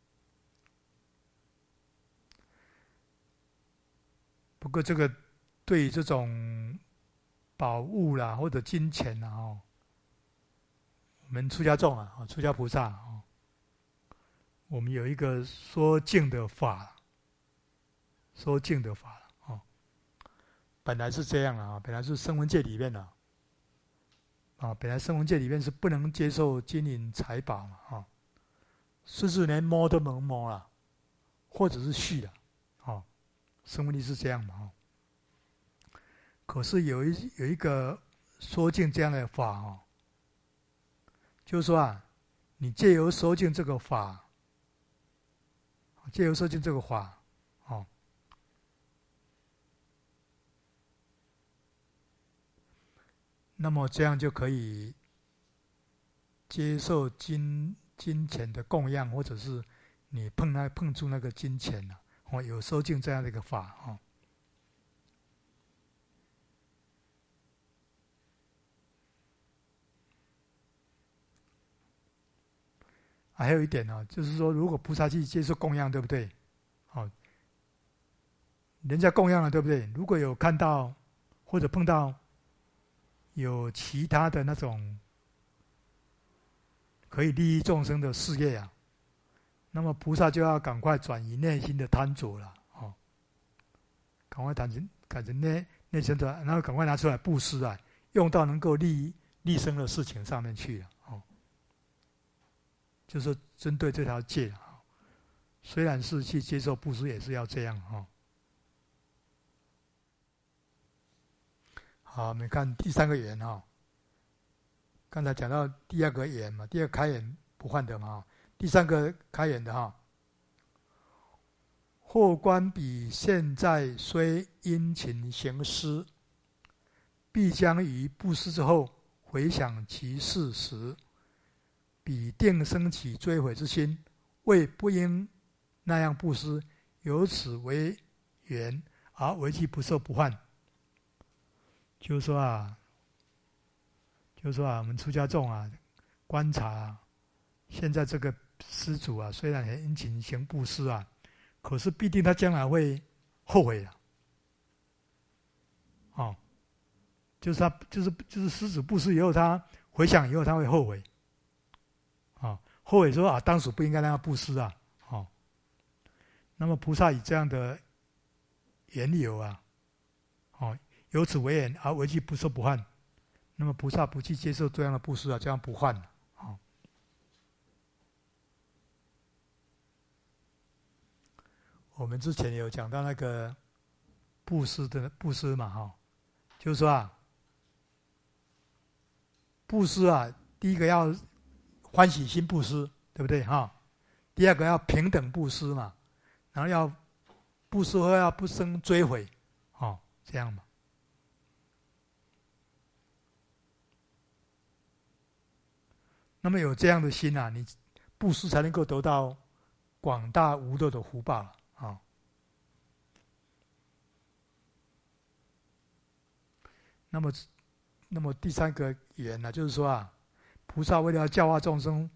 不过这个对于这种宝物啦或者金钱啦，哦，我们出家众啊，出家菩萨哦，我们有一个说净的法，说净的法哦，本来是这样啊，本来是声闻界里面的啊，本来声闻界里面是不能接受金银财宝嘛，啊，甚至连摸都能摸了，或者是续了，哦，声闻力是这样嘛，哦。可是有一有一个说净这样的法哦，就是说啊，你借由说净这个法，借由说净这个法，哦，那么这样就可以接受金金钱的供养，或者是你碰那碰触那个金钱了，哦，有说净这样的一个法哦。还有一点呢，就是说，如果菩萨去接受供养，对不对？哦，人家供养了，对不对？如果有看到或者碰到有其他的那种可以利益众生的事业啊，那么菩萨就要赶快转移内心的贪着了，哦，赶快转成改成内内心的，然后赶快拿出来布施啊，用到能够利利生的事情上面去了，哦。就是针对这条戒啊，虽然是去接受布施，也是要这样哈。好，我们看第三个缘哈。刚才讲到第二个缘嘛，第二个开缘不患得嘛，第三个开缘的哈。或观彼现在虽殷勤行施，必将于布施之后回想其事时，彼定生起追悔之心，为不应那样布施，由此为缘而为其不受不患。就是说啊，就是说啊，我们出家众啊，观察啊，现在这个施主啊，虽然很殷勤行布施啊，可是必定他将来会后悔的。哦，就是他，就是就是施主布施以后，他回想以后，他会后悔。啊，后悔说啊，当时不应该让他布施啊，哦。那么菩萨以这样的缘由啊，哦，由此为缘而为其不受不患。那么菩萨不去接受这样的布施啊，这样不患了，哦。我们之前有讲到那个布施的布施嘛，哈，哦，就是说啊，布施啊，第一个要欢喜心布施，对不对哈？第二个要平等布施嘛，然后要布施后要不生追悔，哦，这样嘛。那么有这样的心啊，你布施才能够得到广大无漏的福报啊，哦。那么，那么第三个缘呢，就是说啊，菩萨为了要教化众生。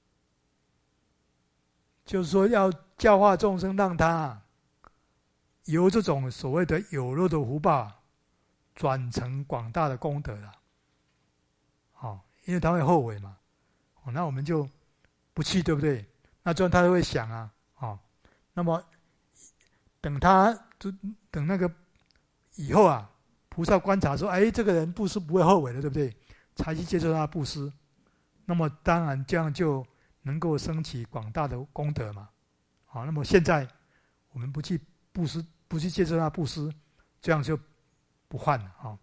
就是说，要教化众生，让他由这种所谓的有漏的福报，转成广大的功德了。好，因为他会后悔嘛，哦，那我们就不去，对不对？那这样他就会想啊，哦，那么等他就等那个以后啊，菩萨观察说，哎，这个人布施不会后悔的，对不对？才去接受他的布施，那么当然这样就能够升起广大的功德嘛。好，那么现在我们不去布施，不去接受他的布施，这样就不犯了啊。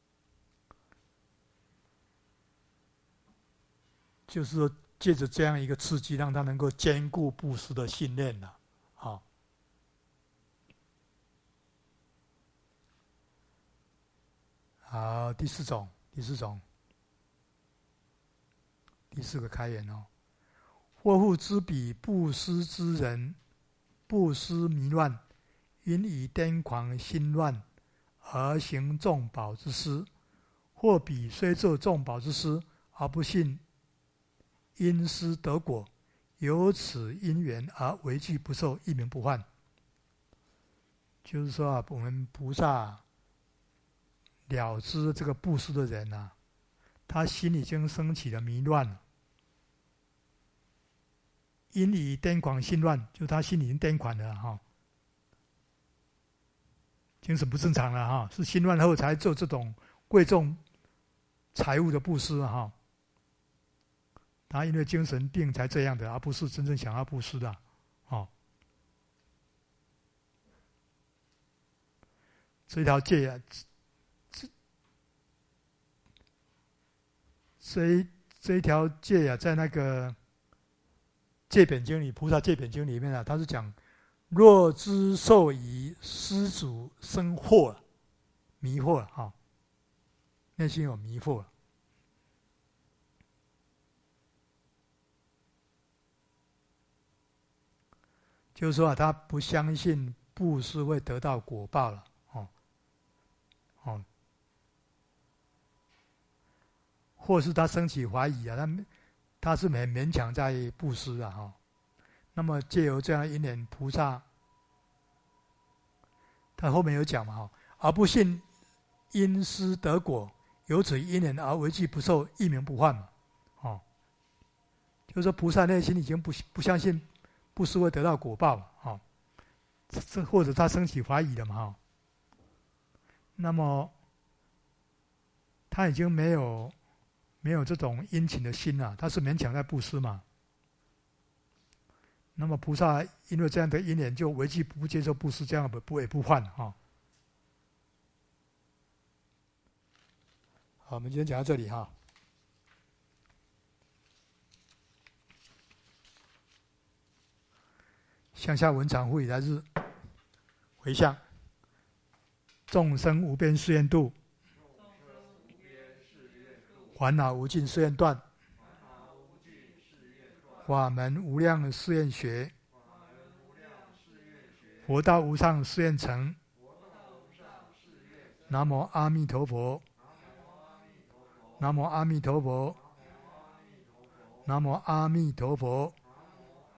就是说，借着这样一个刺激，让他能够兼顾布施的信念了，啊。好，第四种，第四种，第四个开言哦。或复知彼布施之人，布施迷乱，因以癫狂心乱而行众宝之施；或彼虽做众宝之施，而不信因施得果，由此因缘而为具不受，一名不犯。就是说啊，我们菩萨了知这个布施的人啊，他心已经升起了迷乱了。因以癫狂心乱，就他心已经癫狂了哈，精神不正常了哈，是心乱后才做这种贵重财物的布施哈。他因为精神病才这样的，而不是真正想要布施的，哦。这条戒啊，这这一这一条戒啊，在那个戒本经里，菩萨戒本经里面啊，他是讲：若知受以施主生惑，迷惑哈、哦，内心有迷惑。就是说啊，他不相信布施会得到果报了，哦，哦，或是他升起怀疑啊，他他是很勉强在布施啊，哈、哦。那么借由这样的因缘，菩萨他后面有讲嘛，哈，而不信因施得果，由此因缘而为具不受，一名不犯嘛，哦，就是说菩萨内心已经不不相信布施会得到果报了，哦，这或者他升起怀疑了嘛，哈，那么他已经没有没有这种殷勤的心了，他是勉强在布施嘛。那么菩萨因为这样的因缘，就违纪不接受布施，这样不不也不犯哈。好，我们今天讲到这里哈。向下文长复以来日，回向众生无边誓愿度，烦恼无尽誓愿断，法门无量誓愿学，佛道无上誓愿成。南无阿弥陀佛，南无阿弥陀佛，南无阿弥陀佛。